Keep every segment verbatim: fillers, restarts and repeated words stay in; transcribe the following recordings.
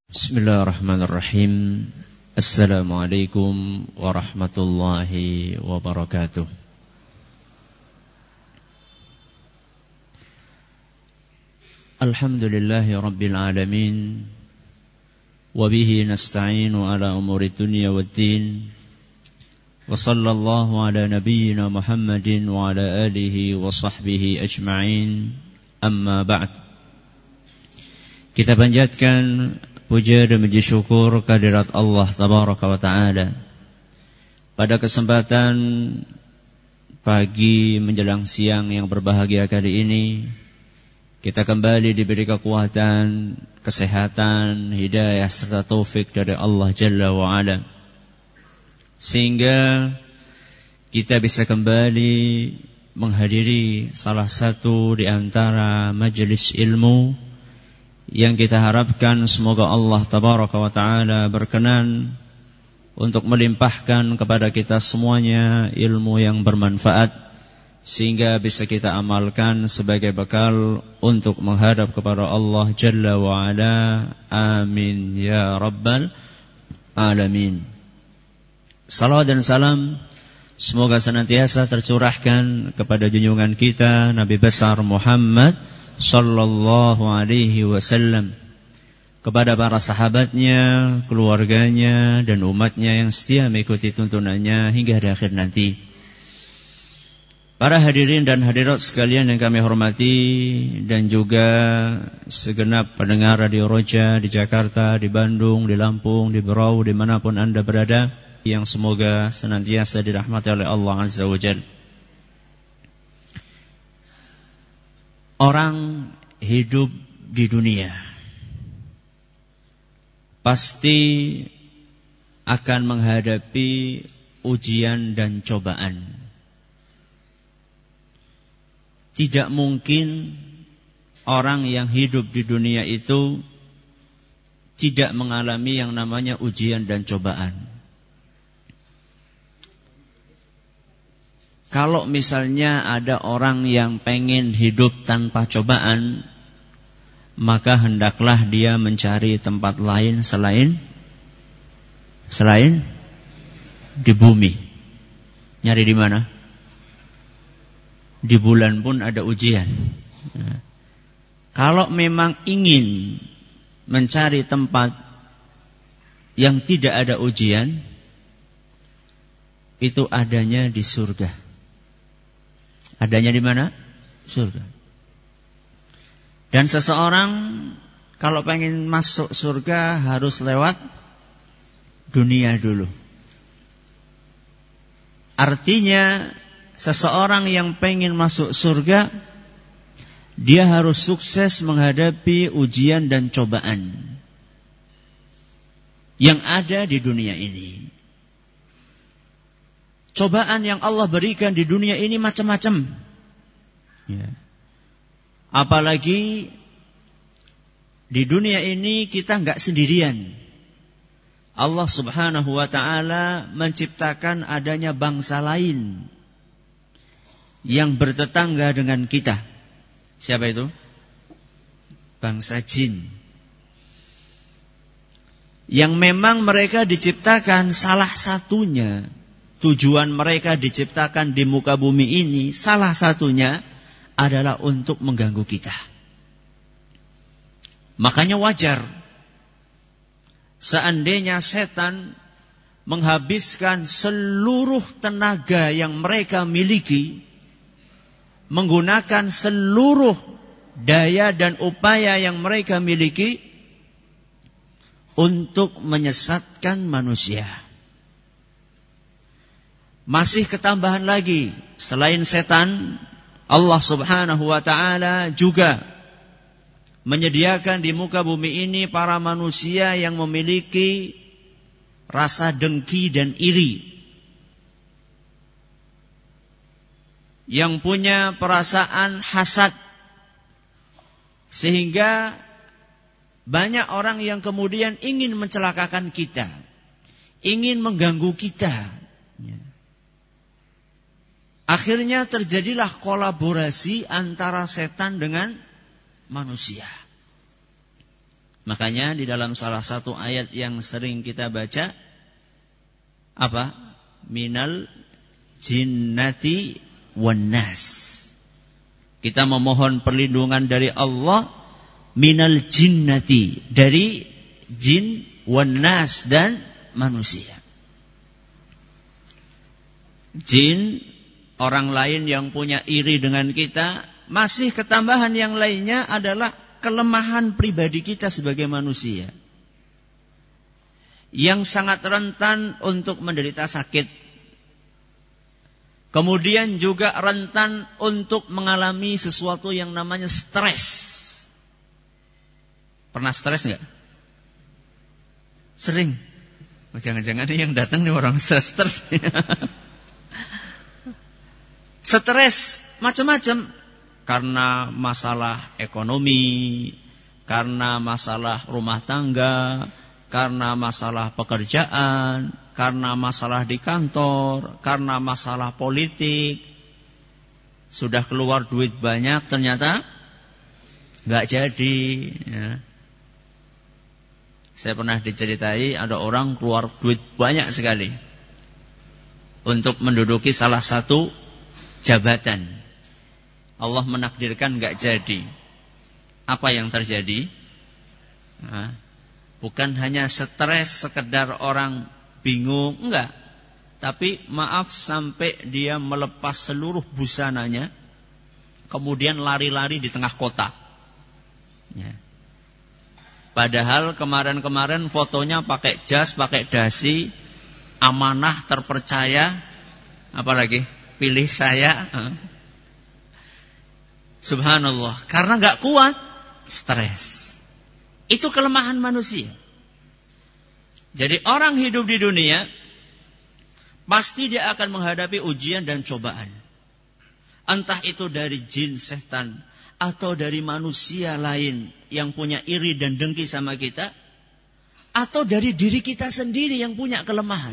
Bismillahirrahmanirrahim. Assalamualaikum warahmatullahi wabarakatuh. Alhamdulillahi rabbil alamin. Wabihi nasta'inu ala umuri dunya waddin. Wa sallallahu ala nabiyyina Muhammadin wa ala alihi wa sahbihi ajma'in. Amma ba'd. Kita panjatkan puja dan puji syukur kehadirat Allah Tabaraka wa Ta'ala. Pada kesempatan pagi menjelang siang yang berbahagia kali ini, kita kembali diberi kekuatan, kesehatan, hidayah serta taufik dari Allah Jalla wa Ala, sehingga kita bisa kembali menghadiri salah satu di antara majelis ilmu yang kita harapkan semoga Allah Tabaraka wa Ta'ala berkenan untuk melimpahkan kepada kita semuanya ilmu yang bermanfaat, sehingga bisa kita amalkan sebagai bekal untuk menghadap kepada Allah Jalla wa Ala. Amin ya Rabbal Alamin. Salawat dan salam semoga senantiasa tercurahkan kepada junjungan kita Nabi besar Muhammad sallallahu alaihi wasallam, kepada para sahabatnya, keluarganya, dan umatnya yang setia mengikuti tuntunannya hingga di akhir nanti. Para hadirin dan hadirat sekalian yang kami hormati, dan juga segenap pendengar Radio Roja di Jakarta, di Bandung, di Lampung, di Berau, dimanapun Anda berada, yang semoga senantiasa dirahmati oleh Allah Azza wa Jalla. Orang hidup di dunia pasti akan menghadapi ujian dan cobaan. Tidak mungkin orang yang hidup di dunia itu tidak mengalami yang namanya ujian dan cobaan. Kalau misalnya ada orang yang pengen hidup tanpa cobaan, maka hendaklah dia mencari tempat lain selain selain di bumi. Nyari di mana? Di bulan pun ada ujian. Nah, kalau memang ingin mencari tempat yang tidak ada ujian, itu adanya di surga. Adanya di mana? Surga. Dan seseorang kalau pengen masuk surga harus lewat dunia dulu. Artinya seseorang yang pengen masuk surga, dia harus sukses menghadapi ujian dan cobaan yang ada di dunia ini. Cobaan yang Allah berikan di dunia ini macam-macam. Ya. Apalagi di dunia ini kita enggak sendirian. Allah Subhanahu wa Ta'ala menciptakan adanya bangsa lain yang bertetangga dengan kita. Siapa itu? Bangsa jin. Yang memang mereka diciptakan, salah satunya tujuan mereka diciptakan di muka bumi ini, salah satunya adalah untuk mengganggu kita. Makanya wajar seandainya setan menghabiskan seluruh tenaga yang mereka miliki, menggunakan seluruh daya dan upaya yang mereka miliki untuk menyesatkan manusia. Masih ketambahan lagi, selain setan, Allah Subhanahu wa Ta'ala juga menyediakan di muka bumi ini para manusia yang memiliki rasa dengki dan iri, yang punya perasaan hasad, sehingga banyak orang yang kemudian ingin mencelakakan kita, ingin mengganggu kita. Akhirnya terjadilah kolaborasi antara setan dengan manusia. Makanya di dalam salah satu ayat yang sering kita baca, apa? Minal jinnati wan nas. Kita memohon perlindungan dari Allah minal jinnati, dari jin, wan nas, dan manusia. Jin, orang lain yang punya iri dengan kita, masih ketambahan yang lainnya adalah kelemahan pribadi kita sebagai manusia yang sangat rentan untuk menderita sakit. Kemudian juga rentan untuk mengalami sesuatu yang namanya stres. Pernah stres enggak? Sering. Oh, jangan-jangan yang datang nih orang stres-stres. Stres macam-macam. Karena masalah ekonomi, karena masalah rumah tangga, karena masalah pekerjaan, karena masalah di kantor, karena masalah politik. Sudah keluar duit banyak, ternyata nggak jadi. Ya. Saya pernah diceritai ada orang keluar duit banyak sekali untuk menduduki salah satu jabatan. Allah menakdirkan nggak jadi. Apa yang terjadi? Nah, bukan hanya stres sekedar orang bingung, enggak. Tapi maaf sampai dia melepas seluruh busananya, kemudian lari-lari di tengah kota. Ya. Padahal kemarin-kemarin fotonya pakai jas, pakai dasi, amanah, terpercaya, apalagi pilih saya. Subhanallah, karena gak kuat, stres. Itu kelemahan manusia. Jadi orang hidup di dunia, pasti dia akan menghadapi ujian dan cobaan. Entah itu dari jin, setan, atau dari manusia lain yang punya iri dan dengki sama kita, atau dari diri kita sendiri yang punya kelemahan.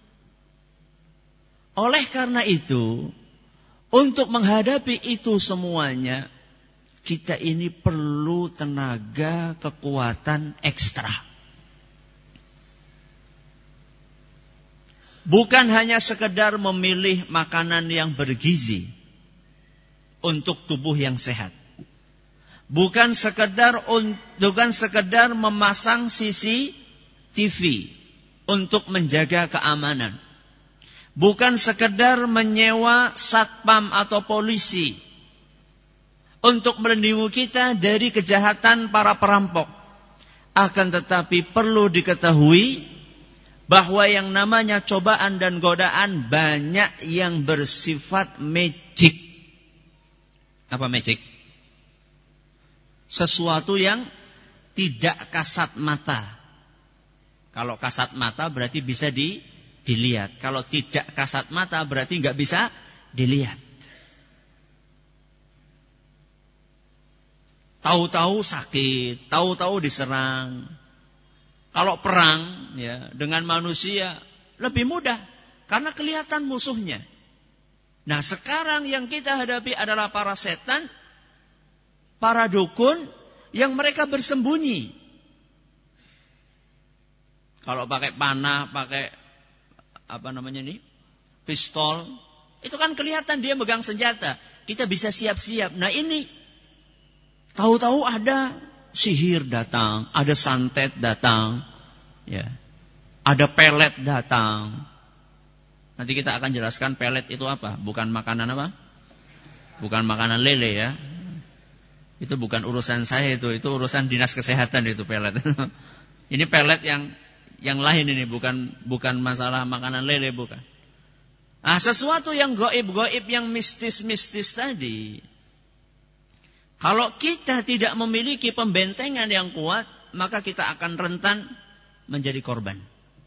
Oleh karena itu, untuk menghadapi itu semuanya, kita ini perlu tenaga, kekuatan ekstra. Bukan hanya sekedar memilih makanan yang bergizi untuk tubuh yang sehat. Bukan sekedar bukan sekedar memasang C C T V untuk menjaga keamanan. Bukan sekedar menyewa satpam atau polisi untuk melindungi kita dari kejahatan para perampok. Akan tetapi perlu diketahui bahwa yang namanya cobaan dan godaan banyak yang bersifat magic. Apa magic? Sesuatu yang tidak kasat mata. Kalau kasat mata berarti bisa di dilihat. Kalau tidak kasat mata berarti nggak bisa dilihat. Tahu-tahu sakit, tahu-tahu diserang. Kalau perang ya dengan manusia lebih mudah karena kelihatan musuhnya. Nah, sekarang yang kita hadapi adalah para setan, para dukun yang mereka bersembunyi. Kalau pakai panah, pakai apa namanya ini, pistol, itu kan kelihatan dia megang senjata. Kita bisa siap-siap. Nah ini, tahu-tahu ada sihir datang, ada santet datang, ya, ada pelet datang. Nanti kita akan jelaskan pelet itu apa. Bukan makanan apa? Bukan makanan lele ya. Itu bukan urusan saya itu, itu urusan dinas kesehatan itu pelet. Ini pelet yang Yang lain ini bukan bukan masalah makanan lele, bukan. Ah, sesuatu yang gaib-gaib, yang mistis-mistis tadi. Kalau kita tidak memiliki pembentengan yang kuat, maka kita akan rentan menjadi korban.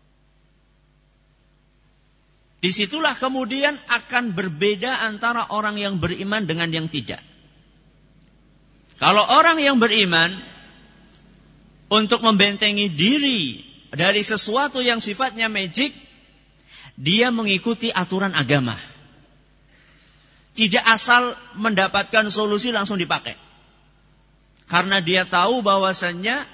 Disitulah kemudian akan berbeda antara orang yang beriman dengan yang tidak. Kalau orang yang beriman untuk membentengi diri dari sesuatu yang sifatnya magic, dia mengikuti aturan agama. Tidak asal mendapatkan solusi langsung dipakai. Karena dia tahu bahwasannya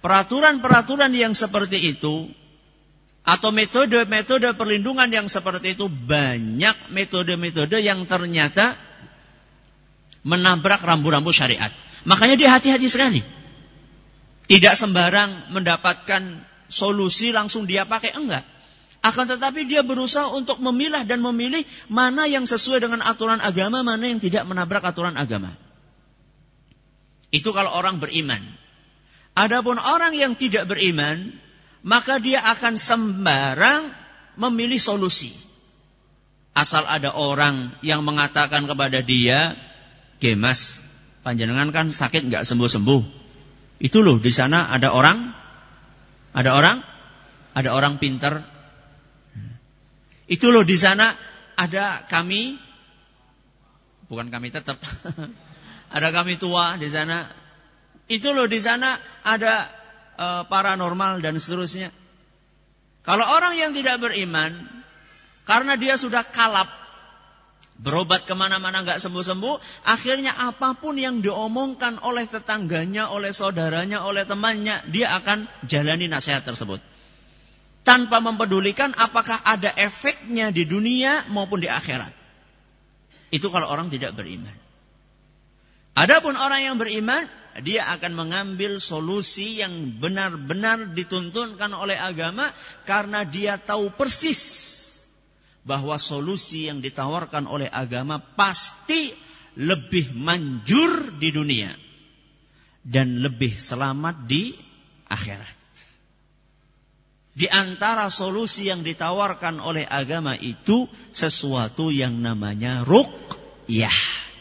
peraturan-peraturan yang seperti itu atau metode-metode perlindungan yang seperti itu, banyak metode-metode yang ternyata menabrak rambu-rambu syariat. Makanya dia hati-hati sekali. Tidak sembarang mendapatkan solusi langsung dia pakai, enggak. Akan tetapi dia berusaha untuk memilah dan memilih mana yang sesuai dengan aturan agama, mana yang tidak menabrak aturan agama. Itu kalau orang beriman. Adapun orang yang tidak beriman, maka dia akan sembarang memilih solusi. Asal ada orang yang mengatakan kepada dia, "Ge mas, panjenengan kan sakit nggak sembuh-sembuh. Itu loh di sana ada orang, ada orang, ada orang pinter. Itu loh di sana ada kami, bukan kami tetap, ada kami tua di sana. Itu loh di sana ada e, paranormal dan seterusnya." Kalau orang yang tidak beriman, karena dia sudah kalap, berobat kemana-mana nggak sembuh-sembuh, akhirnya apapun yang diomongkan oleh tetangganya, oleh saudaranya, oleh temannya, dia akan jalani nasihat tersebut. Tanpa mempedulikan apakah ada efeknya di dunia maupun di akhirat. Itu kalau orang tidak beriman. Adapun orang yang beriman, dia akan mengambil solusi yang benar-benar dituntunkan oleh agama, karena dia tahu persis bahwa solusi yang ditawarkan oleh agama pasti lebih manjur di dunia dan lebih selamat di akhirat. Di antara solusi yang ditawarkan oleh agama itu sesuatu yang namanya ruqyah.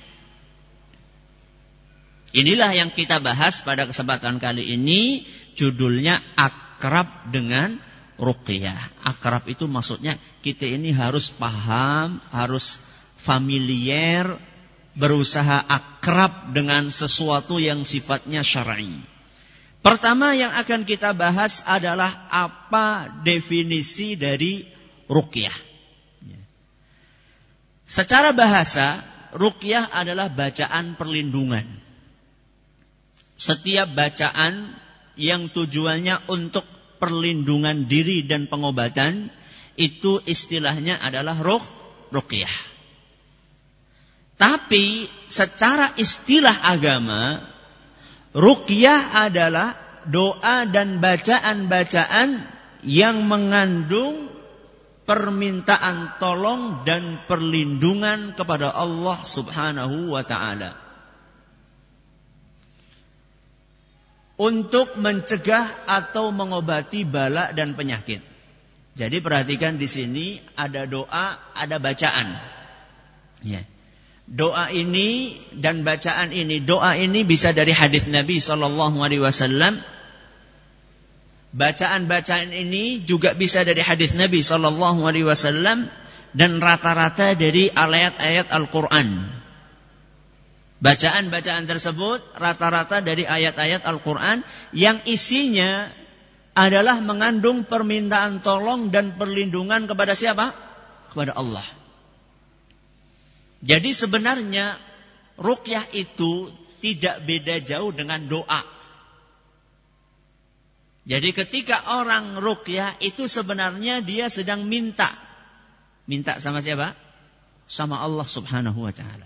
Inilah yang kita bahas pada kesempatan kali ini, judulnya akrab dengan ruqyah. Akrab itu maksudnya kita ini harus paham, harus familiar, berusaha akrab dengan sesuatu yang sifatnya syar'i. Pertama yang akan kita bahas adalah apa definisi dari ruqyah. Secara bahasa, ruqyah adalah bacaan perlindungan. Setiap bacaan yang tujuannya untuk perlindungan diri dan pengobatan, itu istilahnya adalah ruq, ruqyah. Tapi secara istilah agama, ruqyah adalah doa dan bacaan-bacaan yang mengandung permintaan tolong dan perlindungan kepada Allah Subhanahu wa ta'ala, untuk mencegah atau mengobati bala dan penyakit. Jadi perhatikan di sini ada doa, ada bacaan. Ya. Doa ini dan bacaan ini, doa ini bisa dari hadis Nabi sallallahu alaihi wasallam. Bacaan-bacaan ini juga bisa dari hadis Nabi sallallahu alaihi wasallam dan rata-rata dari ayat-ayat Al-Qur'an. Bacaan-bacaan tersebut rata-rata dari ayat-ayat Al-Qur'an yang isinya adalah mengandung permintaan tolong dan perlindungan kepada siapa? Kepada Allah. Jadi sebenarnya ruqyah itu tidak beda jauh dengan doa. Jadi ketika orang ruqyah itu sebenarnya dia sedang minta. Minta sama siapa? Sama Allah Subhanahu wa ta'ala.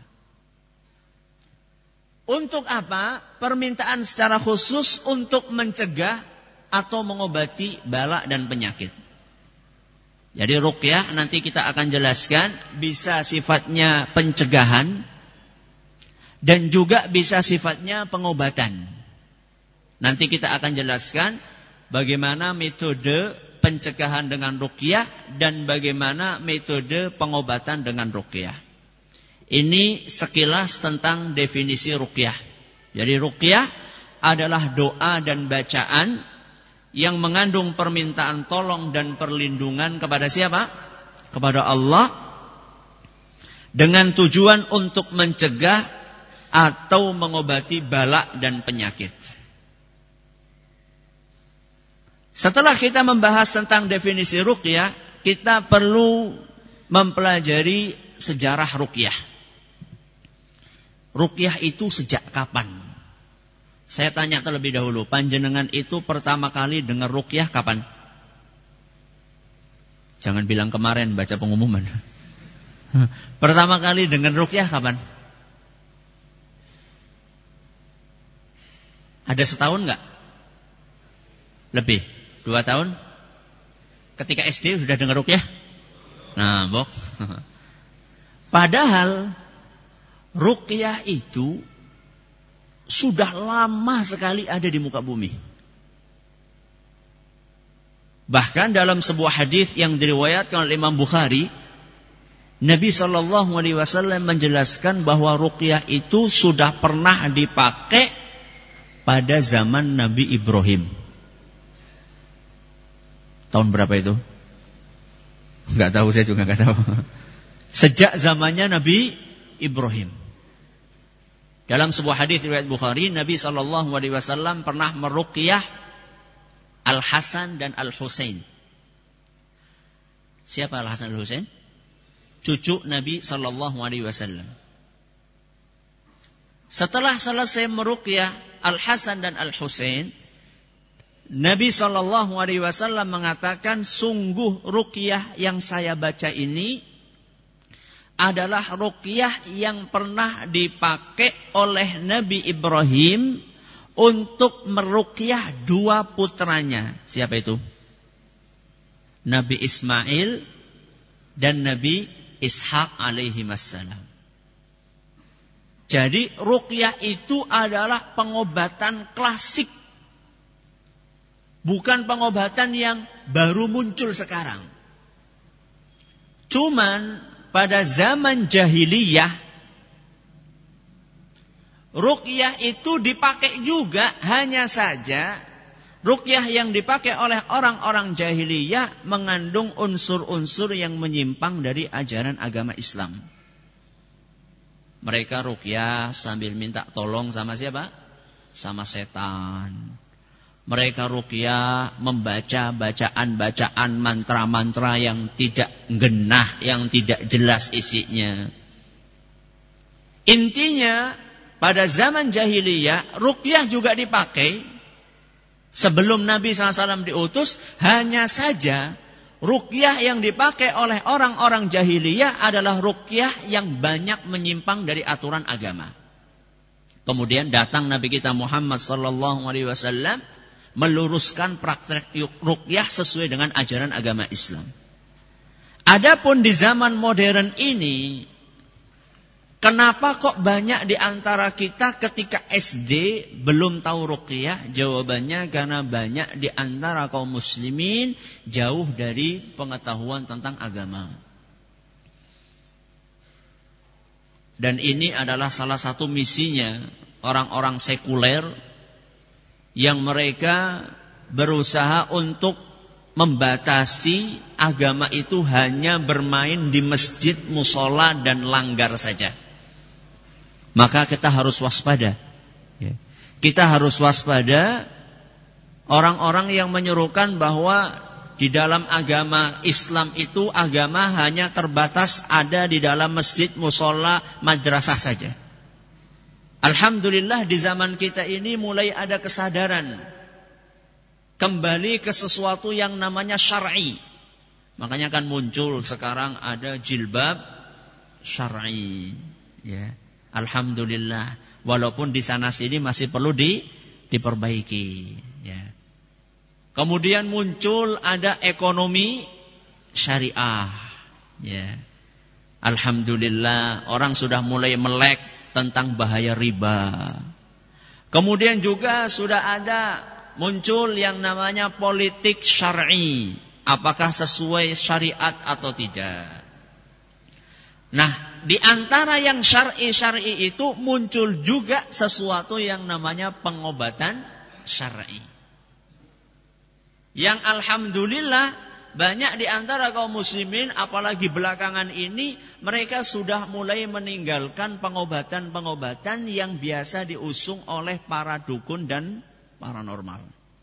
Untuk apa? Permintaan secara khusus untuk mencegah atau mengobati bala dan penyakit. Jadi ruqyah nanti kita akan jelaskan bisa sifatnya pencegahan dan juga bisa sifatnya pengobatan. Nanti kita akan jelaskan bagaimana metode pencegahan dengan ruqyah dan bagaimana metode pengobatan dengan ruqyah. Ini sekilas tentang definisi ruqyah. Jadi ruqyah adalah doa dan bacaan yang mengandung permintaan tolong dan perlindungan kepada siapa? Kepada Allah, dengan tujuan untuk mencegah atau mengobati bala dan penyakit. Setelah kita membahas tentang definisi ruqyah, kita perlu mempelajari sejarah ruqyah. Ruqyah itu sejak kapan? Saya tanya terlebih dahulu, panjenengan itu pertama kali dengar ruqyah kapan? Jangan bilang kemarin baca pengumuman. Pertama kali dengar ruqyah kapan? Ada setahun enggak? Lebih? Dua tahun? Ketika S D sudah dengar ruqyah? Nah, bok. Padahal ruqyah itu sudah lama sekali ada di muka bumi. Bahkan dalam sebuah hadis yang diriwayatkan oleh Imam Bukhari, Nabi Shallallahu Alaihi Wasallam menjelaskan bahwa ruqyah itu sudah pernah dipakai pada zaman Nabi Ibrahim. Tahun berapa itu? Enggak tahu, saya juga enggak tahu. Sejak zamannya Nabi Ibrahim. Dalam sebuah hadis riwayat Bukhari, Nabi Shallallahu Alaihi Wasallam pernah meruqyah Al Hasan dan Al Husain. Siapa Al Hasan dan Al Husain? Cucu Nabi Shallallahu Alaihi Wasallam. Setelah selesai meruqyah Al Hasan dan Al Husain, Nabi Shallallahu Alaihi Wasallam mengatakan, sungguh ruqyah yang saya baca ini adalah ruqyah yang pernah dipakai oleh Nabi Ibrahim untuk meruqyah dua putranya. Siapa itu? Nabi Ismail dan Nabi Ishak alaihi wassalam. Jadi ruqyah itu adalah pengobatan klasik. Bukan pengobatan yang baru muncul sekarang. Cuman pada zaman jahiliyah, ruqyah itu dipakai juga, hanya saja ruqyah yang dipakai oleh orang-orang jahiliyah mengandung unsur-unsur yang menyimpang dari ajaran agama Islam. Mereka ruqyah sambil minta tolong sama siapa? Sama setan. Mereka ruqyah membaca bacaan-bacaan mantra-mantra yang tidak genah, yang tidak jelas isinya. Intinya, pada zaman jahiliyah, ruqyah juga dipakai. Sebelum Nabi shallallahu alaihi wasallam diutus, hanya saja ruqyah yang dipakai oleh orang-orang jahiliyah adalah ruqyah yang banyak menyimpang dari aturan agama. Kemudian datang Nabi kita Muhammad sallallahu alaihi wasallam meluruskan praktek ruqyah sesuai dengan ajaran agama Islam. Adapun di zaman modern ini, kenapa kok banyak di antara kita ketika S D belum tahu ruqyah? Jawabannya karena banyak di antara kaum muslimin jauh dari pengetahuan tentang agama. Dan ini adalah salah satu misinya orang-orang sekuler yang mereka berusaha untuk membatasi agama itu hanya bermain di masjid, musola, dan langgar saja. Maka kita harus waspada. Kita harus waspada orang-orang yang menyerukan bahwa di dalam agama Islam itu agama hanya terbatas ada di dalam masjid, musola, madrasah saja. Alhamdulillah di zaman kita ini mulai ada kesadaran kembali ke sesuatu yang namanya syar'i. Makanya kan muncul sekarang ada jilbab syar'i. Ya. Alhamdulillah. Walaupun di sana sini masih perlu di, diperbaiki. Ya. Kemudian muncul ada ekonomi syariah. Ya. Alhamdulillah orang sudah mulai melek tentang bahaya riba. Kemudian juga sudah ada muncul yang namanya politik syar'i. Apakah sesuai syariat atau tidak? Nah, di antara yang syar'i-syar'i itu muncul juga sesuatu yang namanya pengobatan syar'i. Yang alhamdulillah banyak di antara kaum muslimin, apalagi belakangan ini, mereka sudah mulai meninggalkan pengobatan-pengobatan yang biasa diusung oleh para dukun dan paranormal.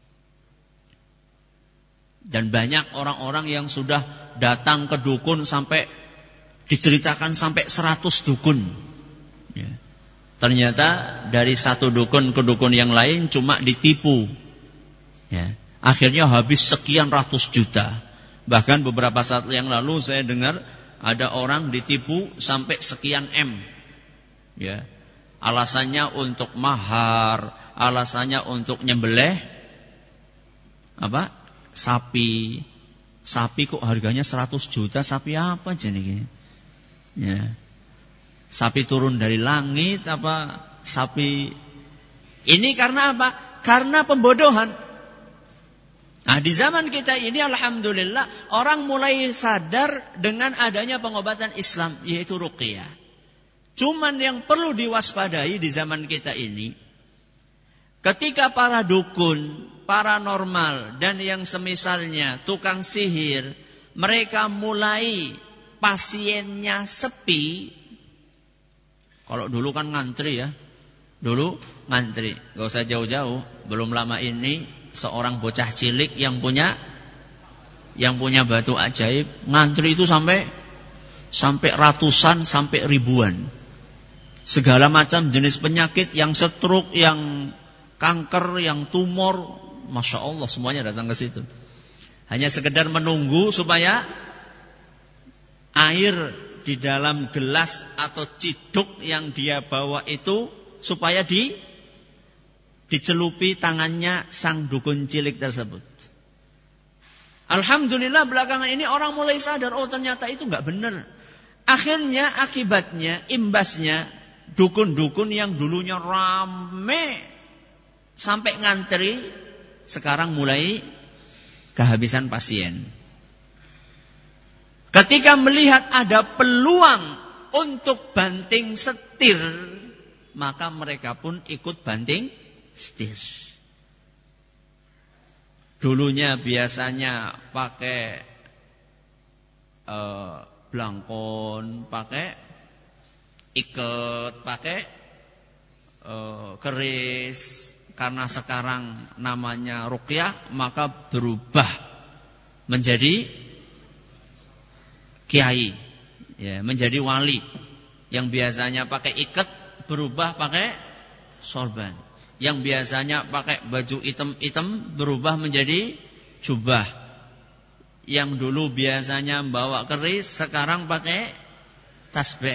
Dan banyak orang-orang yang sudah datang ke dukun sampai diceritakan sampai seratus dukun. Ya. Ternyata dari satu dukun ke dukun yang lain cuma ditipu. Ya. Akhirnya habis sekian ratus juta. Bahkan beberapa saat yang lalu saya dengar ada orang ditipu sampai sekian M. Ya. Alasannya untuk mahar, alasannya untuk nyembelih apa? Sapi. Sapi kok harganya seratus juta, sapi apa jenis? Ya. Sapi turun dari langit apa sapi? Ini karena apa? Karena pembodohan. Nah, di zaman kita ini alhamdulillah orang mulai sadar dengan adanya pengobatan Islam yaitu ruqyah. Cuman yang perlu diwaspadai di zaman kita ini, ketika para dukun, paranormal dan yang semisalnya tukang sihir, mereka mulai pasiennya sepi. Kalau dulu kan ngantri ya. Dulu ngantri. Gak usah jauh-jauh. Belum lama ini seorang bocah cilik yang punya yang punya batu ajaib, ngantri itu sampai sampai ratusan, sampai ribuan. Segala macam jenis penyakit, yang stroke, yang kanker, yang tumor, Masya Allah semuanya datang ke situ. Hanya sekedar menunggu supaya air di dalam gelas atau ciduk yang dia bawa itu supaya di dicelupi tangannya sang dukun cilik tersebut. Alhamdulillah belakangan ini orang mulai sadar, oh ternyata itu enggak benar. Akhirnya akibatnya, imbasnya, dukun-dukun yang dulunya rame sampai ngantri sekarang mulai kehabisan pasien. Ketika melihat ada peluang untuk banting setir, maka mereka pun ikut banting setir. Dulunya biasanya pakai uh, blangkon, pakai iket, pakai uh, keris. Karena sekarang namanya ruqyah, maka berubah menjadi kiai, ya, menjadi wali. Yang biasanya pakai iket berubah pakai sorban. Yang biasanya pakai baju hitam-hitam berubah menjadi jubah. Yang dulu biasanya bawa keris sekarang pakai tasbih.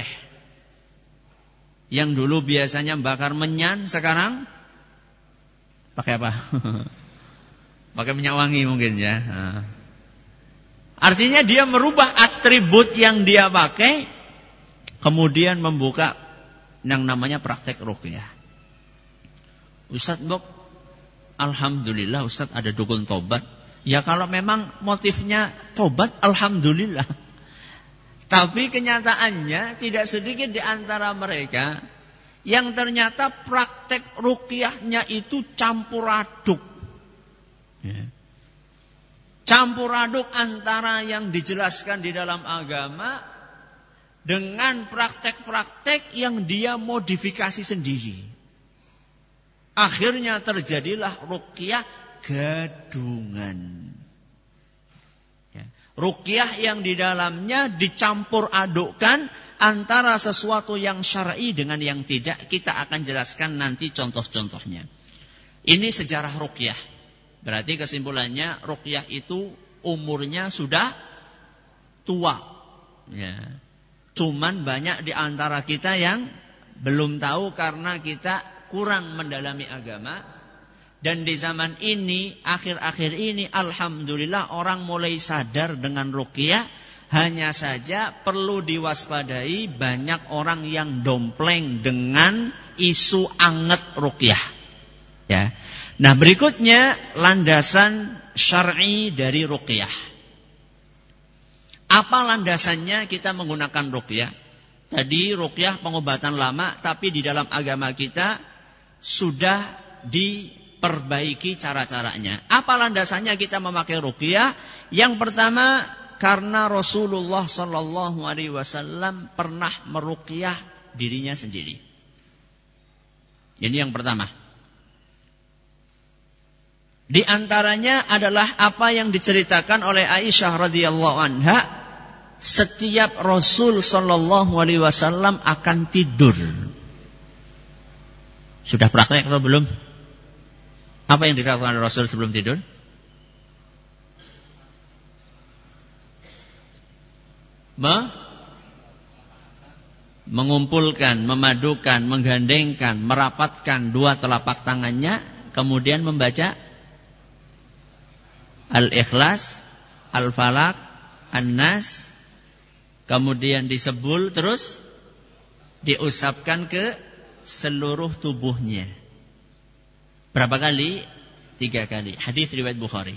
Yang dulu biasanya bakar menyan sekarang pakai apa? Pakai minyak wangi mungkin ya. Nah. Artinya dia merubah atribut yang dia pakai, kemudian membuka yang namanya praktek ruqyah. Ustaz Bok, alhamdulillah Ustaz ada dukun tobat. Ya kalau memang motifnya tobat, alhamdulillah. Tapi kenyataannya tidak sedikit di antara mereka yang ternyata praktek ruqyahnya itu campur aduk. Ya. Campur aduk antara yang dijelaskan di dalam agama dengan praktek-praktek yang dia modifikasi sendiri. Akhirnya terjadilah ruqyah gadungan. Ya. Ruqyah yang di dalamnya dicampur adukkan antara sesuatu yang syar'i dengan yang tidak. Kita akan jelaskan nanti contoh-contohnya. Ini sejarah ruqyah. Berarti kesimpulannya ruqyah itu umurnya sudah tua. Ya. Cuman banyak di antara kita yang belum tahu karena kita kurang mendalami agama. Dan di zaman ini, akhir-akhir ini, alhamdulillah orang mulai sadar dengan ruqyah. Hanya saja perlu diwaspadai banyak orang yang dompleng dengan isu anget ruqyah. Ya. Nah berikutnya landasan syar'i dari ruqyah. Apa landasannya kita menggunakan ruqyah? Tadi ruqyah pengobatan lama, tapi di dalam agama kita sudah diperbaiki cara-caranya. Apa landasannya kita memakai ruqyah? Yang pertama, karena Rasulullah sallallahu alaihi wasallam pernah meruqyah dirinya sendiri. Ini yang pertama. Di antaranya adalah apa yang diceritakan oleh Aisyah radhiyallahu anha, setiap Rasul sallallahu alaihi wasallam akan tidur. Sudah praktek atau belum? Apa yang dilakukan Rasul sebelum tidur? Me mengumpulkan, memadukan, menggandengkan, merapatkan dua telapak tangannya, kemudian membaca Al-Ikhlas, Al-Falaq, An-Nas, kemudian disebul, terus diusapkan ke seluruh tubuhnya. Berapa kali? Tiga kali. Hadis riwayat Bukhari.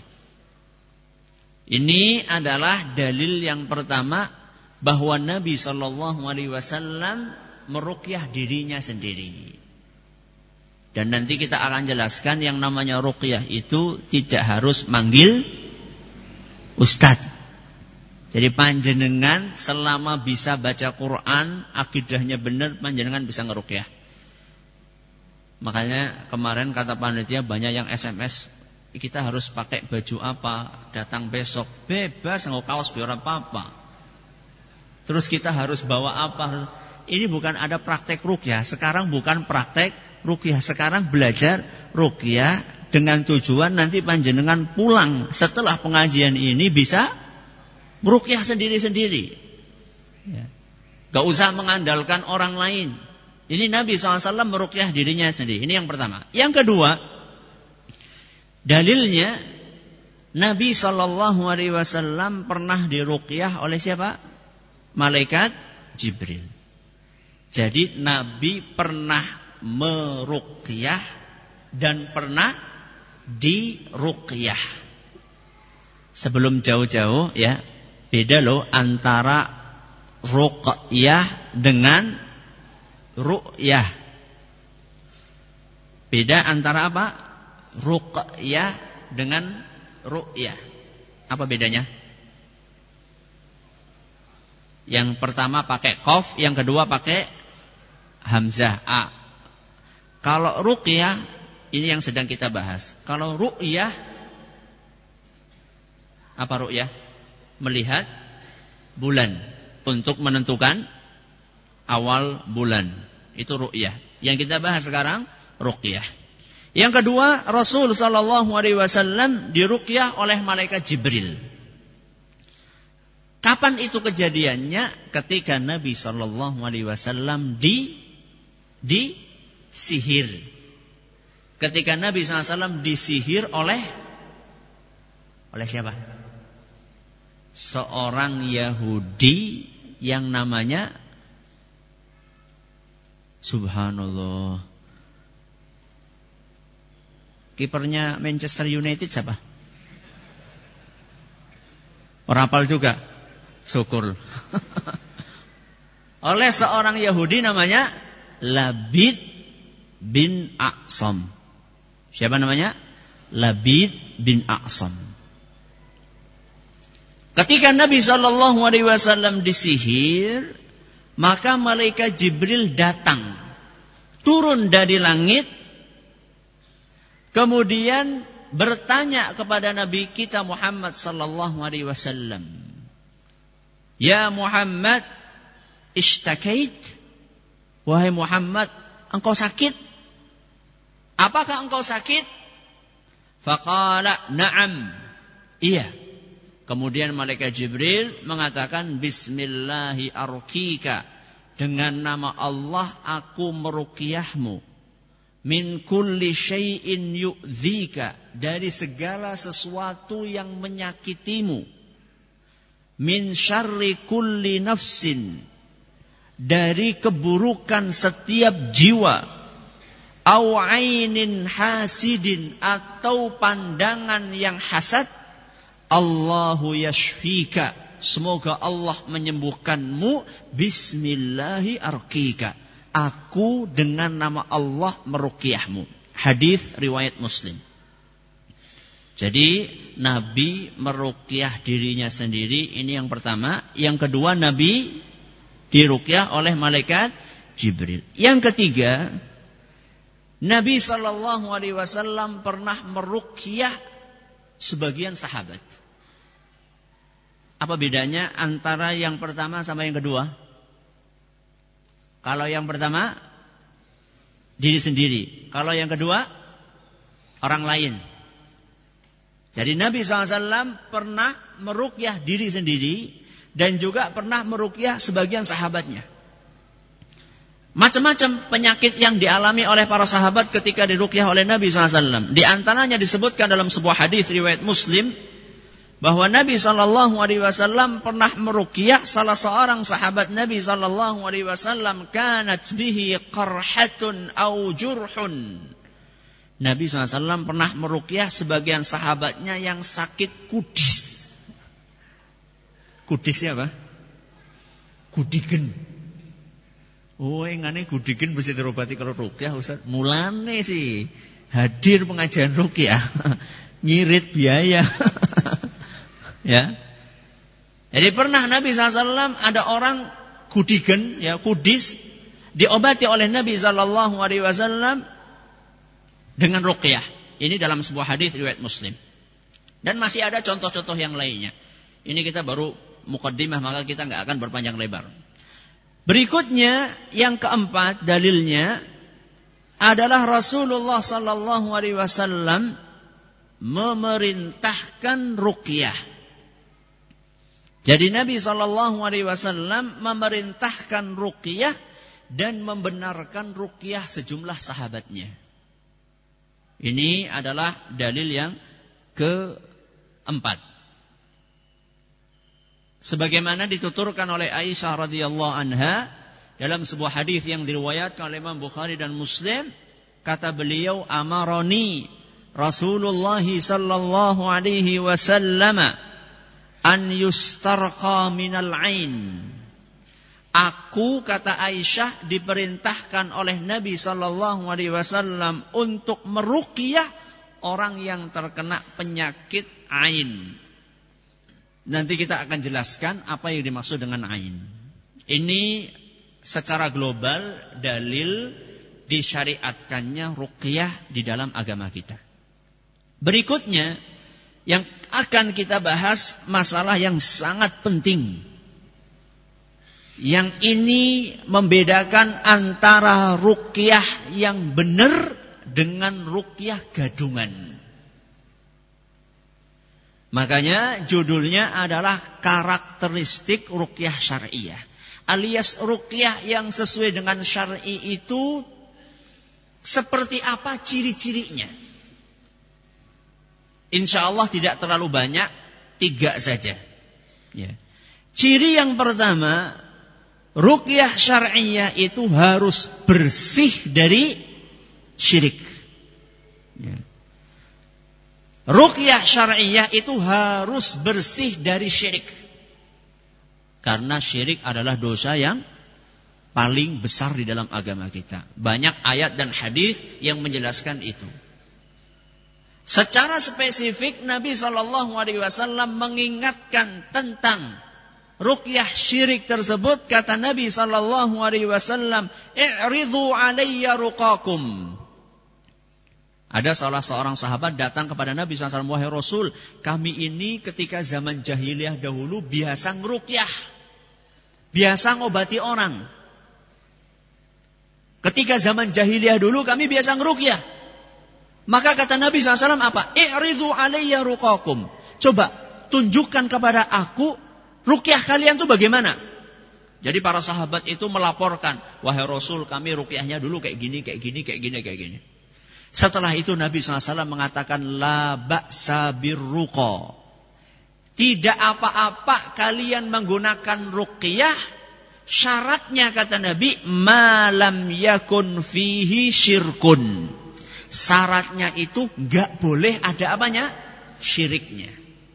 Ini adalah dalil yang pertama bahwa Nabi Shallallahu Alaihi Wasallam meruqyah dirinya sendiri. Dan nanti kita akan jelaskan yang namanya ruqyah itu tidak harus manggil ustadz. Jadi panjenengan selama bisa baca Quran, akidahnya benar, panjenengan bisa ngeruqyah. Makanya kemarin kata panitia banyak yang S M S, kita harus pakai baju apa, datang besok, bebas nggak kaos biar apa-apa. Terus kita harus bawa apa? Ini bukan ada praktek ruqyah. Sekarang bukan praktek ruqyah. Sekarang belajar ruqyah dengan tujuan nanti panjenengan pulang setelah pengajian ini bisa meruqyah sendiri-sendiri. Ya. Gak usah mengandalkan orang lain. Ini Nabi shallallahu alaihi wasallam meruqyah dirinya sendiri. Ini yang pertama. Yang kedua, dalilnya Nabi shallallahu alaihi wasallam pernah diruqyah oleh siapa? Malaikat Jibril. Jadi Nabi pernah meruqyah dan pernah diruqyah. Sebelum jauh-jauh ya, beda loh antara ruqyah dengan ru'yah. Beda antara apa? Ruqyah dengan ru'yah. Apa bedanya? Yang pertama pakai qaf, yang kedua pakai hamzah a. Kalau ruqyah ini yang sedang kita bahas. Kalau ru'yah, apa ru'yah? Melihat bulan untuk menentukan awal bulan. Itu ru'yah. Yang kita bahas sekarang ruqyah. Yang kedua, Rasul sallallahu alaihi wasallam diruqyah oleh malaikat Jibril. Kapan itu kejadiannya? Ketika Nabi sallallahu alaihi wasallam di di sihir. Ketika Nabi sallallahu alaihi wasallam disihir oleh oleh siapa? Seorang Yahudi yang namanya subhanallah. Kipernya Manchester United siapa? Orang hafal juga. Syukur. Oleh seorang Yahudi namanya Labid bin A'sam. Siapa namanya? Labid bin A'sam. Ketika Nabi sallallahu alaihi wasallam disihir, maka malaikat Jibril datang, turun dari langit, kemudian bertanya kepada Nabi kita Muhammad sallallahu alaihi wasallam, "Ya Muhammad, ishtakait?" Wahai Muhammad, engkau sakit? Apakah engkau sakit? Faqala na'am. Iya. Kemudian malaikat Jibril mengatakan, Bismillahi arqika. Dengan nama Allah aku meruqyahmu. Min kulli syai'in yu'dhika. Dari segala sesuatu yang menyakitimu. Min syarri kulli nafsin. Dari keburukan setiap jiwa. Au ainin hasidin. Atau pandangan yang hasad. Allahu yashfika. Semoga Allah menyembuhkanmu. Bismillahi arqika. Aku dengan nama Allah meruqyahmu. Hadis riwayat Muslim. Jadi Nabi meruqyah dirinya sendiri. Ini yang pertama. Yang kedua, Nabi diruqyah oleh malaikat Jibril. Yang ketiga, Nabi sallallahu alaihi wasallam pernah meruqyah sebagian sahabat. Apa bedanya antara yang pertama sama yang kedua? Kalau yang pertama, diri sendiri. Kalau yang kedua, orang lain. Jadi Nabi shallallahu alaihi wasallam pernah meruqyah diri sendiri dan juga pernah meruqyah sebagian sahabatnya. Macam-macam penyakit yang dialami oleh para sahabat ketika diruqyah oleh Nabi shallallahu alaihi wasallam. Di antaranya disebutkan dalam sebuah hadis riwayat Muslim bahwa Nabi shallallahu alaihi wasallam pernah meruqyah salah seorang sahabat Nabi shallallahu alaihi wasallam, kanat bihi qarhatun au jurhun. Nabi shallallahu alaihi wasallam pernah meruqyah sebagian sahabatnya yang sakit kudis. Kudisnya apa? Gudigen. Oh, ngene gudigen bisa dirobati kalau ruqyah Ustaz. Mulane sih hadir pengajian ruqyah. Ngirit biaya. Ya. Jadi pernah Nabi shallallahu alaihi wasallam ada orang gudigen, ya, kudis, diobati oleh Nabi shallallahu alaihi wasallam dengan ruqyah. Ini dalam sebuah hadis riwayat Muslim. Dan masih ada contoh-contoh yang lainnya. Ini kita baru muqaddimah, maka kita enggak akan berpanjang lebar. Berikutnya yang keempat dalilnya adalah Rasulullah sallallahu alaihi wasallam memerintahkan ruqyah. Jadi Nabi sallallahu alaihi wasallam memerintahkan ruqyah dan membenarkan ruqyah sejumlah sahabatnya. Ini adalah dalil yang keempat. Sebagaimana dituturkan oleh Aisyah radhiyallahu anha dalam sebuah hadis yang diriwayatkan oleh Imam Bukhari dan Muslim, kata beliau, amaroni Rasulullah sallallahu alaihi wasallam an yustarqa minal ain. Aku, kata Aisyah, diperintahkan oleh Nabi sallallahu alaihi wasallam untuk meruqyah orang yang terkena penyakit ain. Nanti kita akan jelaskan apa yang dimaksud dengan ain. Ini secara global dalil disyariatkannya ruqyah di dalam agama kita. Berikutnya yang akan kita bahas masalah yang sangat penting. Yang ini membedakan antara ruqyah yang benar dengan ruqyah gadungan. Makanya judulnya adalah karakteristik ruqyah syar'iyah. Alias ruqyah yang sesuai dengan syar'i itu seperti apa ciri-cirinya. Insya Allah tidak terlalu banyak, tiga saja. Ya. Ciri yang pertama, ruqyah syar'iyah itu harus bersih dari syirik. Ya. Ruqyah syar'iyah itu harus bersih dari syirik. Karena syirik adalah dosa yang paling besar di dalam agama kita. Banyak ayat dan hadis yang menjelaskan itu. Secara spesifik Nabi sallallahu alaihi wasallam mengingatkan tentang ruqyah syirik tersebut. Kata Nabi sallallahu alaihi wasallam, "I'ridhu 'alayya ruqakum." Ada salah seorang sahabat datang kepada Nabi sallallahu alaihi wasallam, "Wahai Rasul, kami ini ketika zaman jahiliyah dahulu biasa ngeruqyah, biasa ngobati orang. Ketika zaman jahiliyah dulu kami biasa ngeruqyah." Maka kata Nabi sallallahu alaihi wasallam apa? "I'ridhu 'alayya ruqakum." Coba tunjukkan kepada aku ruqyah kalian tuh bagaimana. Jadi para sahabat itu melaporkan, "Wahai Rasul, kami ruqyahnya dulu kayak gini, kayak gini, kayak gini, kayak gini." Setelah itu Nabi sallallahu alaihi wasallam mengatakan, la ba'sa birruqa. Tidak apa-apa kalian menggunakan ruqyah. Syaratnya kata Nabi, ma lam yakun fihi syirkun. Syaratnya itu enggak boleh ada apanya? Syiriknya.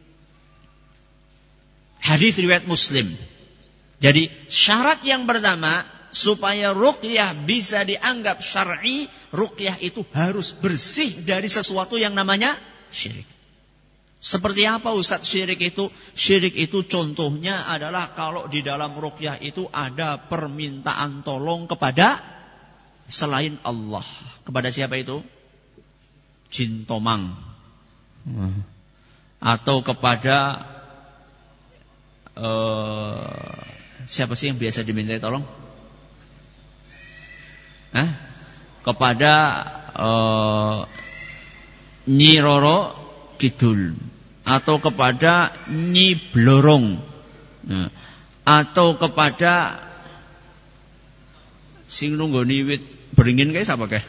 Hadis riwayat Muslim. Jadi syarat yang pertama, supaya ruqyah bisa dianggap syar'i, ruqyah itu harus bersih dari sesuatu yang namanya syirik. Seperti apa Ustaz syirik itu? Syirik itu contohnya adalah kalau di dalam ruqyah itu ada permintaan tolong kepada selain Allah. Kepada siapa itu? Jin tomang. Atau kepada uh, siapa sih yang biasa dimintai tolong? Hah? kepada uh, Nyi Roro Kidul, atau kepada Nyi Blorong, nah, atau kepada sing nunggoni wit beringin kayak siapa kayak?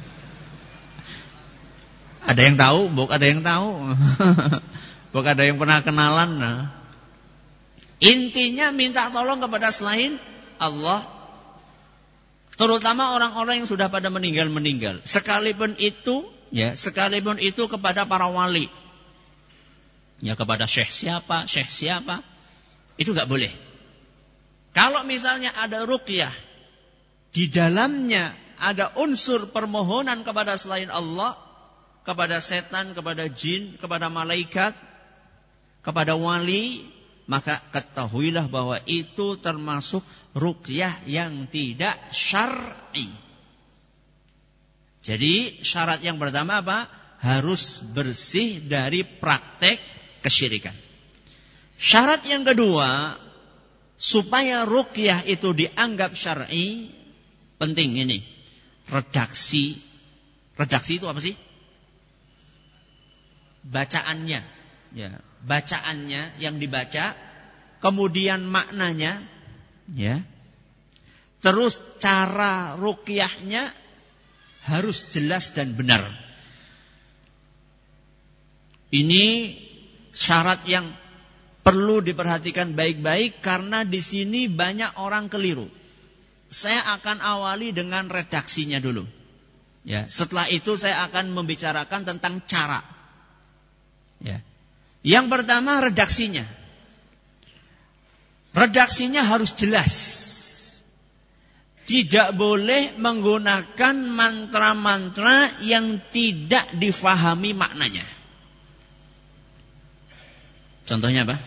Ada yang tahu? Bok ada yang tahu? Bok ada yang pernah kenalan? Nah. Intinya minta tolong kepada selain Allah, terutama orang-orang yang sudah pada meninggal-meninggal. Sekalipun itu, ya, sekalipun itu kepada para wali. Ya, kepada syekh siapa, syekh siapa, itu enggak boleh. Kalau misalnya ada ruqyah, di dalamnya ada unsur permohonan kepada selain Allah, kepada setan, kepada jin, kepada malaikat, kepada wali, maka ketahuilah bahwa itu termasuk ruqyah yang tidak syar'i. Jadi syarat yang pertama apa? Harus bersih dari praktek kesyirikan. Syarat yang kedua, supaya ruqyah itu dianggap syar'i, penting ini. Redaksi. Redaksi itu apa sih? Bacaannya, ya, bacaannya yang dibaca, kemudian maknanya, ya, terus cara ruqyahnya harus jelas dan benar. Ini syarat yang perlu diperhatikan baik-baik karena di sini banyak orang keliru. Saya akan awali dengan redaksinya dulu. Ya, setelah itu saya akan membicarakan tentang cara. Ya. Yang pertama redaksinya. Redaksinya harus jelas. Tidak boleh menggunakan mantra-mantra yang tidak difahami maknanya. Contohnya apa?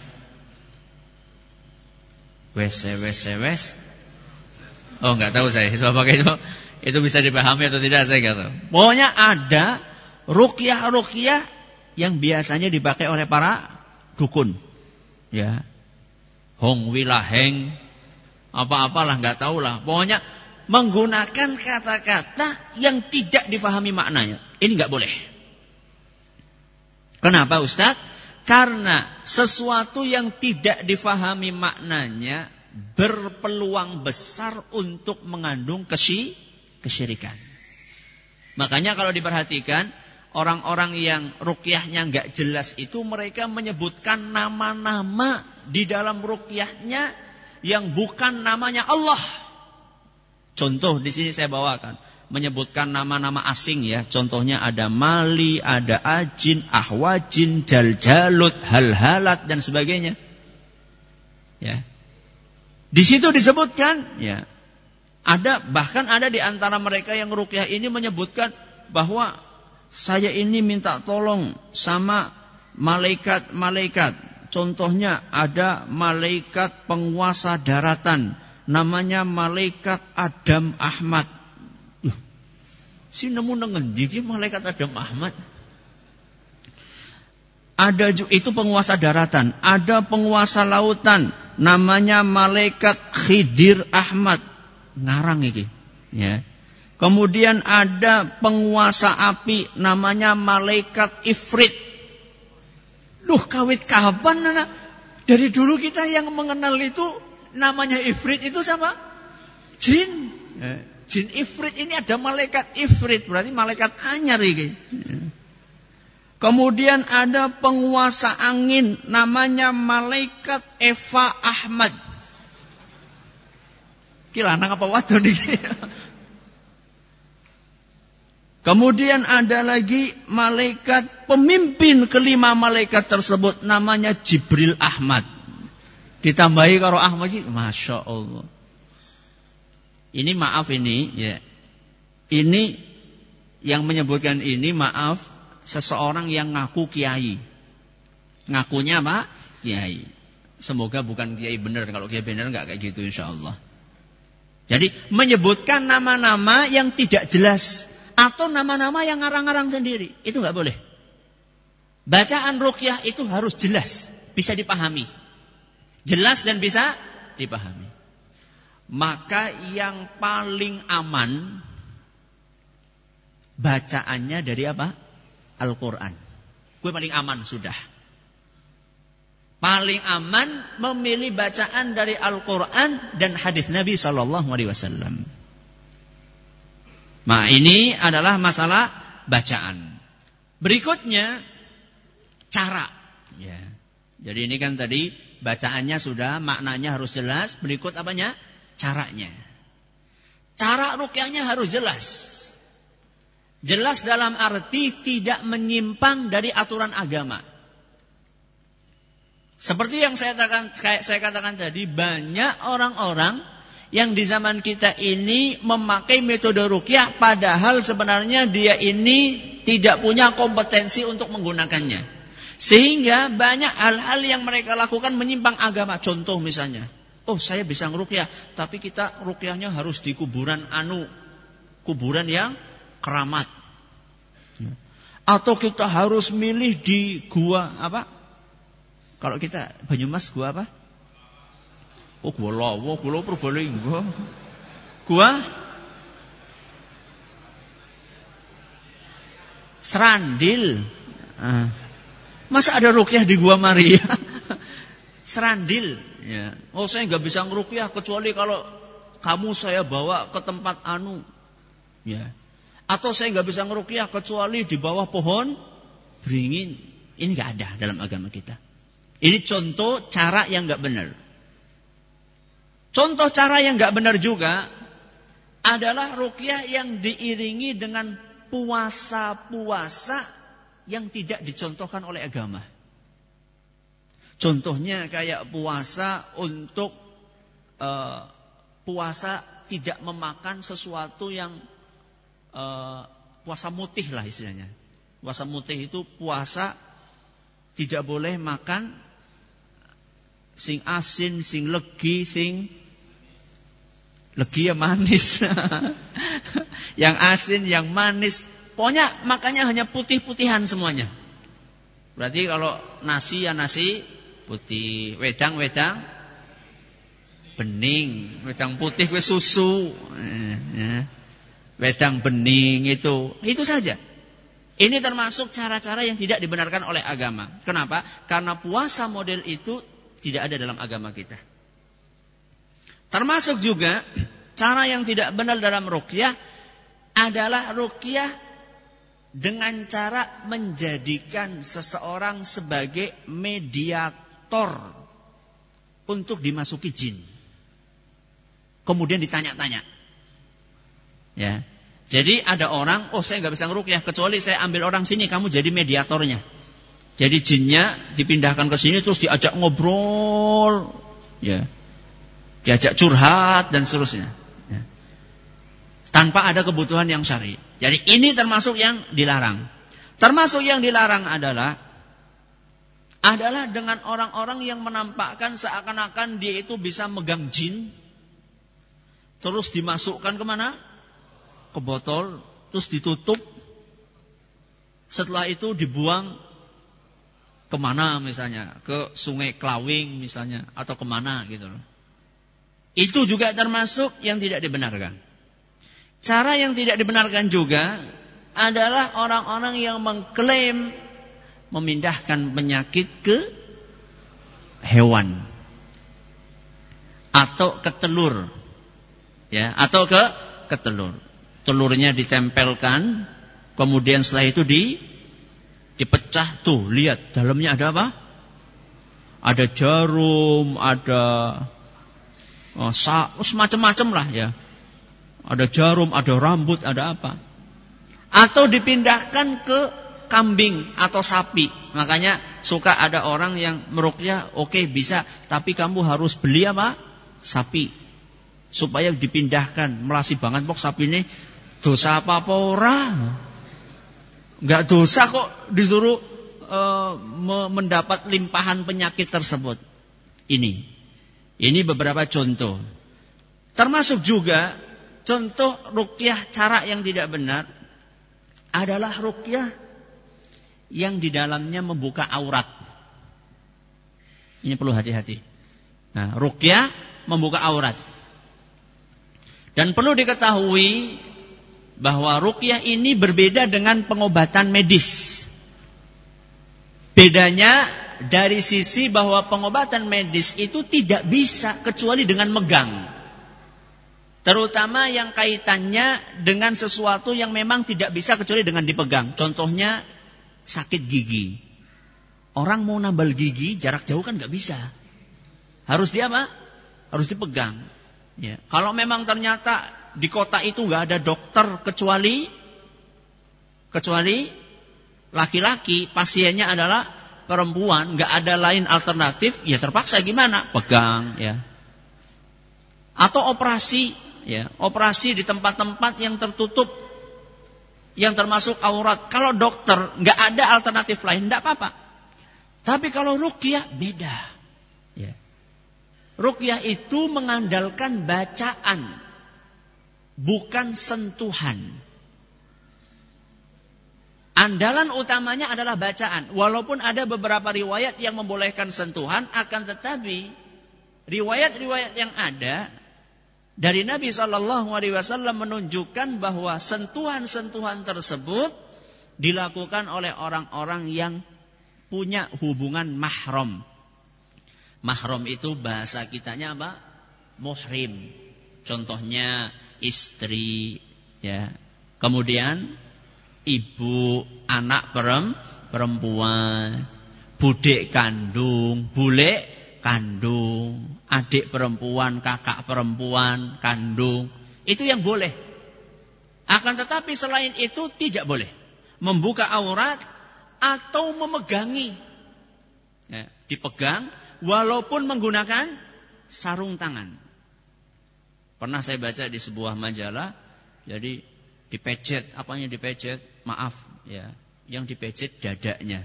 Wes wes wes. Oh, enggak tahu saya. Itu apa itu? Itu bisa dipahami atau tidak saya enggak tahu. Pokoknya ada ruqyah-ruqyah yang biasanya dipakai oleh para dukun, ya, hong wilaheng, apa-apalah nggak tahu lah. Pokoknya menggunakan kata-kata yang tidak difahami maknanya. Ini nggak boleh. Kenapa, Ustaz? Karena sesuatu yang tidak difahami maknanya berpeluang besar untuk mengandung kesy- kesyirikan. Makanya kalau diperhatikan, orang-orang yang ruqyahnya enggak jelas itu mereka menyebutkan nama-nama di dalam ruqyahnya yang bukan namanya Allah. Contoh di sini saya bawakan, menyebutkan nama-nama asing, ya. Contohnya ada Mali, ada Ajin, Ahwajin, Jaljalut, Halhalat dan sebagainya. Ya. Di situ disebutkan, ya. Ada bahkan ada di antara mereka yang ruqyah ini menyebutkan bahwa saya ini minta tolong sama malaikat-malaikat. Contohnya ada malaikat penguasa daratan, namanya malaikat Adam Ahmad. Loh, si nemu nengendi iki malaikat Adam Ahmad? Ada itu penguasa daratan, ada penguasa lautan, namanya malaikat Khidir Ahmad. Ngarang iki, ya. Kemudian ada penguasa api namanya malaikat Ifrit. Duh, kawit kapan anak? Dari dulu kita yang mengenal itu namanya Ifrit itu sama jin. Jin Ifrit ini ada malaikat Ifrit, berarti malaikat anyar ini. Kemudian ada penguasa angin namanya malaikat Eva Ahmad. Ki lanang apa wadon iki? Kemudian ada lagi malaikat pemimpin kelima malaikat tersebut namanya Jibril Ahmad. Ditambahi karo Ahmad sih, masya Allah. Ini maaf ini, ya. Ini yang menyebutkan ini maaf seseorang yang ngaku kiai. Ngakunya apa? Kiai. Semoga bukan kiai benar. Kalau kiai benar nggak kayak gitu insya Allah. Jadi menyebutkan nama-nama yang tidak jelas. Atau nama-nama yang ngarang-ngarang sendiri. Itu gak boleh. Bacaan ruqyah itu harus jelas. Bisa dipahami. Jelas dan bisa dipahami. Maka yang paling aman, bacaannya dari apa? Al-Quran. Gue paling aman sudah. Paling aman memilih bacaan dari Al-Quran dan hadis Nabi Sallallahu Alaihi Wasallam. Nah, ini adalah masalah bacaan. Berikutnya cara. Ya. Jadi ini kan tadi bacaannya sudah, maknanya harus jelas. Berikut apanya? Caranya. Cara ruqyahnya harus jelas. Jelas dalam arti tidak menyimpang dari aturan agama. Seperti yang saya katakan, saya katakan tadi, banyak orang-orang yang di zaman kita ini memakai metode ruqyah padahal sebenarnya dia ini tidak punya kompetensi untuk menggunakannya. Sehingga banyak hal-hal yang mereka lakukan menyimpang agama. Contoh misalnya, oh saya bisa ngeruqyah, tapi kita ruqyahnya harus di kuburan anu, kuburan yang keramat. Atau kita harus milih di gua apa? Kalau kita Banyumas gua apa? Oh gua Lawo, gua Lawo Purbalingga. Gua Serandil. Ah. Masa ada ruqyah di Gua Maria? Serandil. Ya. Oh saya nggak bisa ngeruqyah kecuali kalau kamu saya bawa ke tempat anu. Ya. Atau saya nggak bisa ngeruqyah kecuali di bawah pohon beringin. Ini nggak ada dalam agama kita. Ini contoh cara yang nggak benar. Contoh cara yang nggak benar juga adalah ruqyah yang diiringi dengan puasa-puasa yang tidak dicontohkan oleh agama. Contohnya kayak puasa untuk uh, puasa tidak memakan sesuatu yang uh, puasa mutih lah istilahnya. Puasa mutih itu puasa tidak boleh makan sing asin, sing legi, sing legi ya manis. Yang asin, yang manis. Pokoknya makannya hanya putih-putihan semuanya. Berarti kalau nasi ya nasi putih, wedang-wedang bening, wedang putih kue susu, wedang bening itu, itu saja. Ini termasuk cara-cara yang tidak dibenarkan oleh agama. Kenapa? Karena puasa model itu tidak ada dalam agama kita. Termasuk juga cara yang tidak benar dalam ruqyah adalah ruqyah dengan cara menjadikan seseorang sebagai mediator untuk dimasuki jin. Kemudian ditanya-tanya. Ya. Jadi ada orang, oh saya nggak bisa ngeruqyah kecuali saya ambil orang sini, kamu jadi mediatornya. Jadi jinnya dipindahkan ke sini terus diajak ngobrol, ya, diajak curhat dan seterusnya. Ya. Tanpa ada kebutuhan yang syar'i. Jadi ini termasuk yang dilarang. Termasuk yang dilarang adalah adalah dengan orang-orang yang menampakkan seakan-akan dia itu bisa megang jin, terus dimasukkan kemana? Ke botol, terus ditutup. Setelah itu dibuang kemana misalnya? Ke sungai Klawing misalnya, atau kemana gitu loh. Itu juga termasuk yang tidak dibenarkan. Cara yang tidak dibenarkan juga adalah orang-orang yang mengklaim memindahkan penyakit ke hewan atau ke telur, ya, atau ke ke telur. Telurnya ditempelkan, kemudian setelah itu di dipecah, tuh lihat dalamnya ada apa? Ada jarum, ada oh, sa, semacam-macam lah ya. Ada jarum, ada rambut, ada apa? Atau dipindahkan ke kambing atau sapi. Makanya suka ada orang yang meruqyah, oke okay, bisa, tapi kamu harus beli apa? Sapi. Supaya dipindahkan. Melasi banget pok sapi ini. Dosa apa-apa orang? Enggak dosa kok disuruh uh, mendapat limpahan penyakit tersebut. Ini. Ini beberapa contoh. Termasuk juga contoh ruqyah cara yang tidak benar adalah ruqyah yang di dalamnya membuka aurat. Ini perlu hati-hati. Nah, ruqyah membuka aurat. Dan perlu diketahui bahwa ruqyah ini berbeda dengan pengobatan medis. Bedanya dari sisi bahwa pengobatan medis itu tidak bisa kecuali dengan megang. Terutama yang kaitannya dengan sesuatu yang memang tidak bisa kecuali dengan dipegang. Contohnya sakit gigi. Orang mau nambal gigi jarak jauh kan nggak bisa. Harus dia apa? Harus dipegang. Ya. Kalau memang ternyata di kota itu nggak ada dokter kecuali kecuali laki-laki, pasiennya adalah perempuan, nggak ada lain alternatif, ya terpaksa gimana? Pegang, ya. Atau operasi, ya, operasi di tempat-tempat yang tertutup, yang termasuk aurat. Kalau dokter nggak ada alternatif lain, nggak apa-apa. Tapi kalau ruqyah beda. Ya. Ruqyah itu mengandalkan bacaan, bukan sentuhan. Andalan utamanya adalah bacaan. Walaupun ada beberapa riwayat yang membolehkan sentuhan, akan tetapi riwayat-riwayat yang ada dari Nabi shallallahu alaihi wasallam menunjukkan bahwa sentuhan-sentuhan tersebut dilakukan oleh orang-orang yang punya hubungan mahram. Mahram itu bahasa kitanya apa? Muhrim. Contohnya istri, ya. Kemudian ibu, anak perempuan, budek kandung, bule kandung, adik perempuan, kakak perempuan, kandung. Itu yang boleh. Akan tetapi selain itu tidak boleh membuka aurat atau memegangi. Ya, dipegang walaupun menggunakan sarung tangan. Pernah saya baca di sebuah majalah, jadi dipecet, apanya dipecet? Maaf, ya, yang dipecet dadanya.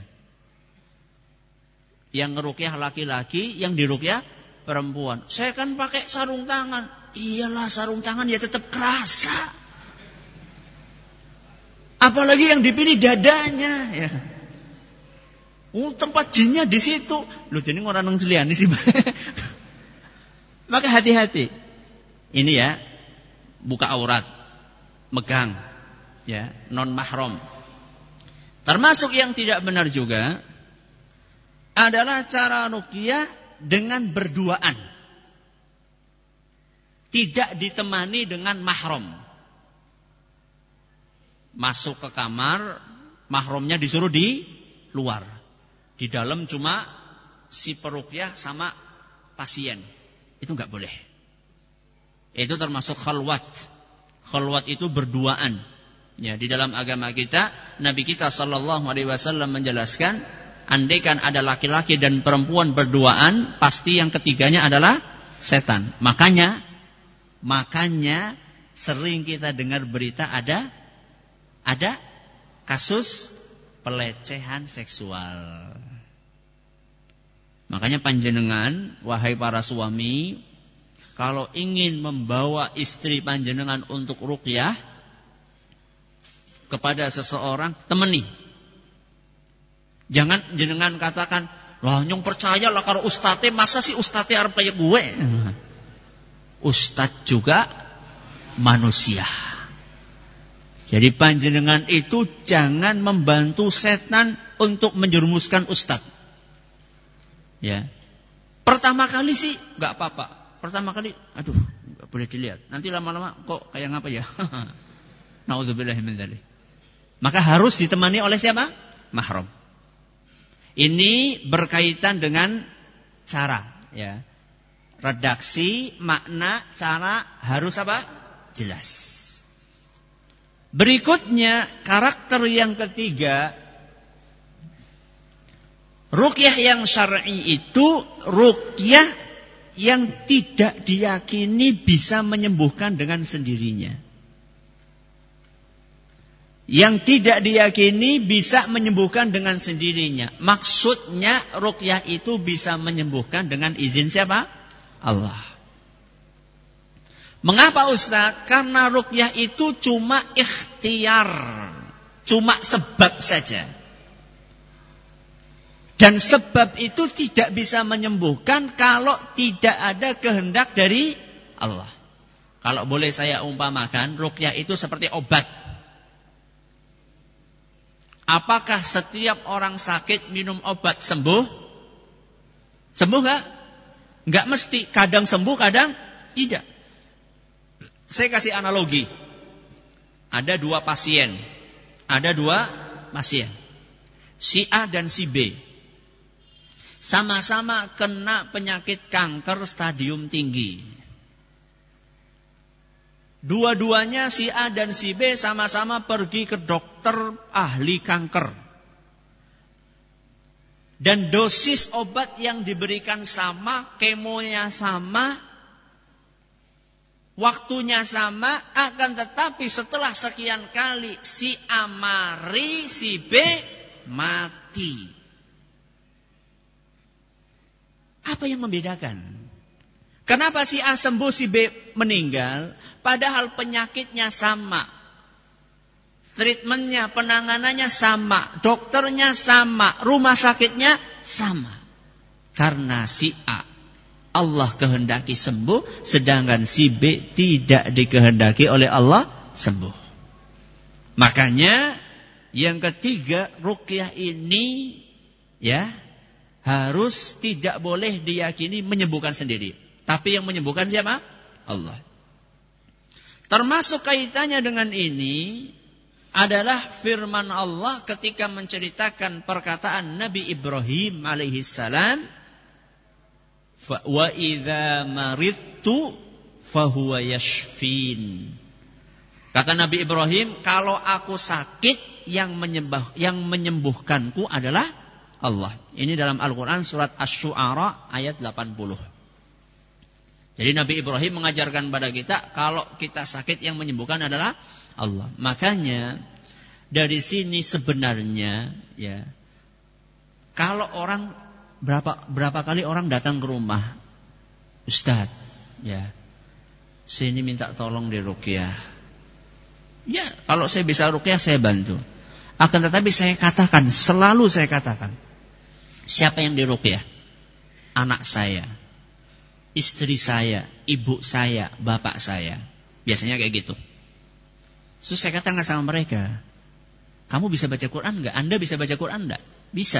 Yang ngeruqyah laki-laki, yang diruqyah perempuan. Saya kan pakai sarung tangan. Iyalah, sarung tangan ya tetap kerasa. Apalagi yang dipilih dadanya, ya. Oh, tempat jinnya di situ. Loh, jadi orang nang celiani sih. Maka hati-hati. Ini ya, buka aurat, megang, ya, non mahram. Termasuk yang tidak benar juga adalah cara ruqyah dengan berduaan, tidak ditemani dengan mahram. Masuk ke kamar, mahramnya disuruh di luar. Di dalam cuma si peruqyah sama pasien. Itu enggak boleh. Itu termasuk khalwat. Khalwat itu berduaan. Ya, di dalam agama kita, Nabi kita sallallahu alaihi wasallam menjelaskan, andaikan ada laki-laki dan perempuan berduaan, pasti yang ketiganya adalah setan. Makanya, makanya sering kita dengar berita ada ada kasus pelecehan seksual. Makanya panjenengan, wahai para suami, kalau ingin membawa istri panjenengan untuk ruqyah kepada seseorang, temani. Jangan jenengan katakan, lah nyong percaya lah kalau ustadz, masa sih ustadz arep kayak gue? Ustadz juga manusia. Jadi panjenengan itu jangan membantu setan untuk menjerumuskan ustadz. Ya. Pertama kali sih enggak apa-apa. Pertama kali, aduh, enggak boleh dilihat. Nanti lama-lama kok kayak ngapa ya? Nauzubillahi min dzalik. Maka harus ditemani oleh siapa? Mahram. Ini berkaitan dengan cara, ya. Redaksi, makna, cara harus apa? Jelas. Berikutnya, karakter yang ketiga, ruqyah yang syar'i itu ruqyah yang tidak diyakini bisa menyembuhkan dengan sendirinya. Yang tidak diyakini bisa menyembuhkan dengan sendirinya. Maksudnya ruqyah itu bisa menyembuhkan dengan izin siapa? Allah. Mengapa Ustaz? Karena ruqyah itu cuma ikhtiar, cuma sebab saja. Dan sebab itu tidak bisa menyembuhkan kalau tidak ada kehendak dari Allah. Kalau boleh saya umpamakan, ruqyah itu seperti obat. Apakah setiap orang sakit minum obat sembuh? Sembuh enggak? Enggak mesti. Kadang sembuh, kadang tidak. Saya kasih analogi. Ada dua pasien. Ada dua pasien. Si A dan si B. Sama-sama kena penyakit kanker stadium tinggi. Dua-duanya si A dan si B sama-sama pergi ke dokter ahli kanker. Dan dosis obat yang diberikan sama, kemonya sama, waktunya sama, akan tetapi setelah sekian kali si A mari, si B mati. Apa yang membedakan? Kenapa si A sembuh, si B meninggal? Padahal penyakitnya sama. Treatmentnya, penanganannya sama. Dokternya sama. Rumah sakitnya sama. Karena si A, Allah kehendaki sembuh. Sedangkan si B tidak dikehendaki oleh Allah sembuh. Makanya yang ketiga, ruqyah ini ya harus tidak boleh diyakini menyembuhkan sendiri. Tapi yang menyembuhkan siapa? Allah. Termasuk kaitannya dengan ini adalah firman Allah ketika menceritakan perkataan Nabi Ibrahim alaihi salam, wa idza maridtu fahuwa yashfin. Kata Nabi Ibrahim, kalau aku sakit yang menyembah yang menyembuhkanku adalah Allah. Ini dalam Al-Qur'an surat Asy-Syu'ara ayat delapan puluh. Jadi Nabi Ibrahim mengajarkan pada kita kalau kita sakit yang menyembuhkan adalah Allah. Makanya dari sini sebenarnya ya kalau orang berapa berapa kali orang datang ke rumah, Ustaz, ya sini minta tolong di ruqyah. Ya kalau saya bisa ruqyah saya bantu. Akan tetapi saya katakan, selalu saya katakan, siapa yang di ruqyah? Anak saya, istri saya, ibu saya, bapak saya. Biasanya kayak gitu. Terus saya katakan sama mereka, kamu bisa baca Quran enggak? Anda bisa baca Quran enggak? Bisa.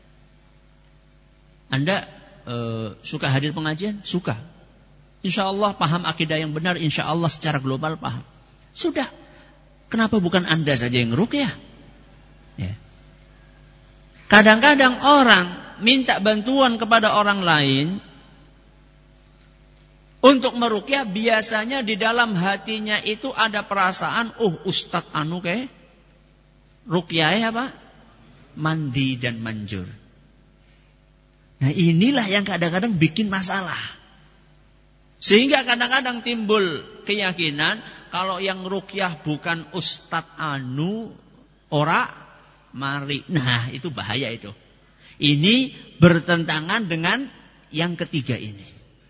Anda e, suka hadir pengajian? Suka. Insya Allah paham akidah yang benar, insya Allah secara global paham. Sudah. Kenapa bukan Anda saja yang ruqyah? Ya. Kadang-kadang orang minta bantuan kepada orang lain untuk meruqyah, biasanya di dalam hatinya itu ada perasaan, oh Ustadz anu kayak ruqyah apa? Mandi dan manjur. Nah inilah yang kadang-kadang bikin masalah. Sehingga kadang-kadang timbul keyakinan kalau yang ruqyah bukan Ustadz anu, ora mari. Nah itu bahaya itu. Ini bertentangan dengan yang ketiga ini.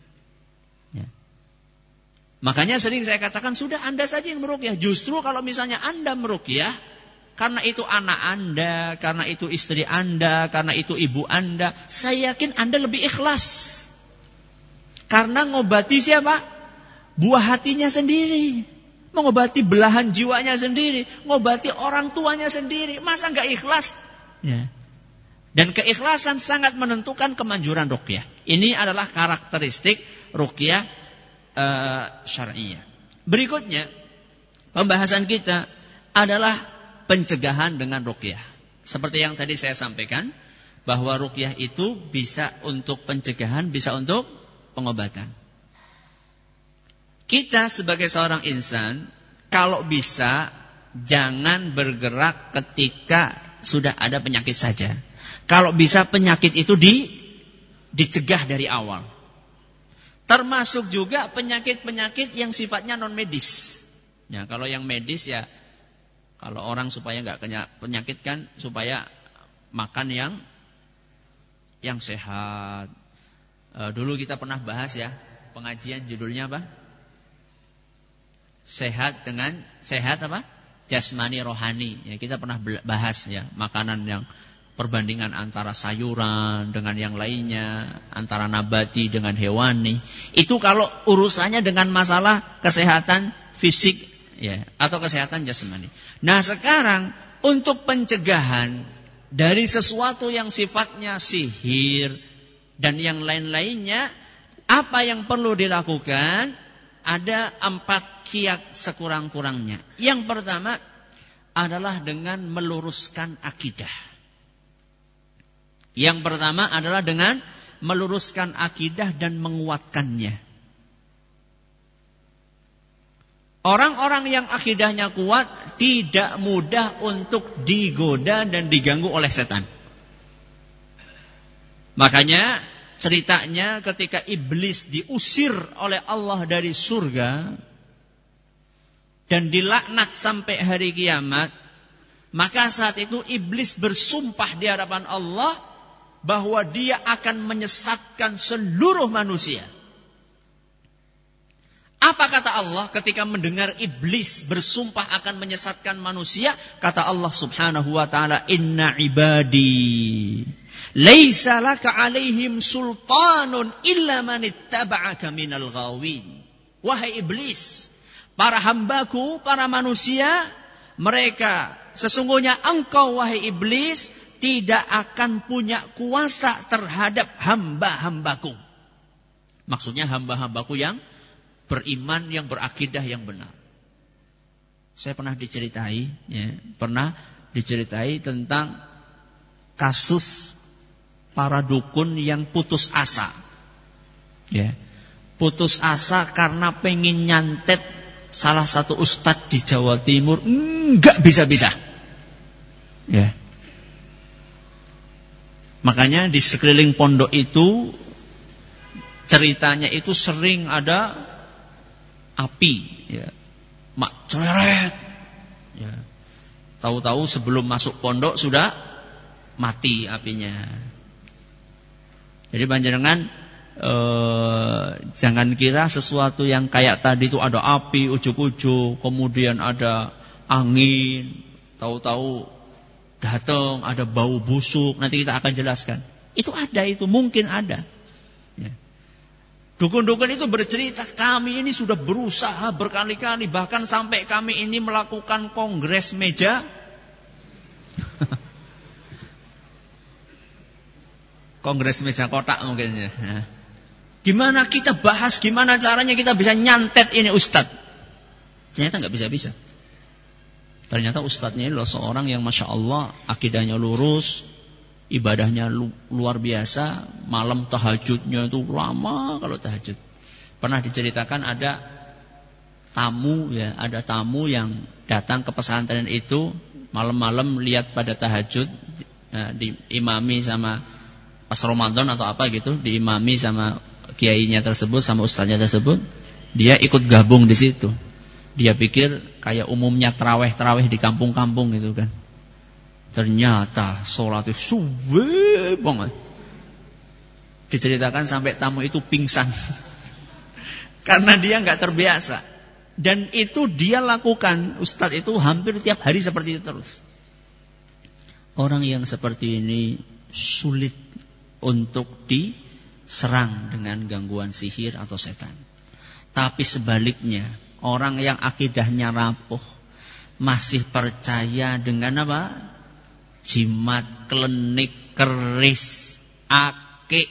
Makanya sering saya katakan, sudah Anda saja yang meruqyah. Justru kalau misalnya Anda meruqyah, karena itu anak Anda, karena itu istri Anda, karena itu ibu Anda, saya yakin Anda lebih ikhlas. Karena ngobati siapa? Buah hatinya sendiri. Mengobati belahan jiwanya sendiri. Ngobati orang tuanya sendiri. Masa gak ikhlas? Ya. Dan keikhlasan sangat menentukan kemanjuran ruqyah. Ini adalah karakteristik ruqyah Uh, syar'iyah. Berikutnya pembahasan kita adalah pencegahan dengan ruqyah. Seperti yang tadi saya sampaikan, bahwa ruqyah itu bisa untuk pencegahan, bisa untuk pengobatan. Kita sebagai seorang insan, kalau bisa jangan bergerak ketika sudah ada penyakit saja. Kalau bisa penyakit itu di, dicegah dari awal. Termasuk juga penyakit-penyakit yang sifatnya non medis. Ya, kalau yang medis ya, kalau orang supaya nggak kena penyakit kan, supaya makan yang yang sehat. E, dulu kita pernah bahas ya, pengajian judulnya apa? Sehat dengan sehat apa? Jasmani rohani. Ya, kita pernah bahas ya, makanan yang perbandingan antara sayuran dengan yang lainnya, antara nabati dengan hewani. Itu kalau urusannya dengan masalah kesehatan fisik ya, atau kesehatan jasmani. Nah sekarang untuk pencegahan dari sesuatu yang sifatnya sihir dan yang lain-lainnya, apa yang perlu dilakukan? Ada empat kiat sekurang-kurangnya. Yang pertama adalah dengan meluruskan akidah. Yang pertama adalah dengan meluruskan akidah dan menguatkannya. Orang-orang yang akidahnya kuat tidak mudah untuk digoda dan diganggu oleh setan. Makanya ceritanya ketika iblis diusir oleh Allah dari surga dan dilaknat sampai hari kiamat, maka saat itu iblis bersumpah di hadapan Allah bahwa dia akan menyesatkan seluruh manusia. Apa kata Allah ketika mendengar iblis bersumpah akan menyesatkan manusia? Kata Allah Subhanahu wa taala, "Inna ibadi laisa laka 'alaihim sultanun illa man ittaba'aka minal ghawin." Wahai iblis, para hambaku, para manusia, mereka sesungguhnya engkau wahai iblis tidak akan punya kuasa terhadap hamba-hambaku. Maksudnya hamba-hambaku yang beriman, yang berakidah yang benar. Saya pernah diceritai, ya, pernah diceritai tentang kasus para dukun yang putus asa. Ya, putus asa karena pengen nyantet salah satu ustadz di Jawa Timur, enggak bisa-bisa. Ya. Makanya di sekeliling pondok itu ceritanya itu sering ada api, ya, mak celeret, ya. Tahu-tahu sebelum masuk pondok sudah mati apinya. Jadi panjenengan eh, jangan kira sesuatu yang kayak tadi itu ada api ujuk-ujuk, kemudian ada angin, tahu-tahu datang ada bau busuk. Nanti kita akan jelaskan. Itu ada, itu mungkin ada. Ya. Dukun-dukun itu bercerita, kami ini sudah berusaha berkali-kali, bahkan sampai kami ini melakukan kongres meja. Kongres meja kotak mungkin. Ya. Gimana kita bahas, gimana caranya kita bisa nyantet ini ustadz. Ternyata nggak bisa-bisa. Ternyata ustadznya ini adalah seorang yang Masya Allah akidahnya lurus, ibadahnya lu, luar biasa, malam tahajudnya itu lama kalau tahajud. Pernah diceritakan ada tamu, ya, ada tamu yang datang ke pesantren itu malam-malam lihat pada tahajud, ya, diimami sama pas Ramadan atau apa gitu, diimami sama kiainya tersebut, sama ustadznya tersebut, dia ikut gabung di situ. Dia pikir kayak umumnya taraweh-taraweh di kampung-kampung gitu kan. Ternyata sholatnya suwe banget. Diceritakan sampai tamu itu pingsan. Karena dia gak terbiasa. Dan itu dia lakukan, ustadz itu hampir tiap hari seperti itu terus. Orang yang seperti ini sulit untuk diserang dengan gangguan sihir atau setan. Tapi sebaliknya, orang yang akidahnya rapuh, masih percaya dengan apa? Jimat, klenik, keris, akik.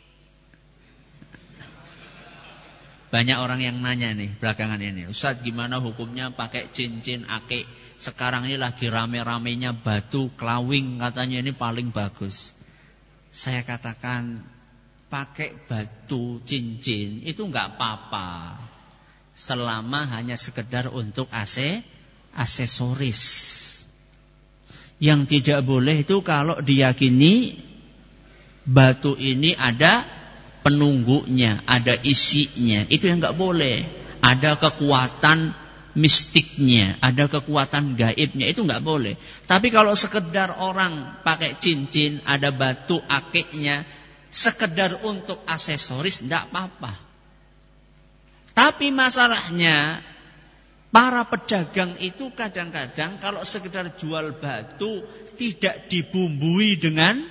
Banyak orang yang nanya nih belakangan ini, Ustaz gimana hukumnya pakai cincin akik? Sekarang ini lagi rame-ramenya batu kelawing, katanya ini paling bagus. Saya katakan pakai batu cincin itu enggak apa-apa, selama hanya sekedar untuk ase, aksesoris. Yang tidak boleh itu kalau diyakini batu ini ada penunggunya, ada isinya. Itu yang enggak boleh. Ada kekuatan mistiknya, ada kekuatan gaibnya, itu enggak boleh. Tapi kalau sekedar orang pakai cincin, ada batu akiknya, sekedar untuk aksesoris, enggak apa-apa. Tapi masalahnya para pedagang itu kadang-kadang kalau sekedar jual batu tidak dibumbui dengan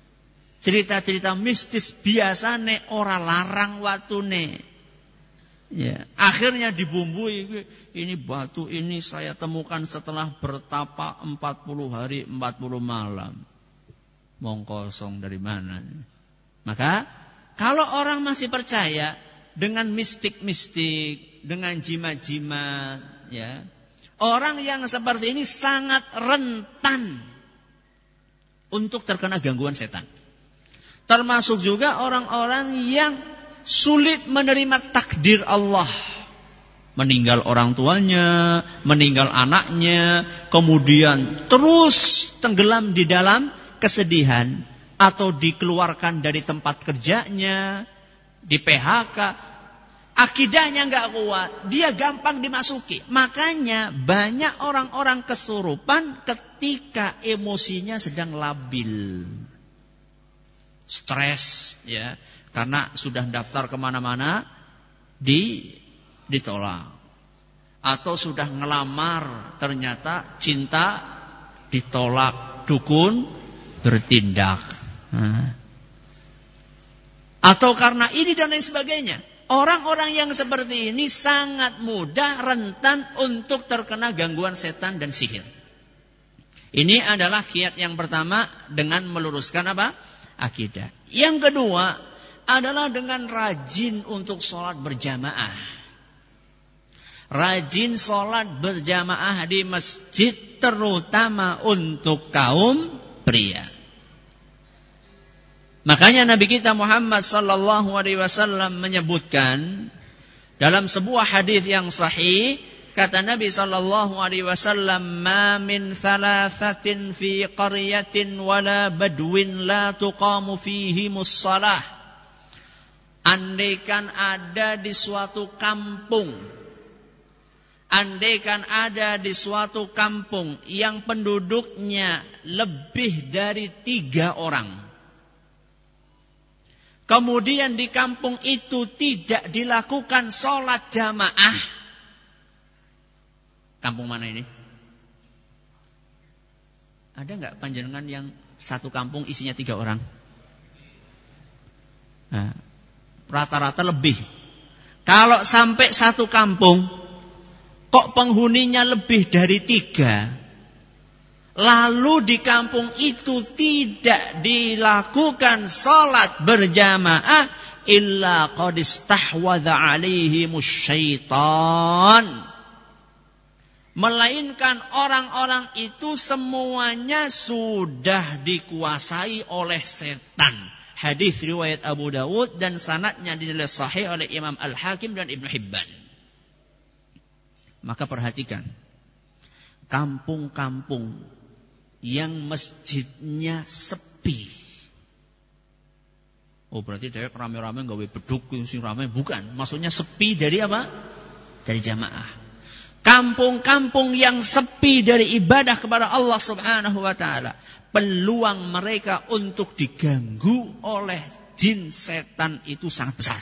cerita-cerita mistis, biasane ora larang watune. Ya, akhirnya dibumbui, ini batu ini saya temukan setelah bertapa empat puluh hari empat puluh malam. Mong kosong dari mana? Maka kalau orang masih percaya dengan mistik-mistik, dengan jimat-jimat, ya, orang yang seperti ini sangat rentan untuk terkena gangguan setan. Termasuk juga orang-orang yang sulit menerima takdir Allah. Meninggal orang tuanya, meninggal anaknya, kemudian terus tenggelam di dalam kesedihan, atau dikeluarkan dari tempat kerjanya, di P H K. Akidahnya enggak kuat, dia gampang dimasuki. Makanya banyak orang-orang kesurupan ketika emosinya sedang labil. Stres, ya. Karena sudah daftar kemana-mana, di, ditolak. Atau sudah ngelamar, ternyata cinta ditolak, dukun bertindak. Nah. Atau karena ini dan lain sebagainya. Orang-orang yang seperti ini sangat mudah rentan untuk terkena gangguan setan dan sihir. Ini adalah kiat yang pertama dengan meluruskan apa? Akidah. Yang kedua adalah dengan rajin untuk sholat berjamaah. Rajin sholat berjamaah di masjid, terutama untuk kaum pria. Makanya Nabi kita Muhammad sallallahu alaihi wasallam menyebutkan dalam sebuah hadis yang sahih, kata Nabi sallallahu alaihi wasallam, "Ma min thalathatin fi qaryatin wala badwin la tuqamu fihimus shalah." Andaikan ada di suatu kampung, andaikan ada di suatu kampung yang penduduknya lebih dari tiga orang, kemudian di kampung itu tidak dilakukan sholat jamaah. Kampung mana ini? Ada nggak panjenengan yang satu kampung isinya tiga orang? Nah, rata-rata lebih. Kalau sampai satu kampung, kok penghuninya lebih dari tiga, lalu di kampung itu tidak dilakukan sholat berjamaah, illa qad istahwadha alaihimus syaitan, melainkan orang-orang itu semuanya sudah dikuasai oleh setan. Hadis riwayat Abu Dawud dan sanadnya dinilai sahih oleh Imam Al-Hakim dan Ibnu Hibban. Maka perhatikan, kampung-kampung yang masjidnya sepi. Oh, berarti dewek rame-rame gawe beduk sing rame, bukan. Maksudnya sepi dari apa? Dari jamaah. Kampung-kampung yang sepi dari ibadah kepada Allah Subhanahu wa taala, peluang mereka untuk diganggu oleh jin setan itu sangat besar.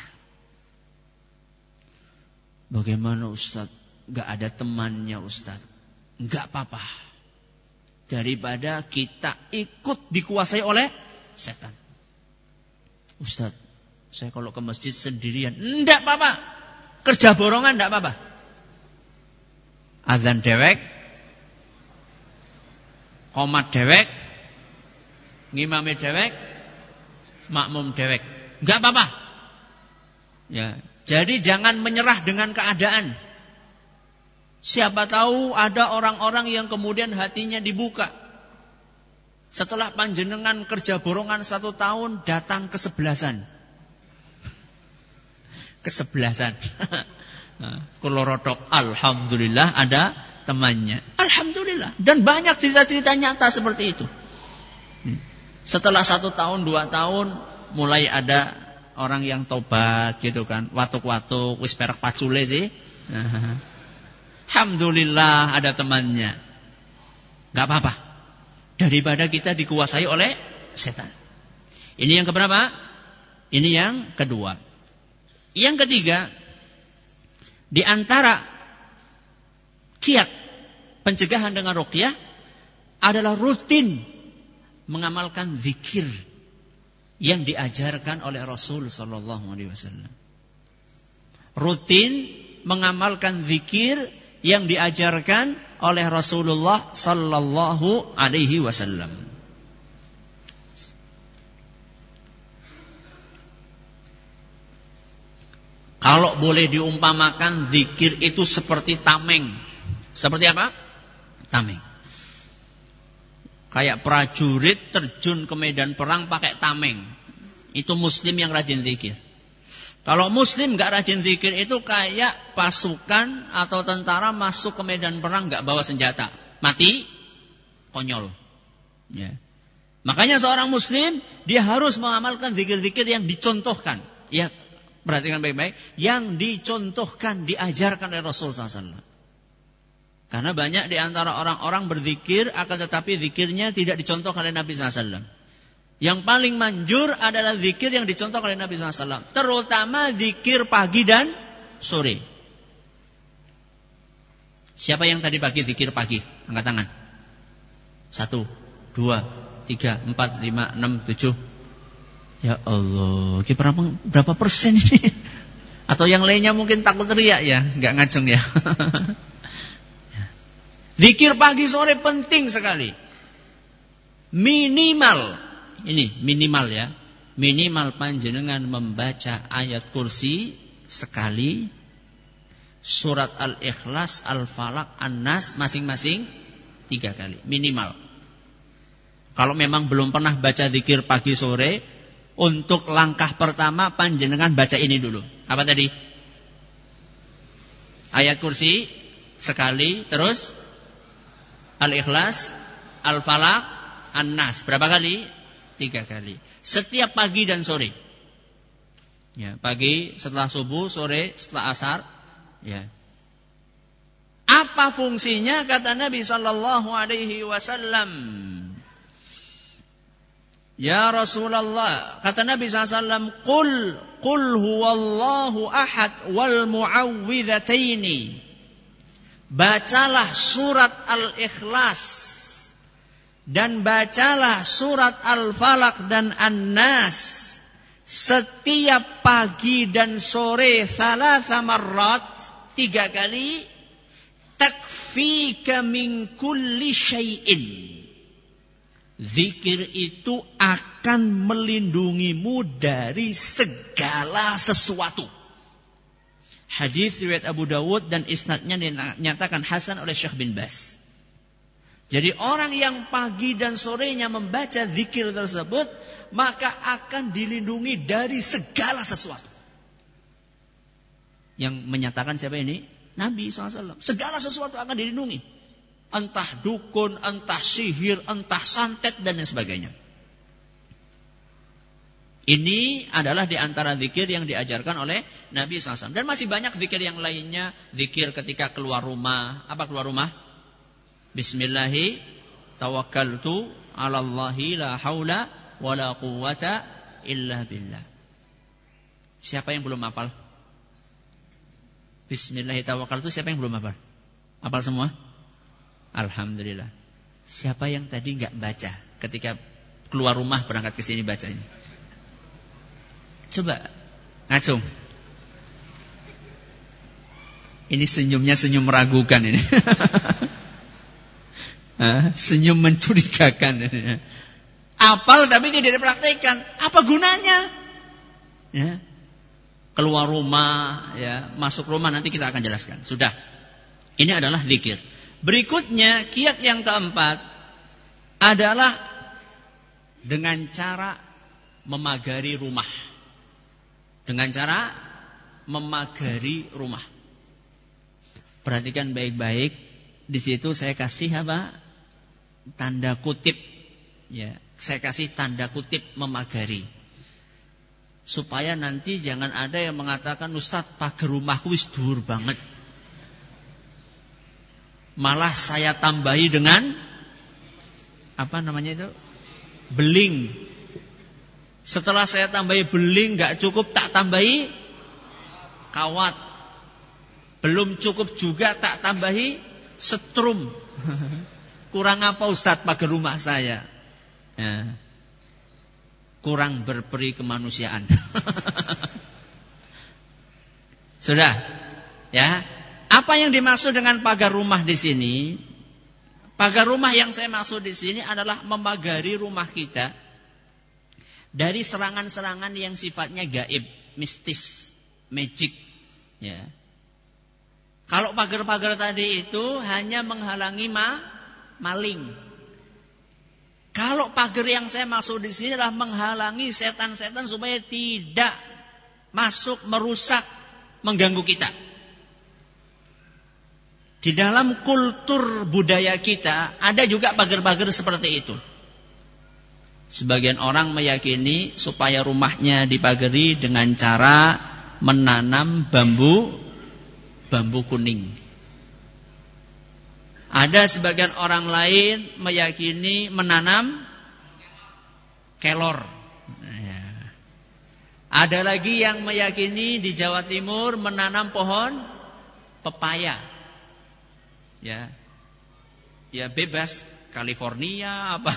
Bagaimana Ustaz? Gak ada temannya Ustaz. Gak apa-apa. Daripada kita ikut dikuasai oleh setan. Ustaz, saya kalau ke masjid sendirian, enggak apa-apa. Kerja borongan enggak apa-apa. Azan dewek, qomat dewek, ngimami dewek, makmum dewek, enggak apa-apa. Ya, jadi jangan menyerah dengan keadaan. Siapa tahu ada orang-orang yang kemudian hatinya dibuka. Setelah panjenengan kerja borongan satu tahun, datang kesebelasan. Kesebelasan. Kulorotok, alhamdulillah ada temannya. Alhamdulillah. Dan banyak cerita-cerita nyata seperti itu. Setelah satu tahun, dua tahun, mulai ada orang yang tobat gitu kan. Watuk-watuk, wis perak pacule sih. Alhamdulillah ada temannya. Gak apa-apa. Daripada kita dikuasai oleh setan. Ini yang keberapa? Ini yang kedua. Yang ketiga, di antara kiat pencegahan dengan ruqyah adalah rutin mengamalkan zikir yang diajarkan oleh Rasul sallallahu alaihi wasallam. rutin mengamalkan zikir yang diajarkan oleh Rasulullah sallallahu alaihi wasallam. Kalau boleh diumpamakan, zikir itu seperti tameng. Seperti apa? Tameng. Kayak prajurit terjun ke medan perang pakai tameng. Itu muslim yang rajin zikir. Kalau muslim gak rajin zikir itu kayak pasukan atau tentara masuk ke medan perang gak bawa senjata. Mati, konyol. Ya. Makanya seorang muslim, dia harus mengamalkan zikir-zikir yang dicontohkan. Ya, perhatikan baik-baik. Yang dicontohkan, diajarkan oleh Rasulullah sallallahu alaihi wasallam. Karena banyak di antara orang-orang berzikir, akan tetapi zikirnya tidak dicontohkan oleh Nabi sallallahu alaihi wasallam. Yang paling manjur adalah zikir yang dicontohkan oleh Nabi sallallahu alaihi wasallam. Terutama zikir pagi dan sore. Siapa yang tadi pagi zikir pagi? Angkat tangan. Satu, dua, tiga, empat, lima, enam, tujuh. Ya Allah, berapa, berapa persen ini? Atau yang lainnya mungkin takut teriak ya, nggak ngacung ya. Zikir pagi sore penting sekali. Minimal, ini minimal ya, minimal panjenengan membaca ayat kursi sekali, surat Al-Ikhlas, Al-Falaq, An-Nas masing-masing tiga kali, minimal. Kalau memang belum pernah baca zikir pagi sore, untuk langkah pertama panjenengan baca ini dulu. Apa tadi? Ayat kursi sekali, terus Al-Ikhlas, Al-Falaq, An-Nas. Berapa kali? Tiga kali. Setiap pagi dan sore. Ya, pagi setelah subuh, sore setelah asar. Ya. Apa fungsinya? Kata Nabi sallallahu alaihi wasallam. Ya Rasulullah, kata Nabi sallallahu alaihi wasallam, Qul, Qul huwallahu ahad wal mu'awwidhataini. Bacalah surat Al-Ikhlas dan bacalah surat Al-Falaq dan An-Nas setiap pagi dan sore salasa marrat, tiga kali, takfika min kulli syai'in. Zikir itu akan melindungimu dari segala sesuatu. Hadis riwayat Abu Dawud dan isnadnya dinyatakan hasan oleh Syekh bin Baz. Jadi orang yang pagi dan sorenya membaca zikir tersebut, maka akan dilindungi dari segala sesuatu. Yang menyatakan siapa ini? Nabi shallallahu alaihi wasallam. Segala sesuatu akan dilindungi. Entah dukun, entah sihir, entah santet dan lain sebagainya. Ini adalah di antara zikir yang diajarkan oleh Nabi shallallahu alaihi wasallam. Dan masih banyak zikir yang lainnya. Zikir ketika keluar rumah. Apa keluar rumah? Bismillahi tawakkaltu ala Allahi la haula wa la quwwata illa billah. Siapa yang belum hafal? Bismillahi tawakkaltu, siapa yang belum hafal? Hafal semua? Alhamdulillah. Siapa yang tadi enggak baca ketika keluar rumah berangkat ke sini bacanya? Coba ngacung. Ini senyumnya senyum meragukan ini. Senyum mencurigakan ini. Apal tapi tidak dipraktikkan. Apa gunanya? Ya. Keluar rumah, ya, masuk rumah nanti kita akan jelaskan. Sudah. Ini adalah zikir. Berikutnya, kiat yang keempat adalah dengan cara memagari rumah. Dengan cara memagari rumah. Perhatikan baik-baik. Di situ saya kasih apa? Tanda kutip. Ya, saya kasih tanda kutip memagari. Supaya nanti jangan ada yang mengatakan, Ustaz, pagar rumahku wis dhuwur banget. Malah saya tambahi dengan apa namanya itu? Beling. Setelah saya tambahi beling gak cukup, tak tambahi kawat. Belum cukup juga tak tambahi setrum. Kurang apa Ustaz pagar rumah saya? Ya. Kurang berperi kemanusiaan. Sudah. Ya. Apa yang dimaksud dengan pagar rumah di sini? Pagar rumah yang saya maksud di sini adalah memagari rumah kita dari serangan-serangan yang sifatnya gaib, mistis, magic. Ya. Kalau pagar-pagar tadi itu hanya menghalangi ma, maling. Kalau pagar yang saya maksud di sini adalah menghalangi setan-setan supaya tidak masuk, merusak, mengganggu kita. Di dalam kultur budaya kita ada juga pagar-pagar seperti itu. Sebagian orang meyakini supaya rumahnya dipagari dengan cara menanam bambu bambu kuning. Ada sebagian orang lain meyakini menanam kelor. Ada lagi yang meyakini di Jawa Timur menanam pohon pepaya. Ya, ya bebas, California apa.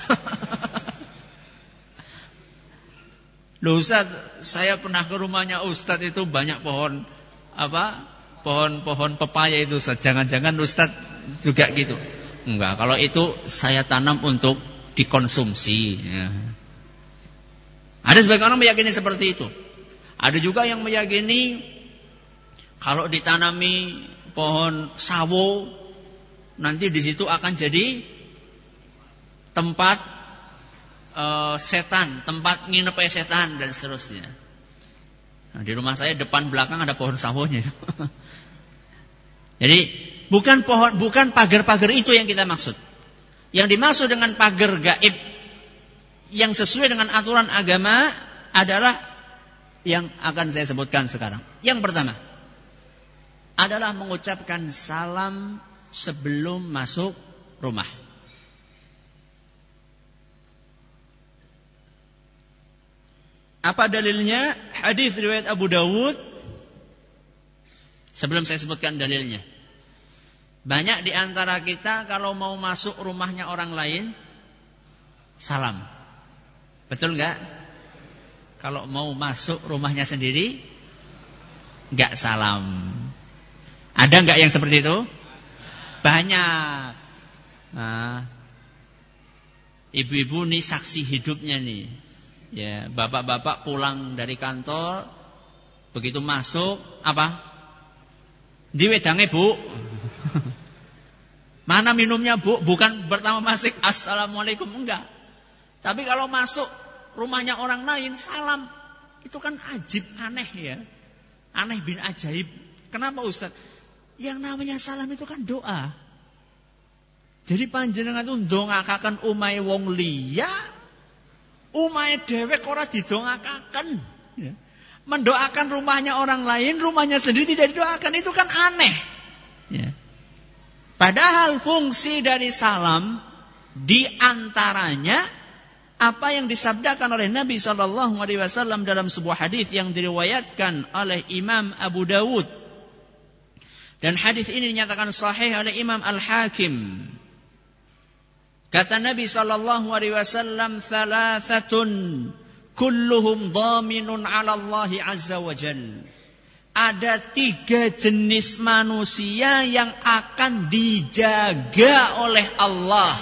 Loh Ustaz, saya pernah ke rumahnya Ustaz itu banyak pohon apa? Pohon-pohon pepaya itu Ustaz. Jangan-jangan Ustaz juga gitu. Enggak, kalau itu saya tanam untuk dikonsumsi. Ya. Ada sebagian orang meyakini seperti itu. Ada juga yang meyakini kalau ditanami pohon sawo, nanti di situ akan jadi tempat uh, setan, tempat nginep setan dan seterusnya. Nah, di rumah saya depan belakang ada pohon sawonya. Jadi bukan pohon, bukan pagar-pagar itu yang kita maksud. Yang dimaksud dengan pagar gaib yang sesuai dengan aturan agama adalah yang akan saya sebutkan sekarang. Yang pertama adalah mengucapkan salam sebelum masuk rumah. Apa dalilnya? Hadis riwayat Abu Dawud. Sebelum saya sebutkan dalilnya, banyak di antara kita kalau mau masuk rumahnya orang lain salam. Betul enggak? Kalau mau masuk rumahnya sendiri enggak salam. Ada enggak yang seperti itu? Banyak. Nah, ibu-ibu nih saksi hidupnya nih. Ya, bapak-bapak pulang dari kantor, begitu masuk apa? Diwedange, Bu. Mana minumnya, Bu? Bukan pertama masuk assalamualaikum, enggak. Tapi kalau masuk rumahnya orang lain salam, itu kan ajib, aneh ya. Aneh bin ajaib. Kenapa Ustaz? Yang namanya salam itu kan doa. Jadi panjenengan itu ndongakaken umahe wong liya, umahe dhewek ora didongakaken. Ya. Mendoakan rumahnya orang lain, rumahnya sendiri tidak didoakan, itu kan aneh. Ya. Padahal fungsi dari salam di antaranya apa yang disabdakan oleh Nabi shallallahu alaihi wasallam dalam sebuah hadis yang diriwayatkan oleh Imam Abu Dawud. Dan hadis ini dinyatakan sahih oleh Imam Al-Hakim. Kata Nabi sallallahu alaihi wasallam, "Thalathatun kulluhum dhaminun 'ala Allah azza wa jalla." Ada tiga jenis manusia yang akan dijaga oleh Allah.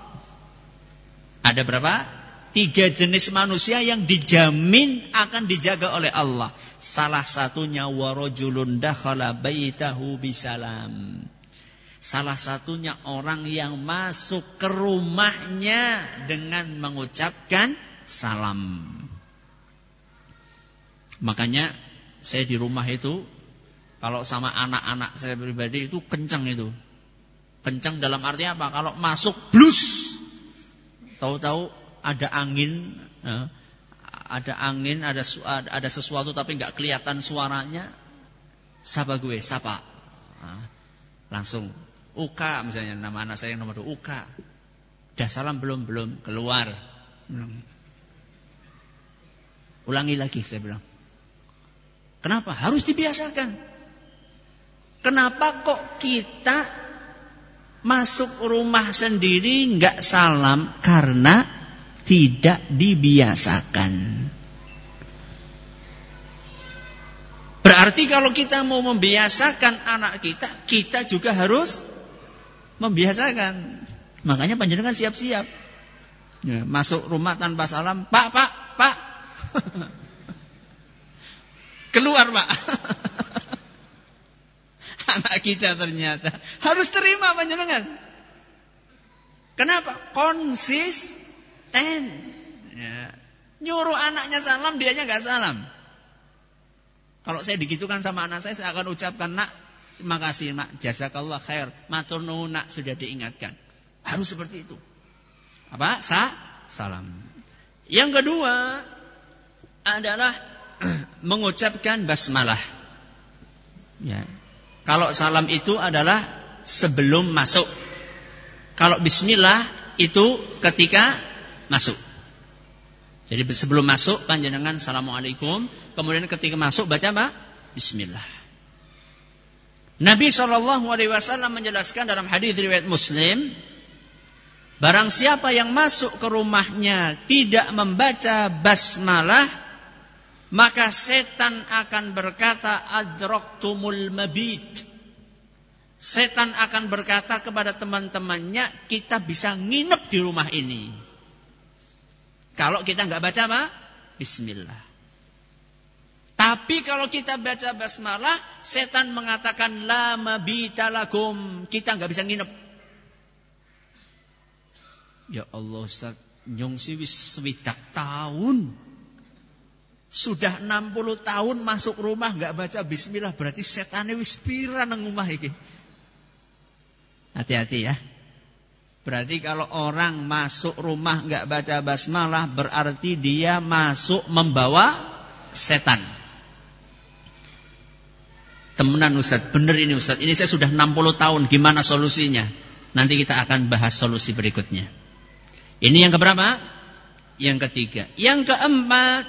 Ada berapa? Tiga jenis manusia yang dijamin akan dijaga oleh Allah. Salah satunya warajulun dakhala baitahu bisalam. Salah satunya orang yang masuk ke rumahnya dengan mengucapkan salam. Makanya saya di rumah itu kalau sama anak-anak saya pribadi itu kencang itu. Kencang dalam arti apa? Kalau masuk blus, tahu-tahu ada angin, ada angin, ada ada sesuatu tapi nggak kelihatan suaranya. Sapa gue, sapa. Langsung Uka misalnya, nama anak saya yang nomor dua Uka. Udah salam belum? Belum. Keluar. Ulangi lagi saya bilang. Kenapa? Harus dibiasakan. Kenapa kok kita masuk rumah sendiri nggak salam? Karena tidak dibiasakan. Berarti kalau kita mau membiasakan anak kita, kita juga harus membiasakan. Makanya panjenengan siap-siap. Ya, masuk rumah tanpa salam, Pak, Pak, Pak. Keluar, Pak. Anak kita ternyata harus terima panjenengan. Kenapa? Konsisten. Ya. Nyuruh anaknya salam, dianya nggak salam. Kalau saya digitukan sama anak saya, saya akan ucapkan, nak, terima kasih, nak, jazakallah khair, matur nuwun, nak, sudah diingatkan. Harus seperti itu. Apa? Sa? Salam. Yang kedua adalah mengucapkan basmalah. Ya. Kalau salam itu adalah sebelum masuk. Kalau bismillah itu ketika masuk. Jadi sebelum masuk panjenengan assalamualaikum, kemudian ketika masuk baca apa? Bismillah. Nabi shallallahu alaihi wasallam menjelaskan dalam hadis riwayat Muslim, barang siapa yang masuk ke rumahnya tidak membaca basmalah, maka setan akan berkata adraktumul mabit. Setan akan berkata kepada teman-temannya, kita bisa nginep di rumah ini. Kalau kita nggak baca apa? Bismillah. Tapi kalau kita baca basmalah, setan mengatakan la mabita lakum, kita nggak bisa nginep. Ya Allah Ustaz, nyong si wis swidak tahun. Sudah enam puluh tahun masuk rumah nggak baca bismillah, berarti setane wis pira nang omah iki. Hati-hati ya. Berarti kalau orang masuk rumah nggak baca basmalah, berarti dia masuk membawa setan. Temenan Ustaz, bener ini Ustaz. Ini saya sudah enam puluh tahun, gimana solusinya? Nanti kita akan bahas solusi berikutnya. Ini yang keberapa? Yang ketiga. Yang keempat,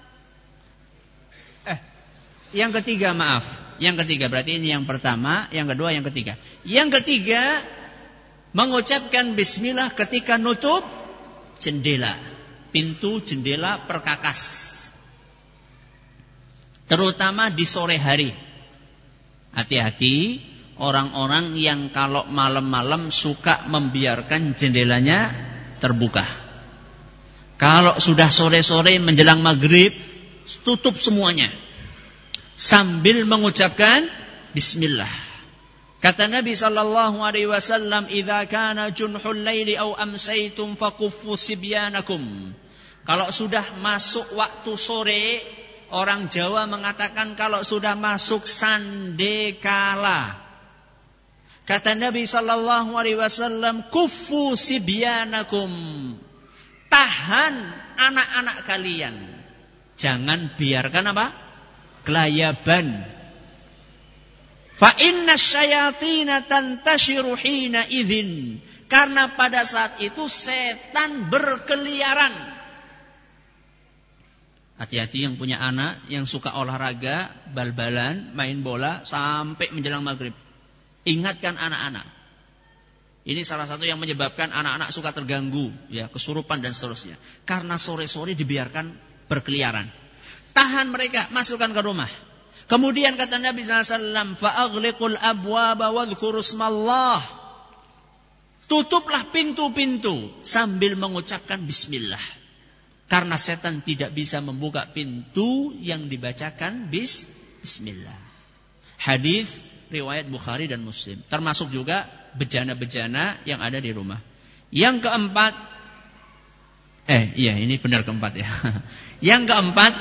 eh, yang ketiga maaf. Yang ketiga, berarti ini yang pertama, yang kedua, yang ketiga. Yang ketiga, mengucapkan bismillah ketika nutup jendela, pintu jendela perkakas. Terutama di sore hari. Hati-hati orang-orang yang kalau malam-malam suka membiarkan jendelanya terbuka. Kalau sudah sore-sore menjelang maghrib, tutup semuanya. Sambil mengucapkan bismillah. Kata Nabi sallallahu alaihi wasallam, "Idza kana junhul laili aw amsaytum faquffu sibyanakum." Kalau sudah masuk waktu sore, orang Jawa mengatakan kalau sudah masuk sandekala. Kata Nabi sallallahu alaihi wasallam, "Kuffu sibyanakum." Tahan anak-anak kalian. Jangan biarkan apa? Kelayaban. Fa inna syayatina tantashiru hina idzin. Karena pada saat itu setan berkeliaran. Hati-hati yang punya anak yang suka olahraga, bal-balan, main bola sampai menjelang maghrib. Ingatkan anak-anak. Ini salah satu yang menyebabkan anak-anak suka terganggu, ya, kesurupan dan seterusnya. Karena sore-sore dibiarkan berkeliaran. Tahan mereka, masukkan ke rumah. Kemudian kata Nabi sallallahu alaihi wasallam, fa'aghliqul abwaba wadhkurusmallah. Tutuplah pintu-pintu sambil mengucapkan bismillah. Karena setan tidak bisa membuka pintu yang dibacakan bis, bismillah. Hadis riwayat Bukhari dan Muslim. Termasuk juga bejana-bejana yang ada di rumah. Yang keempat, eh iya ini benar keempat ya. Yang keempat,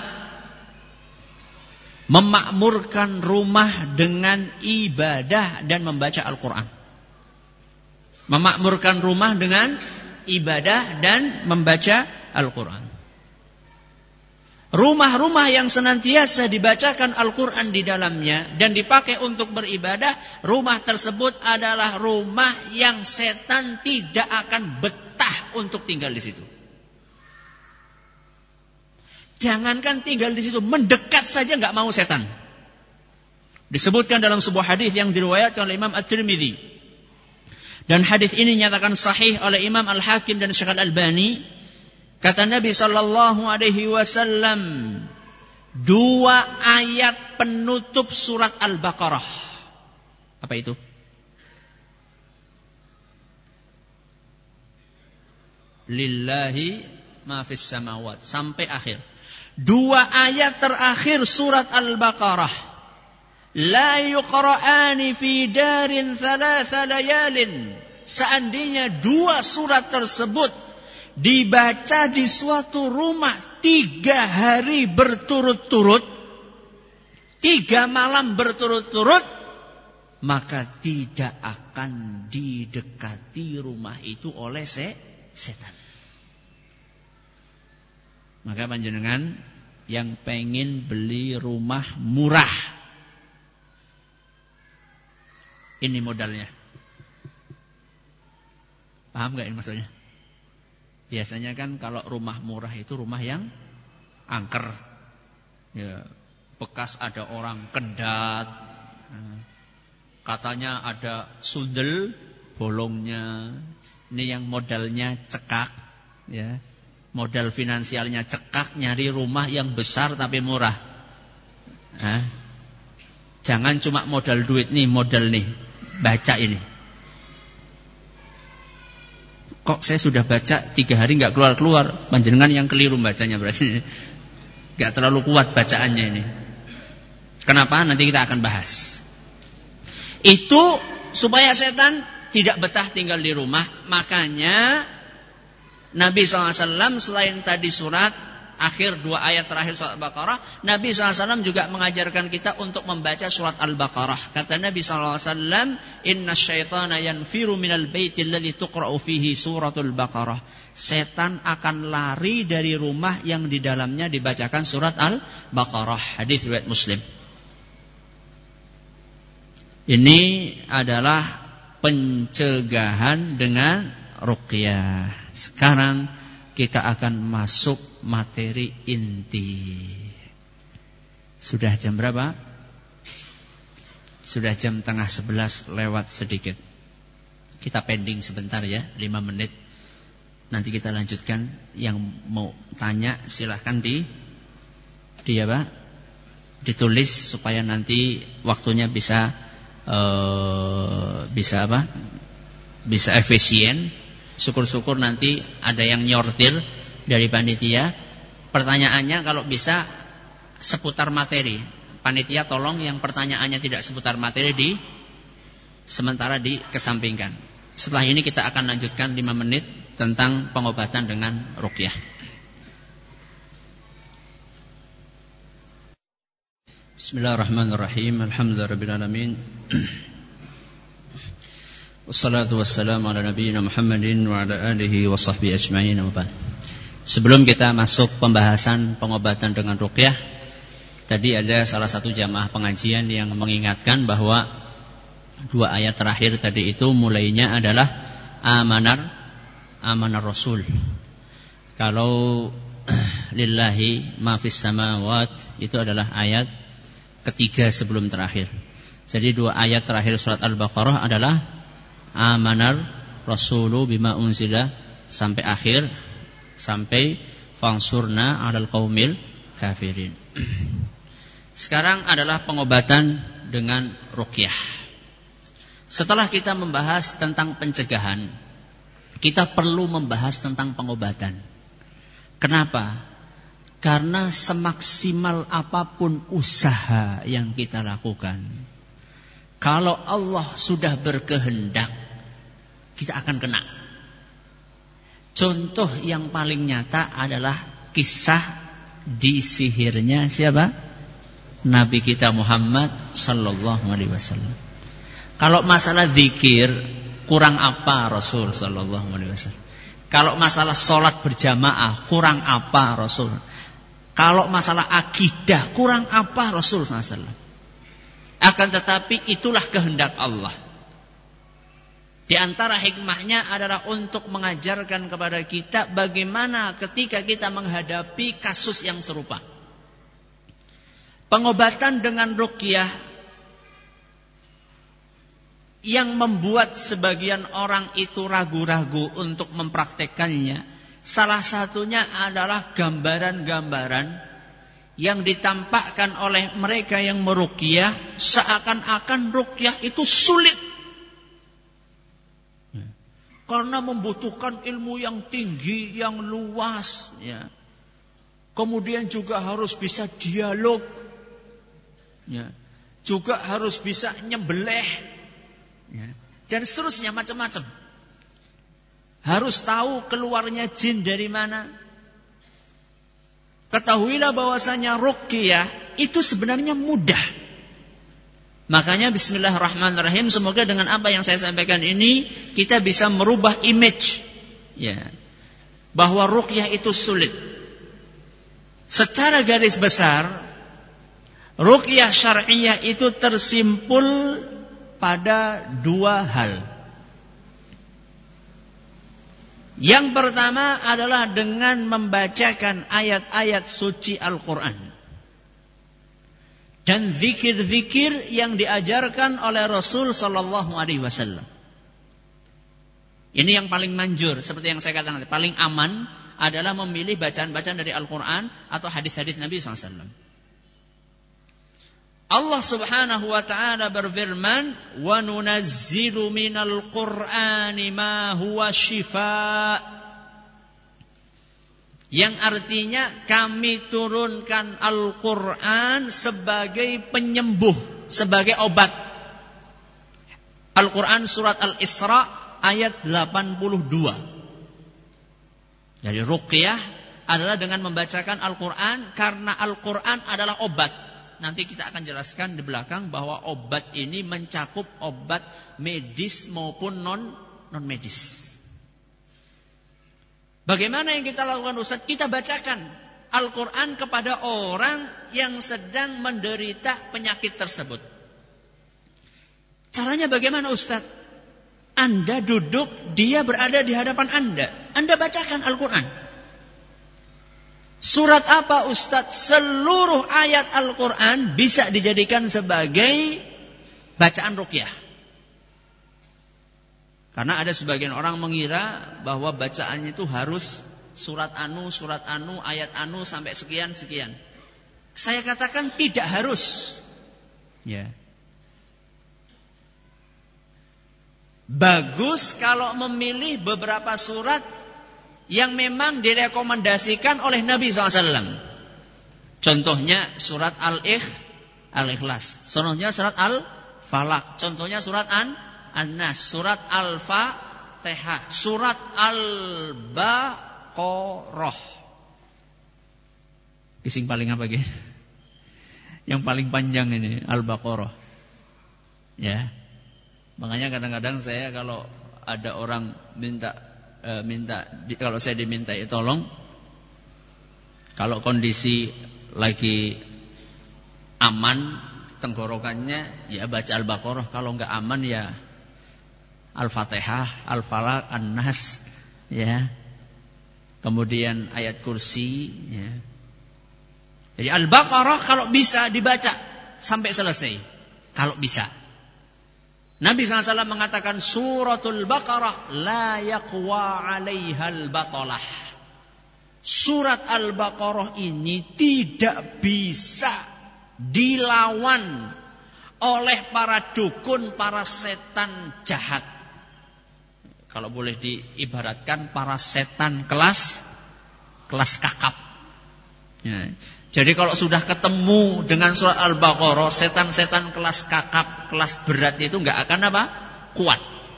memakmurkan rumah dengan ibadah dan membaca Al-Quran. Memakmurkan rumah dengan ibadah dan membaca Al-Quran. Rumah-rumah yang senantiasa dibacakan Al-Quran di dalamnya dan dipakai untuk beribadah, rumah tersebut adalah rumah yang setan tidak akan betah untuk tinggal di situ. Jangankan tinggal di situ, mendekat saja nggak mau setan. Disebutkan dalam sebuah hadis yang diriwayatkan oleh Imam At-Tirmidzi. Dan hadis ini dinyatakan sahih oleh Imam Al-Hakim dan Syekh Al-Albani. Kata Nabi sallallahu alaihi wasallam, dua ayat penutup surat Al-Baqarah. Apa itu? Lillahi ma fis samawat sampai akhir. Dua ayat terakhir surat Al-Baqarah. La yuqra'ani fi darin thalatha layalin. Seandainya dua surat tersebut dibaca di suatu rumah tiga hari berturut-turut, tiga malam berturut-turut, maka tidak akan didekati rumah itu oleh setan. Maka panjenengan yang pengen beli rumah murah, ini modalnya. Paham gak ini maksudnya? Biasanya kan kalau rumah murah itu rumah yang angker, ya, bekas ada orang kendat, katanya ada sundel bolongnya. Ini yang modalnya cekak, ya, modal finansialnya cekak, nyari rumah yang besar tapi murah. Hah? Jangan cuma modal duit nih, modal nih, baca ini. Kok saya sudah baca tiga hari nggak keluar-keluar? Panjenengan yang keliru bacanya berarti. Nggak terlalu kuat bacaannya ini. Kenapa? Nanti kita akan bahas. Itu supaya setan tidak betah tinggal di rumah. Makanya Nabi shallallahu alaihi wasallam selain tadi surat akhir dua ayat terakhir surat Al-Baqarah, Nabi shallallahu alaihi wasallam juga mengajarkan kita untuk membaca surat Al-Baqarah. Kata Nabi shallallahu alaihi wasallam, "Inna syaitana yanfiru minal baiti alladhi tuqra'u fihi suratul Baqarah." Setan akan lari dari rumah yang di dalamnya dibacakan surat Al-Baqarah. Hadis riwayat Muslim. Ini adalah pencegahan dengan ruqyah. Sekarang kita akan masuk materi inti. Sudah jam berapa? Sudah jam tengah sebelas lewat sedikit. Kita pending sebentar ya, lima menit. Nanti kita lanjutkan. Yang mau tanya silahkan di di apa? Ditulis supaya nanti waktunya bisa uh, bisa apa? Bisa efisien. Syukur-syukur nanti ada yang nyortir dari panitia. Pertanyaannya kalau bisa seputar materi. Panitia tolong yang pertanyaannya tidak seputar materi di sementara dikesampingkan. Setelah ini kita akan lanjutkan lima menit tentang pengobatan dengan ruqyah. Bismillahirrahmanirrahim. Alhamdulillahirabbil alamin. Wassalatu wassalamu ala nabiyyina Muhammadin wa ala alihi wa sahbihi ajma'in. Sebelum kita masuk pembahasan pengobatan dengan ruqyah, tadi ada salah satu jamaah pengajian yang mengingatkan bahwa dua ayat terakhir tadi itu mulainya adalah amanar amanar Rasul. Kalau lillahi ma fis samawat itu adalah ayat ketiga sebelum terakhir. Jadi dua ayat terakhir surat Al-Baqarah adalah amanar rasulu bima unzila sampai akhir, sampai fansurna 'alal qaumil kafirin. Sekarang adalah pengobatan dengan ruqyah. Setelah kita membahas tentang pencegahan, kita perlu membahas tentang pengobatan. Kenapa? Karena semaksimal apapun usaha yang kita lakukan, kalau Allah sudah berkehendak, kita akan kena. Contoh yang paling nyata adalah kisah disihirnya siapa? Nabi kita Muhammad sallallahu alaihi wasallam. Kalau masalah zikir, kurang apa Rasul sallallahu alaihi wasallam? Kalau masalah sholat berjamaah, kurang apa Rasul? Kalau masalah akidah, kurang apa Rasul sallallahu alaihi wasallam? Akan tetapi itulah kehendak Allah. Di antara hikmahnya adalah untuk mengajarkan kepada kita bagaimana ketika kita menghadapi kasus yang serupa. Pengobatan dengan ruqyah yang membuat sebagian orang itu ragu-ragu untuk mempraktekannya, salah satunya adalah gambaran-gambaran yang ditampakkan oleh mereka yang meruqyah seakan-akan ruqyah itu sulit. Karena membutuhkan ilmu yang tinggi, yang luas, ya. Kemudian juga harus bisa dialog, ya. Juga harus bisa nyembelih, ya. Dan seterusnya macam-macam. Harus tahu keluarnya jin dari mana. Ketahuilah bahwasanya ruqyah itu sebenarnya mudah. Makanya bismillahirrahmanirrahim, semoga dengan apa yang saya sampaikan ini kita bisa merubah image, ya, bahwa ruqyah itu sulit. Secara garis besar, ruqyah syar'iyah itu tersimpul pada dua hal. Yang pertama adalah dengan membacakan ayat-ayat suci Al-Quran dan zikir-zikir yang diajarkan oleh Rasul Sallallahu Alaihi Wasallam. Ini yang paling manjur, seperti yang saya katakan, paling aman adalah memilih bacaan-bacaan dari Al-Quran atau hadis-hadis Nabi Sallallahu Alaihi Wasallam. Allah Subhanahu wa taala berfirman, "Wa nunazzilu minal Qur'ani ma huwa shifaa." Yang artinya kami turunkan Al-Qur'an sebagai penyembuh, sebagai obat. Al-Qur'an surat Al-Isra ayat delapan puluh dua. Jadi ruqyah adalah dengan membacakan Al-Qur'an, karena Al-Qur'an adalah obat. Nanti kita akan jelaskan di belakang bahwa obat ini mencakup obat medis maupun non non medis. Bagaimana yang kita lakukan, Ustaz? Kita bacakan Al-Quran kepada orang yang sedang menderita penyakit tersebut. Caranya bagaimana, Ustaz? Anda duduk, dia berada di hadapan Anda. Anda bacakan Al-Quran. Surat apa, Ustaz? Seluruh ayat Al-Quran bisa dijadikan sebagai bacaan ruqyah. Karena ada sebagian orang mengira bahwa bacaannya itu harus surat anu, surat anu, ayat anu sampai sekian sekian. Saya katakan tidak harus. Ya. Bagus kalau memilih beberapa surat yang memang direkomendasikan oleh Nabi shallallahu alaihi wasallam. Contohnya surat Al-Ikhlas. Contohnya surat Al-Falaq. Contohnya surat An An-Nas. Surat Al-Fatihah. Surat Al-Baqarah. Kising paling apa gitu? Yang paling panjang ini Al-Baqarah. Ya. Makanya kadang-kadang saya kalau ada orang minta E, minta di, kalau saya dimintai tolong, kalau kondisi lagi aman tenggorokannya ya baca Al-Baqarah, kalau enggak aman ya Al-Fatihah, Al-Falaq, An-Nas, ya. Kemudian ayat kursi, ya. Jadi Al-Baqarah kalau bisa dibaca sampai selesai, kalau bisa. Nabi shallallahu alaihi wasallam mengatakan suratul Baqarah la yaqwa 'alaihal batalah. Surat Al-Baqarah ini tidak bisa dilawan oleh para dukun, para setan jahat. Kalau boleh diibaratkan para setan kelas kelas kakap. Ya. Jadi kalau sudah ketemu dengan surat Al-Baqarah, setan-setan kelas kakap, kelas berat itu enggak akan apa? Kuat.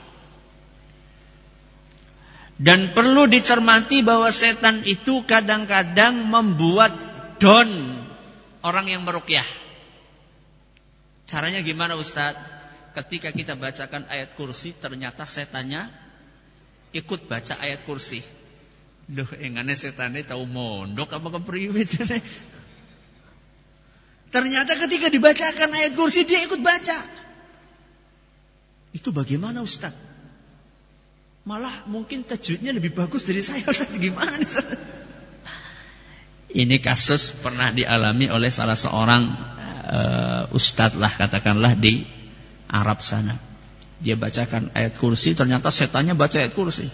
Dan perlu dicermati bahwa setan itu kadang-kadang membuat down orang yang meruqyah. Caranya gimana, Ustaz? Ketika kita bacakan ayat kursi, ternyata setannya ikut baca ayat kursi. Duh, engane setannya tahu mondok apa kepriwe jane. Ternyata ketika dibacakan ayat kursi dia ikut baca. Itu bagaimana, Ustaz? Malah mungkin tajwidnya lebih bagus dari saya, Ustaz. Gimana nih, Ustaz? Ini kasus pernah dialami oleh salah seorang uh, ustadz lah, katakanlah di Arab sana. Dia bacakan ayat kursi, ternyata setannya baca ayat kursi.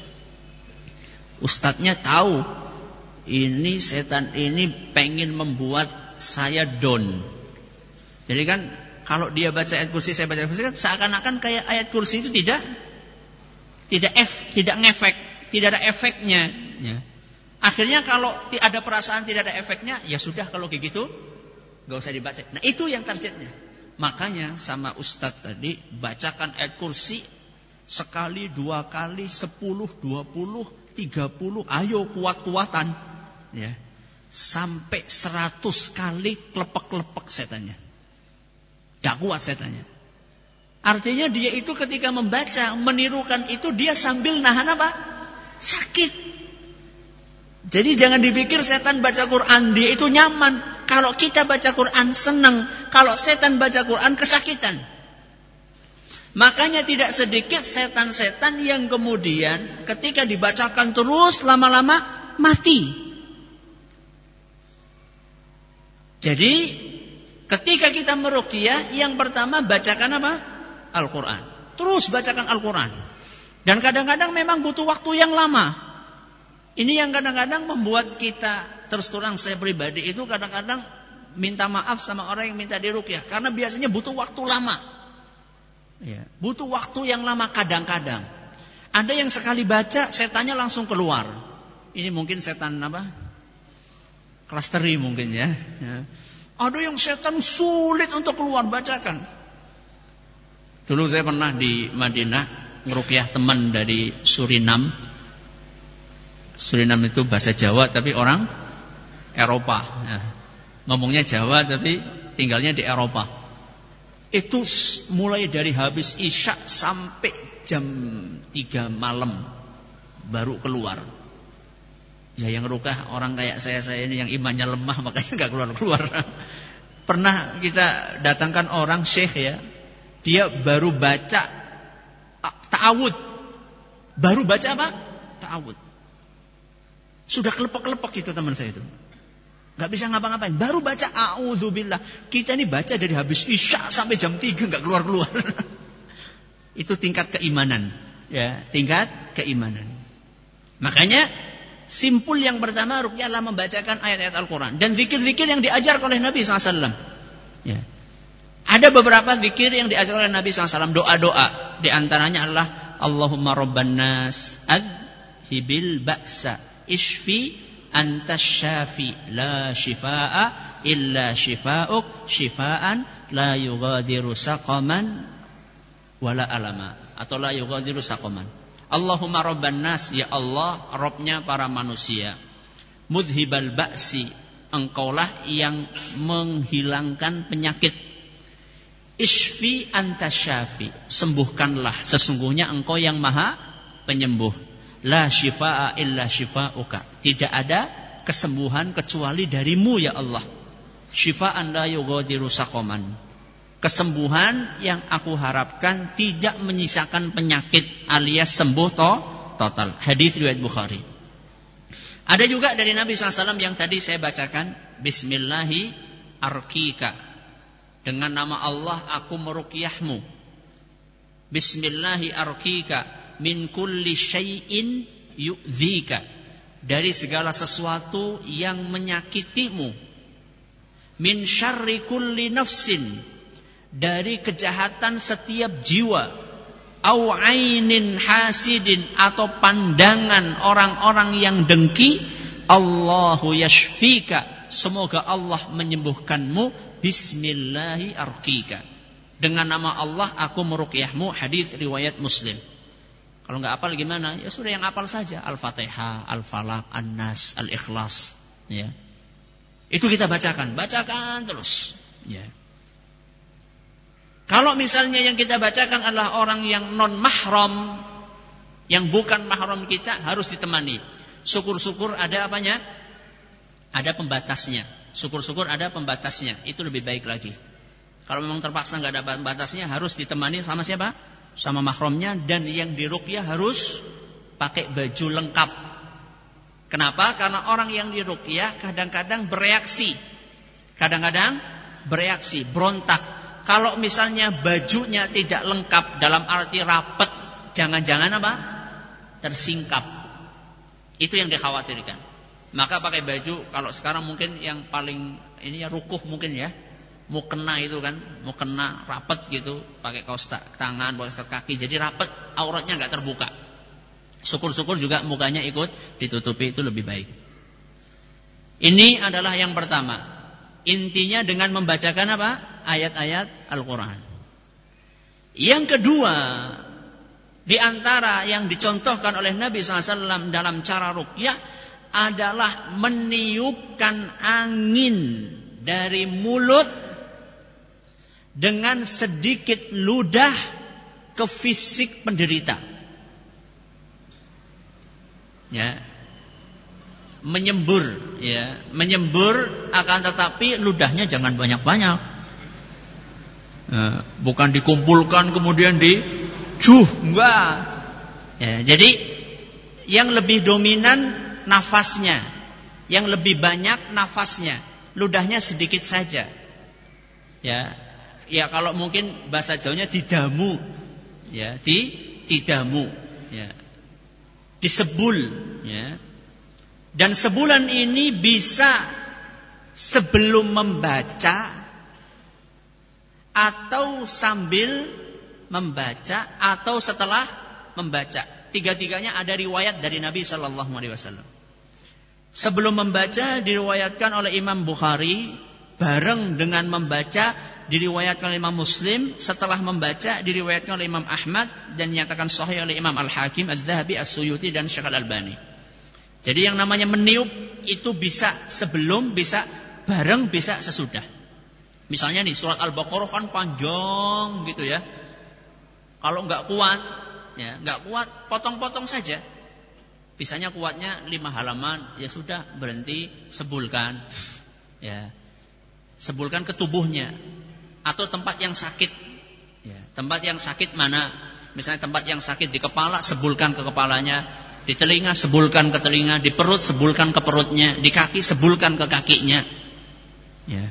Ustadznya tahu ini setan ini pengen membuat saya down. Jadi kan kalau dia baca ayat kursi, saya baca ayat kursi, kan seakan-akan kayak ayat kursi itu tidak tidak ef, tidak ngefek, tidak ada efeknya. Ya. Akhirnya kalau ada perasaan tidak ada efeknya, ya sudah kalau kayak gitu, gak usah dibaca. Nah itu yang targetnya. Makanya sama Ustadz tadi, bacakan ayat kursi sekali, dua kali, sepuluh, dua puluh, tiga puluh, ayo kuat-kuatan. Ya. Sampai seratus kali klepek-klepek setannya. Gak kuat setannya. Artinya dia itu ketika membaca, menirukan itu, dia sambil nahan apa? Sakit. Jadi jangan dipikir setan baca Quran dia itu nyaman. Kalau kita baca Quran senang. Kalau setan baca Quran kesakitan. Makanya tidak sedikit setan-setan yang kemudian ketika dibacakan terus lama-lama mati. Jadi ketika kita meruqyah, yang pertama bacakan apa? Al-Quran. Terus bacakan Al-Quran. Dan kadang-kadang memang butuh waktu yang lama. Ini yang kadang-kadang membuat kita, terus terang saya pribadi itu kadang-kadang minta maaf sama orang yang minta diruqyah. Karena biasanya butuh waktu lama. Ya, butuh waktu yang lama kadang-kadang. Ada yang sekali baca setannya langsung keluar. Ini mungkin setan apa? Klasteri mungkin ya. Ya. Ada yang setan sulit untuk keluar, bacakan. Dulu saya pernah di Madinah ngeruqyah teman dari Suriname. Suriname itu bahasa Jawa tapi orang Eropa. Ya. Ngomongnya Jawa tapi tinggalnya di Eropa. Itu mulai dari habis Isya sampai jam tiga malam baru keluar. Ya yang ruqyah orang kayak saya-saya ini yang imannya lemah makanya gak keluar-keluar. Pernah kita datangkan orang syekh ya. Dia baru baca ta'awud. Baru baca apa? Ta'awud. Sudah kelepek-kelepek itu teman saya itu. Gak bisa ngapa-ngapain. Baru baca a'udzubillah. Kita ini baca dari habis Isya sampai jam tiga gak keluar-keluar. Itu tingkat keimanan. Ya, tingkat keimanan. Makanya simpul yang pertama ruqyah adalah membacakan ayat-ayat Al-Quran. Dan zikir-zikir yang diajar oleh Nabi shallallahu alaihi wasallam. Ya. Ada beberapa zikir yang diajar oleh Nabi shallallahu alaihi wasallam. Doa-doa. Di antaranya adalah Allahumma rabban nas adhibil ba'sa Ishfi antas syafi la shifaa illa shifauk shifaan la yughadiru saqaman wala alama atau la yughadiru saqaman. Allahumma rabban nas, ya Allah Rabbnya para manusia. Mudhibal ba'si, engkaulah yang menghilangkan penyakit. Ishfi antas syafi, sembuhkanlah, sesungguhnya engkau yang maha penyembuh. La shifaa illa shifauka, tidak ada kesembuhan kecuali darimu ya Allah. Shifaan la yughadiru saqaman, kesembuhan yang aku harapkan tidak menyisakan penyakit alias sembuh to, total. Hadis riwayat Bukhari. Ada juga dari Nabi shallallahu alaihi wasallam yang tadi saya bacakan, Bismillahi arqika, dengan nama Allah aku meruqyahmu. Bismillahi arqika min kulli syai'in yu'dzika, dari segala sesuatu yang menyakitimu. Min syarri kulli nafsin, dari kejahatan setiap jiwa. Au ainin hasidin, atau pandangan orang-orang yang dengki. Allahu yashfika, semoga Allah menyembuhkanmu. Bismillahi arqika, dengan nama Allah aku meruqyahmu. Hadis riwayat Muslim. Kalau nggak hafal gimana? Ya sudah yang hafal saja. Al-Fatihah, Al-Falaq, An-Nas, Al-Ikhlas. Ya. Itu kita bacakan. Bacakan terus. Ya. Kalau misalnya yang kita bacakan adalah orang yang non-mahram, yang bukan mahram kita, harus ditemani. Syukur-syukur ada apanya? Ada pembatasnya. Syukur-syukur ada pembatasnya. Itu lebih baik lagi. Kalau memang terpaksa nggak ada pembatasnya, harus ditemani sama siapa? Sama mahramnya. Dan yang diruqyah harus pakai baju lengkap. Kenapa? Karena orang yang diruqyah kadang-kadang bereaksi. Kadang-kadang bereaksi, berontak. Kalau misalnya bajunya tidak lengkap dalam arti rapet, jangan-jangan apa? Tersingkap. Itu yang dikhawatirkan. Maka pakai baju, kalau sekarang mungkin yang paling ini ya rukuh mungkin ya, mukena itu kan, mukena rapet gitu, pakai kaos tangan, kaos kaki, jadi rapet, auratnya nggak terbuka. Syukur-syukur juga mukanya ikut ditutupi, itu lebih baik. Ini adalah yang pertama. Intinya dengan membacakan apa? Ayat-ayat Al-Quran. Yang kedua, di antara yang dicontohkan oleh Nabi shallallahu alaihi wasallam dalam cara ruqyah adalah meniupkan angin dari mulut dengan sedikit ludah ke fisik penderita. Ya. Menyembur, ya, menyembur, akan tetapi ludahnya jangan banyak-banyak. Ya, bukan dikumpulkan kemudian di cuh, enggak. Ya, jadi yang lebih dominan nafasnya, yang lebih banyak nafasnya, ludahnya sedikit saja. Ya, ya kalau mungkin bahasa Jawanya didamu, ya, di didamu, ya, disebul, ya. Dan sebulan ini bisa sebelum membaca atau sambil membaca atau setelah membaca. Tiga-tiganya ada riwayat dari Nabi Sallallahu Alaihi Wasallam. Sebelum membaca diriwayatkan oleh Imam Bukhari, bareng dengan membaca diriwayatkan oleh Imam Muslim, setelah membaca diriwayatkan oleh Imam Ahmad dan dinyatakan sahih oleh Imam Al-Hakim, Al-Dhahabi, As-Suyuti dan Syekh Al-Albani. Jadi yang namanya meniup itu bisa sebelum, bisa bareng, bisa sesudah. Misalnya nih surat Al-Baqarah kan panjang gitu ya. Kalau nggak kuat, ya nggak kuat, potong-potong saja. Bisanya kuatnya lima halaman, ya sudah berhenti, sebulkan, ya, sebulkan ke tubuhnya atau tempat yang sakit, ya, tempat yang sakit mana? Misalnya tempat yang sakit di kepala, sebulkan ke kepalanya, di telinga sebulkan ke telinga, di perut sebulkan ke perutnya, di kaki sebulkan ke kakinya, ya.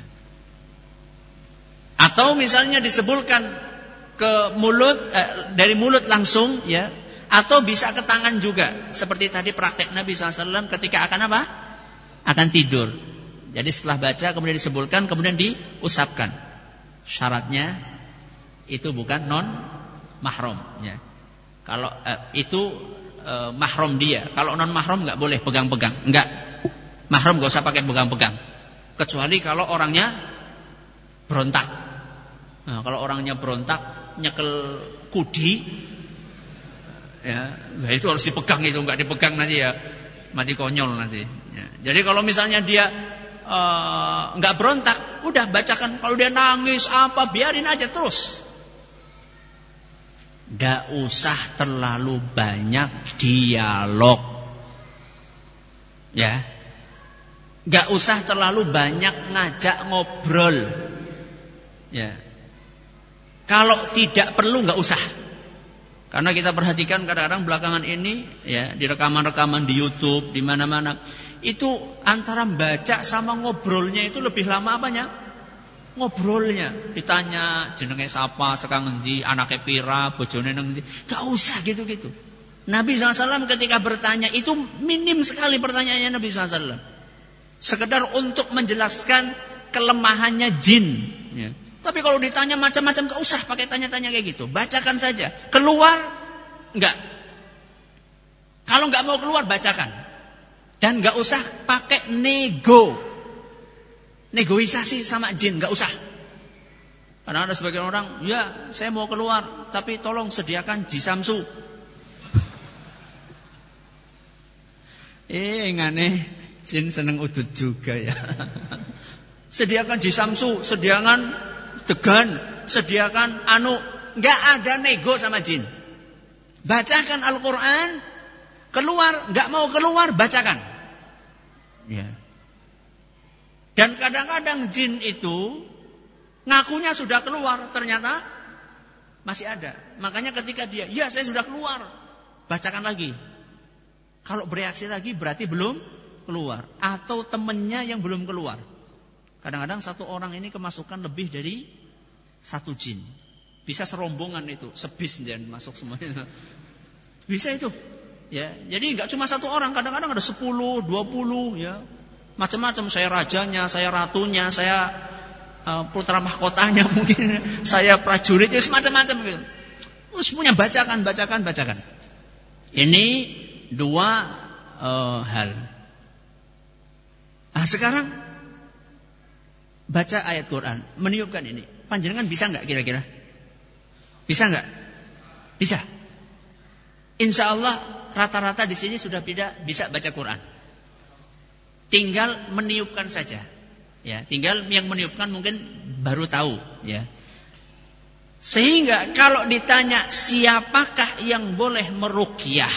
Atau misalnya disebulkan ke mulut, eh, dari mulut langsung, ya. Atau bisa ke tangan juga. Seperti tadi praktek Nabi shallallahu alaihi wasallam ketika akan apa? Akan tidur. Jadi setelah baca kemudian disebulkan, kemudian diusapkan. Syaratnya itu bukan non mahram. Ya. Kalau eh, itu eh, mahram dia. Kalau non mahram nggak boleh pegang-pegang. Nggak. Mahram nggak usah pakai pegang-pegang. Kecuali kalau orangnya berontak. Nah, kalau orangnya berontak, nyekel kudi. Ya, nah itu harus dipegang, itu nggak dipegang nanti ya mati konyol nanti. Ya. Jadi kalau misalnya dia uh, nggak berontak, udah bacakan. Kalau dia nangis apa, biarin aja terus. Nggak usah terlalu banyak dialog. Ya, nggak usah terlalu banyak ngajak ngobrol. Ya, kalau tidak perlu nggak usah. Karena kita perhatikan kadang-kadang belakangan ini, ya, di rekaman-rekaman di YouTube, di mana-mana, itu antara baca sama ngobrolnya itu lebih lama apanya? Ngobrolnya. Ditanya jenenge sapa, sekarang ngendi, anake pira, bojone nang ngendi. Enggak usah gitu-gitu. Nabi shallallahu alaihi wasallam ketika bertanya itu minim sekali pertanyaannya Nabi shallallahu alaihi wasallam. Sekedar untuk menjelaskan kelemahannya jin, ya. Tapi kalau ditanya macam-macam, gak usah pakai tanya-tanya kayak gitu. Bacakan saja. Keluar, enggak. Kalau enggak mau keluar, bacakan. Dan gak usah pakai nego. Negosiasi sama jin, gak usah. Karena ada sebagian orang, ya saya mau keluar, tapi tolong sediakan jisamsu. Eh, ngane, jin seneng udut juga ya. Sediakan jisamsu, sediakan degan, sediakan anu, enggak ada nego sama jin. Bacakan Al-Quran, keluar, enggak mau keluar, bacakan. Ya. Dan kadang-kadang jin itu ngakunya sudah keluar, ternyata masih ada. Makanya ketika dia, ya saya sudah keluar, bacakan lagi. Kalau bereaksi lagi berarti belum keluar, atau temennya yang belum keluar. Kadang-kadang satu orang ini kemasukan lebih dari satu jin. Bisa serombongan itu, sebis dan masuk semuanya. Bisa itu. Ya, jadi nggak cuma satu orang, kadang-kadang ada sepuluh, dua puluh, ya, macam-macam. Saya rajanya, saya ratunya, saya uh, putra mahkotanya mungkin, saya prajuritnya, semacam-macam gitu. Oh, semuanya bacakan, bacakan, bacakan. Ini dua uh, hal. Nah, sekarang baca ayat Quran, meniupkan ini. Panjenengan bisa nggak kira-kira? Bisa nggak? Bisa. Insya Allah rata-rata di sini sudah bisa bisa baca Quran. Tinggal meniupkan saja. Ya, tinggal yang meniupkan mungkin baru tahu. Ya. Sehingga kalau ditanya siapakah yang boleh meruqyah,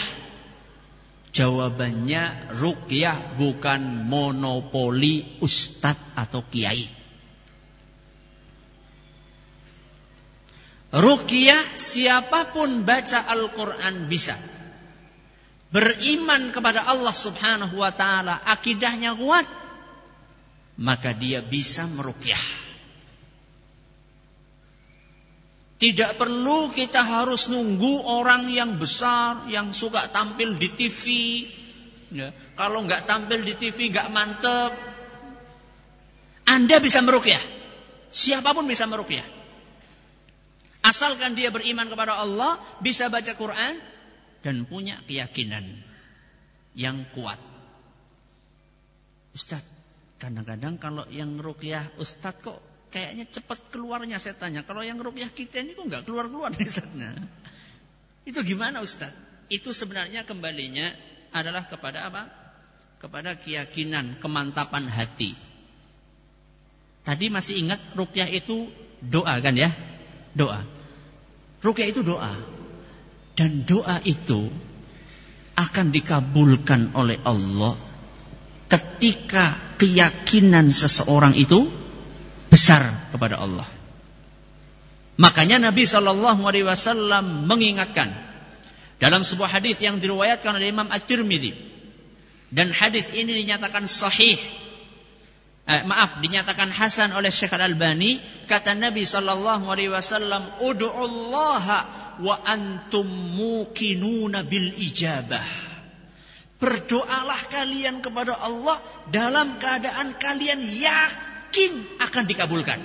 jawabannya ruqyah bukan monopoli ustadz atau kiai. Ruqyah siapapun baca Al-Quran bisa. Beriman kepada Allah subhanahu wa ta'ala, akidahnya kuat, maka dia bisa meruqyah. Tidak perlu kita harus nunggu orang yang besar, yang suka tampil di T V. Ya, kalau nggak tampil di T V nggak mantep. Anda bisa meruqyah. Siapapun bisa meruqyah. Asalkan dia beriman kepada Allah, bisa baca Quran, dan punya keyakinan yang kuat. Ustaz, kadang-kadang kalau yang ruqyah Ustaz kok kayaknya cepat keluarnya setannya. Kalau yang ruqyah kita ini kok nggak keluar-keluar Ustaznya. Itu gimana Ustaz? Itu sebenarnya kembalinya adalah kepada apa? Kepada keyakinan, kemantapan hati. Tadi masih ingat ruqyah itu doa kan ya? Doa. Ruqyah itu doa. Dan doa itu akan dikabulkan oleh Allah ketika keyakinan seseorang itu besar kepada Allah. Makanya Nabi shallallahu alaihi wasallam mengingatkan dalam sebuah hadis yang diriwayatkan oleh Imam At-Tirmidzi, dan hadis ini dinyatakan sahih. Eh, maaf, dinyatakan hasan oleh Syekh Al-Albani. Kata Nabi sallallahu alaihi wasallam, "Ud'ullaha wa antum muqinuna bil ijabah." Berdoalah kalian kepada Allah dalam keadaan kalian yakin akan dikabulkan.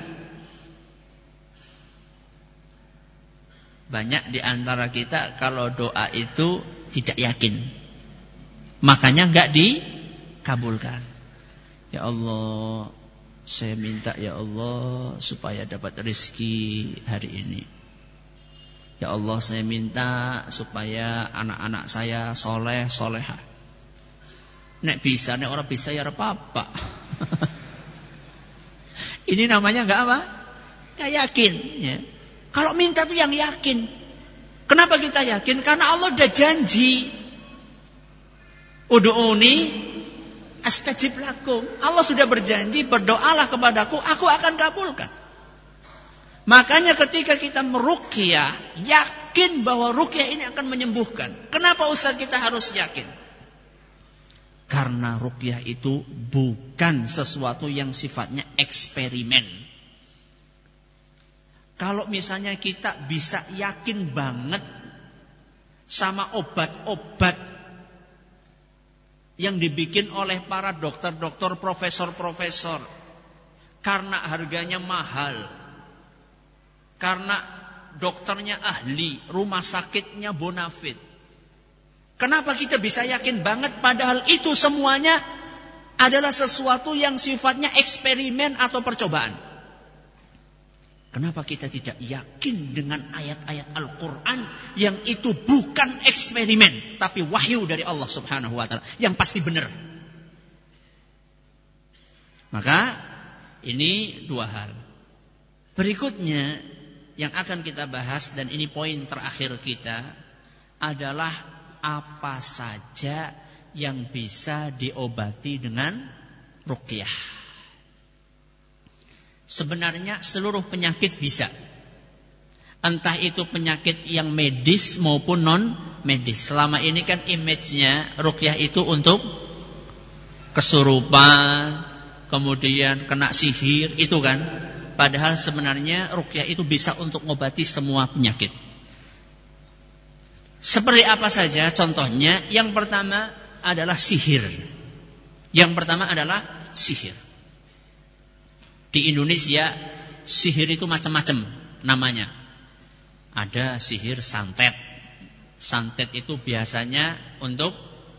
Banyak di antara kita kalau doa itu tidak yakin, makanya enggak dikabulkan. Ya Allah, saya minta ya Allah supaya dapat rezeki hari ini. Ya Allah, saya minta supaya anak-anak saya soleh, soleha. Nek bisa, nek orang bisa ya apa-apa. Ini namanya enggak apa? Enggak yakin. Ya. Kalau minta tuh yang yakin. Kenapa kita yakin? Karena Allah udah janji. Ud'uni astajib lakum. Allah sudah berjanji, berdoalah kepadaku, aku akan kabulkan. Makanya ketika kita meruqyah, yakin bahwa ruqyah ini akan menyembuhkan. Kenapa Ustaz kita harus yakin? Karena ruqyah itu bukan sesuatu yang sifatnya eksperimen. Kalau misalnya kita bisa yakin banget sama obat-obat yang dibikin oleh para dokter-dokter, profesor-profesor, karena harganya mahal, karena dokternya ahli, rumah sakitnya bonafit. Kenapa kita bisa yakin banget padahal itu semuanya adalah sesuatu yang sifatnya eksperimen atau percobaan? Kenapa kita tidak yakin dengan ayat-ayat Al-Quran yang itu bukan eksperimen, tapi wahyu dari Allah subhanahu wa ta'ala, yang pasti benar? Maka ini dua hal. Berikutnya yang akan kita bahas, dan ini poin terakhir kita, adalah apa saja yang bisa diobati dengan ruqyah. Sebenarnya seluruh penyakit bisa. Entah itu penyakit yang medis maupun non medis. Selama ini kan image-nya ruqyah itu untuk kesurupan, kemudian kena sihir, itu kan. Padahal sebenarnya ruqyah itu bisa untuk mengobati semua penyakit. Seperti apa saja contohnya? Yang pertama adalah sihir. Yang pertama adalah sihir. Di Indonesia sihir itu macam-macam namanya. Ada sihir santet. Santet itu biasanya untuk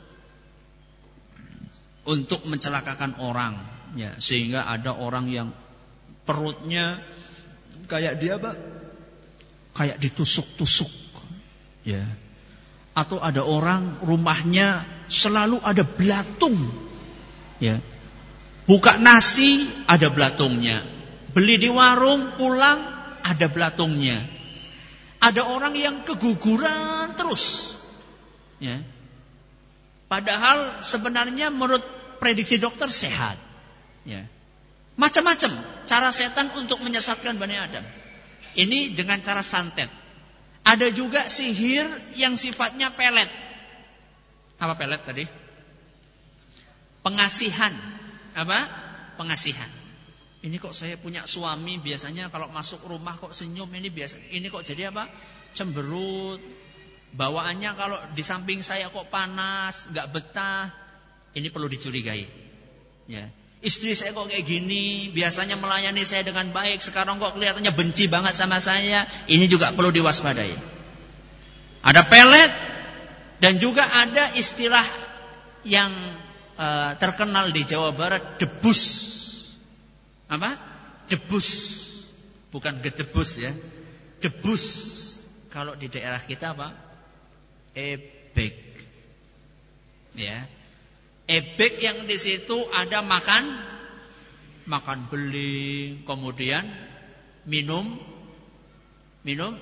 untuk mencelakakan orang, ya, sehingga ada orang yang perutnya kayak dia apa? Kayak ditusuk-tusuk, ya. Atau ada orang rumahnya selalu ada belatung, ya. Buka nasi ada belatungnya, beli di warung pulang ada belatungnya. Ada orang yang keguguran terus, ya. Padahal sebenarnya menurut prediksi dokter sehat, ya. Macam-macam cara setan untuk menyesatkan Bani Adam. Ini dengan cara santet. Ada juga sihir yang sifatnya pelet. Apa pelet tadi? Pengasihan. Apa? Pengasihan. Ini kok saya punya suami biasanya kalau masuk rumah kok senyum, ini biasa. Ini kok jadi apa? Cemberut. Bawaannya kalau di samping saya kok panas, enggak betah. Ini perlu dicurigai. Ya. Istri saya kok kayak gini, biasanya melayani saya dengan baik, sekarang kok kelihatannya benci banget sama saya. Ini juga perlu diwaspadai. Ada pelet dan juga ada istilah yang uh, terkenal di Jawa Barat, debus. Apa? Debus. Bukan gedebus ya. Debus. Kalau di daerah kita apa? Ebek. Ya. Ebek yang di situ ada makan, makan beling, kemudian minum, minum,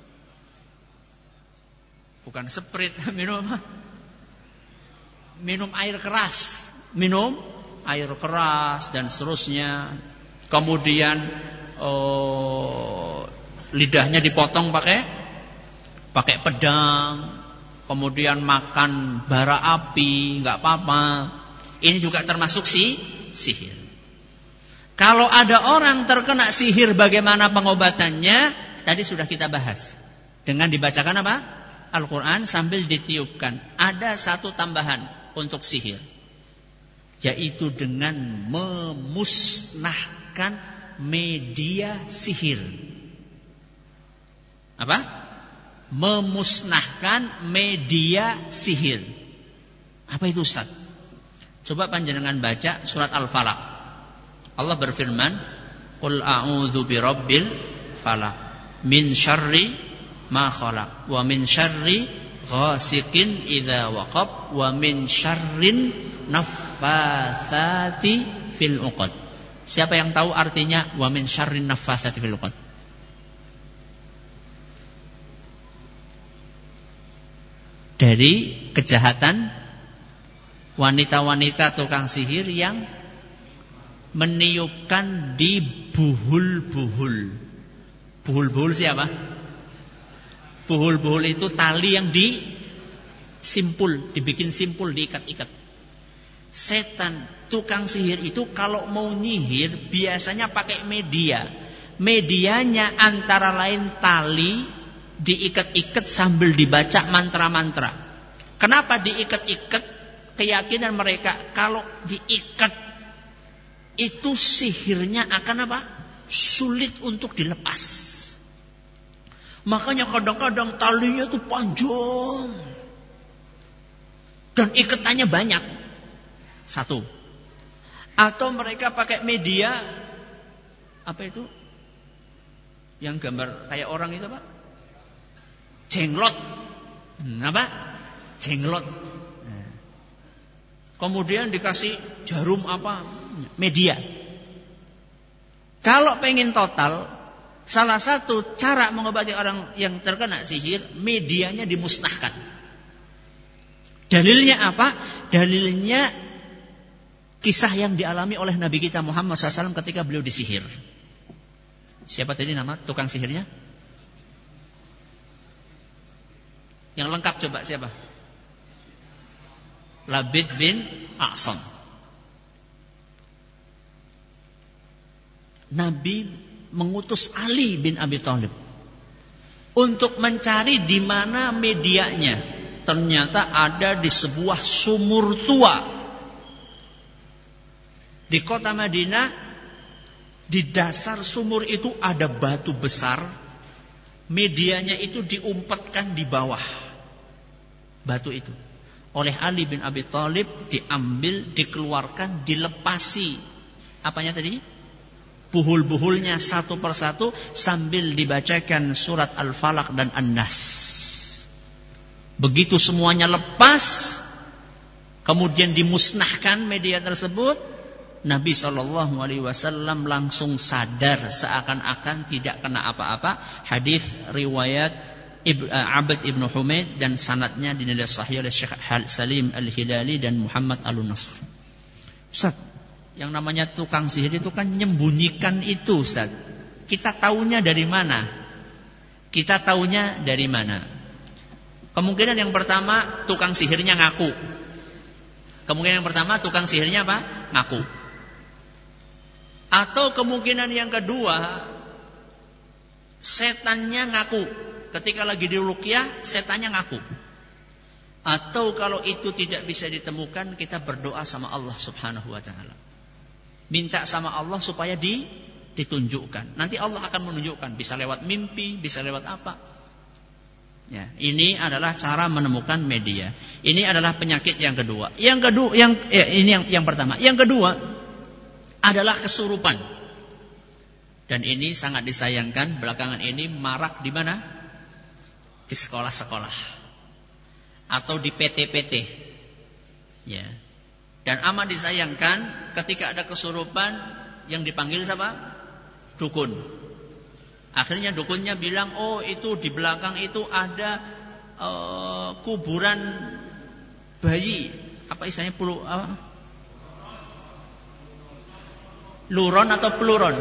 bukan seprit, minum, minum air keras, minum air keras dan seterusnya. Kemudian oh, lidahnya dipotong pakai, pakai pedang. Kemudian makan bara api, nggak apa-apa. Ini juga termasuk si sihir. Kalau ada orang terkena sihir, bagaimana pengobatannya? Tadi sudah kita bahas. Dengan dibacakan apa? Al-Quran sambil ditiupkan. Ada satu tambahan untuk sihir, yaitu dengan memusnahkan media sihir. Apa? Memusnahkan media sihir. Apa itu Ustaz? Coba panjenengan baca surat Al-Falaq. Allah berfirman, "Qul a'udzu birabbil falaq min syarri ma khalaq wa min syarri ghasiqin idza waqab wa min syarrin naffatsati fil 'uqad." Siapa yang tahu artinya wa min syarrin naffatsati fil 'uqad? Dari kejahatan wanita-wanita tukang sihir yang meniupkan di buhul-buhul. Buhul-buhul siapa? Buhul-buhul itu tali yang disimpul, dibikin simpul, diikat-ikat. Setan tukang sihir itu kalau mau nyihir biasanya pakai media. Medianya antara lain tali diikat-ikat sambil dibaca mantra-mantra. Kenapa diikat-ikat? Keyakinan mereka kalau diikat itu sihirnya akan apa? Sulit untuk dilepas. Makanya kadang-kadang talinya itu panjang dan ikatannya banyak. Satu. Atau mereka pakai media apa itu? Yang gambar kayak orang itu apa? Jenglot. Hmm, apa? Jenglot. Nah. Kemudian dikasih jarum apa? Media. Kalau pengen total, salah satu cara mengobati orang yang terkena sihir, medianya dimusnahkan. Dalilnya apa? Dalilnya kisah yang dialami oleh Nabi kita Muhammad shallallahu alaihi wasallam ketika beliau disihir. Siapa tadi nama tukang sihirnya? Yang lengkap coba siapa? Labid bin A'sam. Nabi mengutus Ali bin Abi Thalib untuk mencari di mana medianya. Ternyata ada di sebuah sumur tua di kota Madinah. Di dasar sumur itu ada batu besar, medianya itu diumpetkan di bawah batu itu. Oleh Ali bin Abi Thalib diambil, dikeluarkan, dilepasi apanya tadi? Buhul-buhulnya satu persatu sambil dibacakan surat Al-Falaq dan An-Nas. Begitu semuanya lepas, kemudian dimusnahkan media tersebut, Nabi shallallahu alaihi wasallam langsung sadar seakan-akan tidak kena apa-apa. Hadis riwayat Ibn, uh, Abd ibn Humaid dan sanadnya dinilai sahih oleh Syekh Salim Al-Hilali dan Muhammad Al-Nasr. Ustaz, yang namanya tukang sihir itu kan menyembunyikan itu, Ustaz. Kita taunya dari mana? Kita taunya dari mana? Kemungkinan yang pertama, tukang sihirnya ngaku. Kemungkinan yang pertama, tukang sihirnya apa? Ngaku. Atau kemungkinan yang kedua, setannya ngaku. Ketika lagi di ruqyah, setannya ngaku. Atau kalau itu tidak bisa ditemukan, kita berdoa sama Allah Subhanahu wa taala. Minta sama Allah supaya di, ditunjukkan. Nanti Allah akan menunjukkan, bisa lewat mimpi, bisa lewat apa. Ya, ini adalah cara menemukan media. Ini adalah penyakit yang kedua. Yang kedua, yang ya, ini yang yang pertama. Yang kedua adalah kesurupan. Dan ini sangat disayangkan belakangan ini marak di mana? Di sekolah-sekolah atau di P T P T. Ya. Dan amat disayangkan ketika ada kesurupan yang dipanggil siapa? Dukun. Akhirnya dukunnya bilang, oh itu di belakang itu ada uh, kuburan bayi. Apa istilahnya? Pelu, uh, luron atau peluron?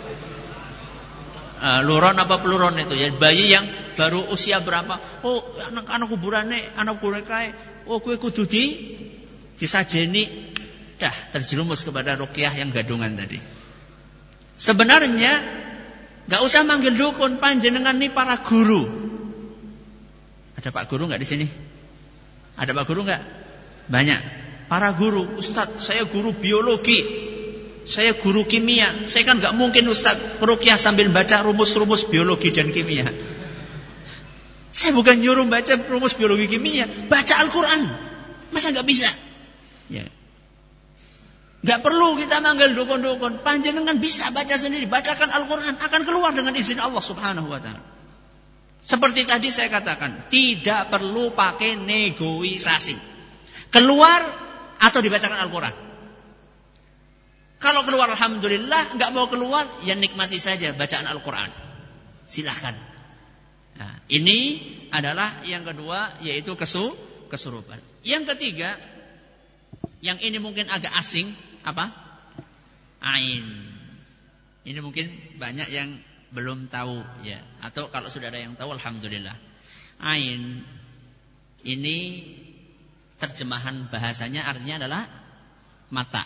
Uh, luron apa peluron itu ya, bayi yang baru usia berapa? Oh anak-anak kuburannya, anak kuburan kae. Oh kue kudu di disajeni. Dah terjerumus kepada ruqyah yang gadungan tadi. Sebenarnya gak usah manggil dukun, panjenengan nih para guru. Ada Pak Guru gak di sini? Ada Pak Guru gak? Banyak. Para guru, Ustadz saya guru biologi, saya guru kimia. Saya kan gak mungkin Ustadz ruqyah sambil baca rumus-rumus biologi dan kimia. Saya bukan nyuruh baca rumus biologi kimia, baca Al-Quran. Masa gak bisa? Ya. Gak perlu kita manggil dukun-dukun. Panjenengan bisa baca sendiri. Bacakan Al-Quran, akan keluar dengan izin Allah Subhanahu wa ta'ala. Seperti tadi saya katakan, tidak perlu pakai negosiasi. Keluar atau dibacakan Al-Quran. Kalau keluar alhamdulillah, gak mau keluar, ya nikmati saja bacaan Al-Quran. Silahkan. Nah, ini adalah yang kedua, yaitu kesu, kesurupan. Yang ketiga, yang ini mungkin agak asing, apa? Ain. Ini mungkin banyak yang belum tahu ya, atau kalau sudah ada yang tahu alhamdulillah. Ain ini terjemahan bahasanya artinya adalah mata.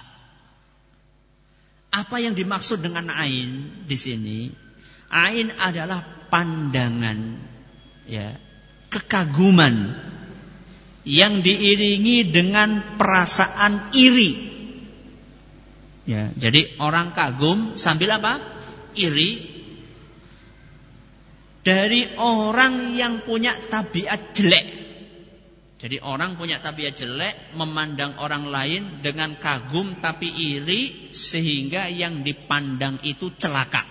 Apa yang dimaksud dengan ain di sini? Ain adalah pandangan ya, kekaguman yang diiringi dengan perasaan iri. Ya, jadi orang kagum sambil apa? Iri dari orang yang punya tabiat jelek. Jadi orang punya tabiat jelek memandang orang lain dengan kagum tapi iri sehingga yang dipandang itu celaka.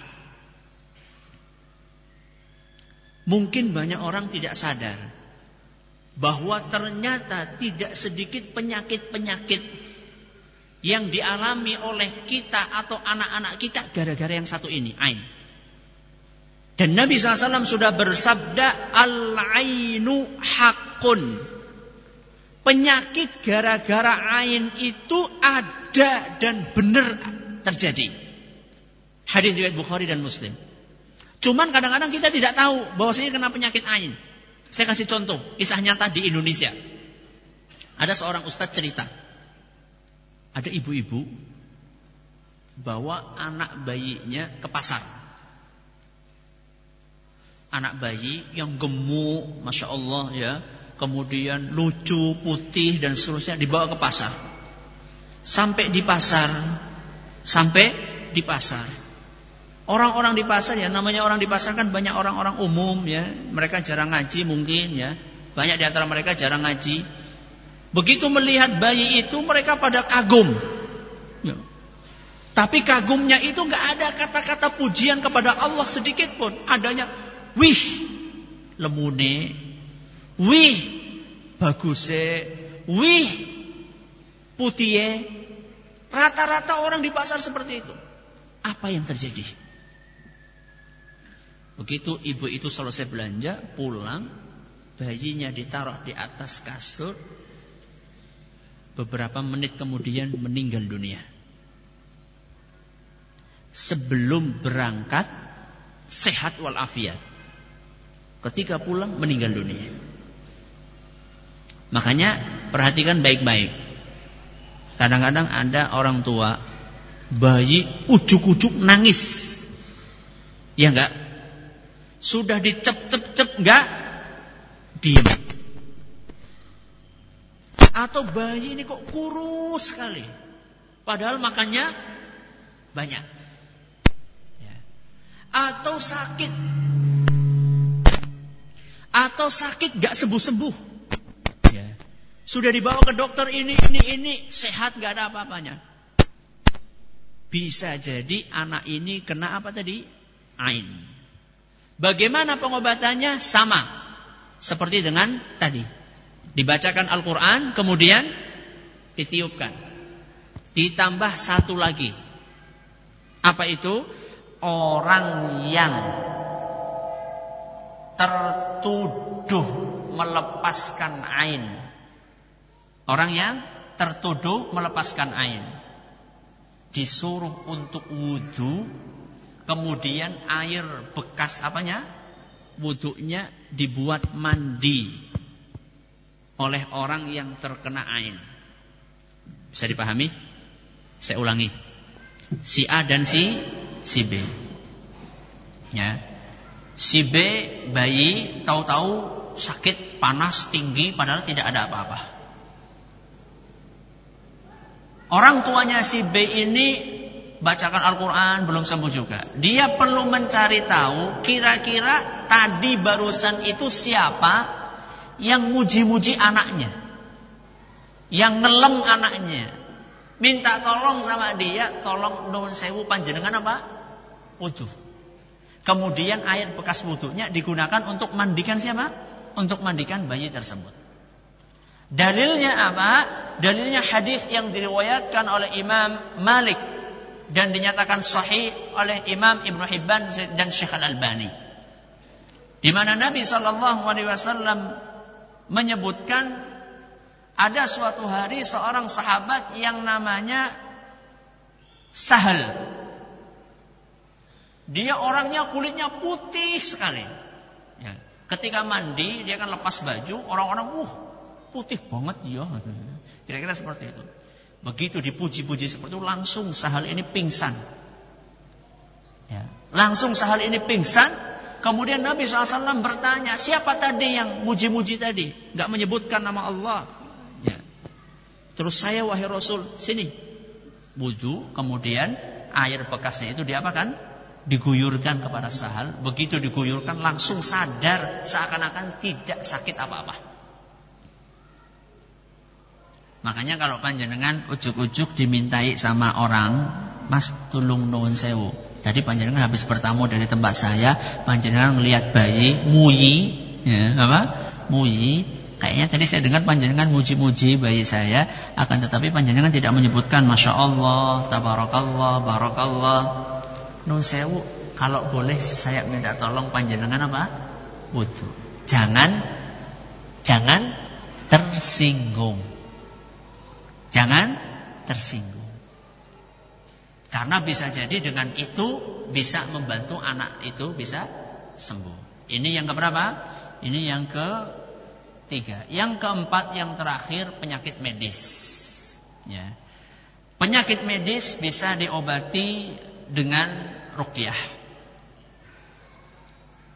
Mungkin banyak orang tidak sadar bahwa ternyata tidak sedikit penyakit-penyakit yang dialami oleh kita atau anak-anak kita gara-gara yang satu ini, ain. Dan Nabi shallallahu alaihi wasallam sudah bersabda, al-ainu haqqun. Penyakit gara-gara ain itu ada dan benar terjadi. Hadis riwayat Bukhari dan Muslim. Cuman kadang-kadang kita tidak tahu bahwasanya kena penyakit ain. Saya kasih contoh, kisah nyata di Indonesia. Ada seorang ustadz cerita. Ada ibu-ibu bawa anak bayinya ke pasar. anak bayi yang gemuk, masya Allah ya, kemudian lucu, putih dan seterusnya, dibawa ke pasar. Sampai di pasar, sampai di pasar. Orang-orang di pasar ya, namanya orang di pasar kan banyak orang-orang umum ya, mereka jarang ngaji mungkin ya, banyak di antara mereka jarang ngaji. Begitu melihat bayi itu mereka pada kagum. Ya. Tapi kagumnya itu nggak ada kata-kata pujian kepada Allah sedikit pun, adanya wih lemune, wih baguse, wih putihye. Rata-rata orang di pasar seperti itu. Apa yang terjadi? Begitu ibu itu selesai belanja, pulang, bayinya ditaruh di atas kasur. Beberapa menit kemudian meninggal dunia. Sebelum berangkat sehat walafiat. Ketika pulang meninggal dunia. Makanya perhatikan baik-baik. Kadang-kadang ada orang tua, bayi ujuk-ujuk nangis. Ya enggak? Sudah dicep-cep-cep enggak? Diam. Atau bayi ini kok kurus sekali, padahal makannya banyak. Ya. Atau sakit. Atau sakit enggak sembuh-sembuh. Ya. Sudah dibawa ke dokter ini, ini, ini, sehat enggak ada apa-apanya. Bisa jadi anak ini kena apa tadi? Ain. Bagaimana pengobatannya? Sama. Seperti dengan tadi. Dibacakan Al-Quran, kemudian ditiupkan. Ditambah satu lagi. Apa itu? Orang yang tertuduh melepaskan ain. Orang yang tertuduh melepaskan ain. Disuruh untuk wudu, kemudian air bekas apanya? Wudunya dibuat mandi oleh orang yang terkena ain. Bisa dipahami? Saya ulangi. Si A dan si si B. Ya. Si B bayi tahu-tahu sakit panas tinggi padahal tidak ada apa-apa. Orang tuanya si B ini bacakan Al-Quran belum sembuh juga. Dia perlu mencari tahu kira-kira tadi barusan itu siapa yang muji-muji anaknya, yang ngelem anaknya, minta tolong sama dia, tolong nuwun sewu panjenengan apa? Wudu. Kemudian air bekas wudunya digunakan untuk mandikan siapa? Untuk mandikan bayi tersebut. Dalilnya apa? Dalilnya hadis yang diriwayatkan oleh Imam Malik dan dinyatakan sahih oleh Imam Ibnu Hibban dan Syekh Al-Albani, di mana Nabi sallallahu alaihi wasallam menyebutkan ada suatu hari seorang sahabat yang namanya Sahal. Dia orangnya kulitnya putih sekali. Ya. Ketika mandi dia kan lepas baju, orang-orang uh putih banget ya. Kira-kira seperti itu. Begitu dipuji-puji seperti itu, langsung Sahal ini pingsan. Ya. Langsung Sahal ini pingsan. Kemudian Nabi shallallahu alaihi wasallam bertanya, siapa tadi yang muji-muji tadi? Gak menyebutkan nama Allah. Ya. Terus saya, wahai Rasul, sini. Wudu, kemudian air bekasnya itu diapakan? Diguyurkan kepada Sahal. Begitu diguyurkan langsung sadar, seakan-akan tidak sakit apa-apa. Makanya kalau panjenengan ujuk-ujuk dimintai sama orang, Mas tulung nuwun sewu, tadi panjenengan habis bertamu dari tempat saya, panjenengan melihat bayi muyi, ya, apa? Muyi. Kayaknya tadi saya dengar panjenengan muji-muji bayi saya, akan tetapi panjenengan tidak menyebutkan Masya Allah, Tabarakallah, Barakallah. Nun sewu, kalau boleh saya minta tolong panjenengan apa? Wudu. Jangan, jangan tersinggung. Jangan tersinggung. Karena bisa jadi dengan itu bisa membantu anak itu bisa sembuh. Ini yang keberapa? Ini yang ketiga. Yang keempat, yang terakhir, penyakit medis. Ya. Penyakit medis bisa diobati dengan ruqyah.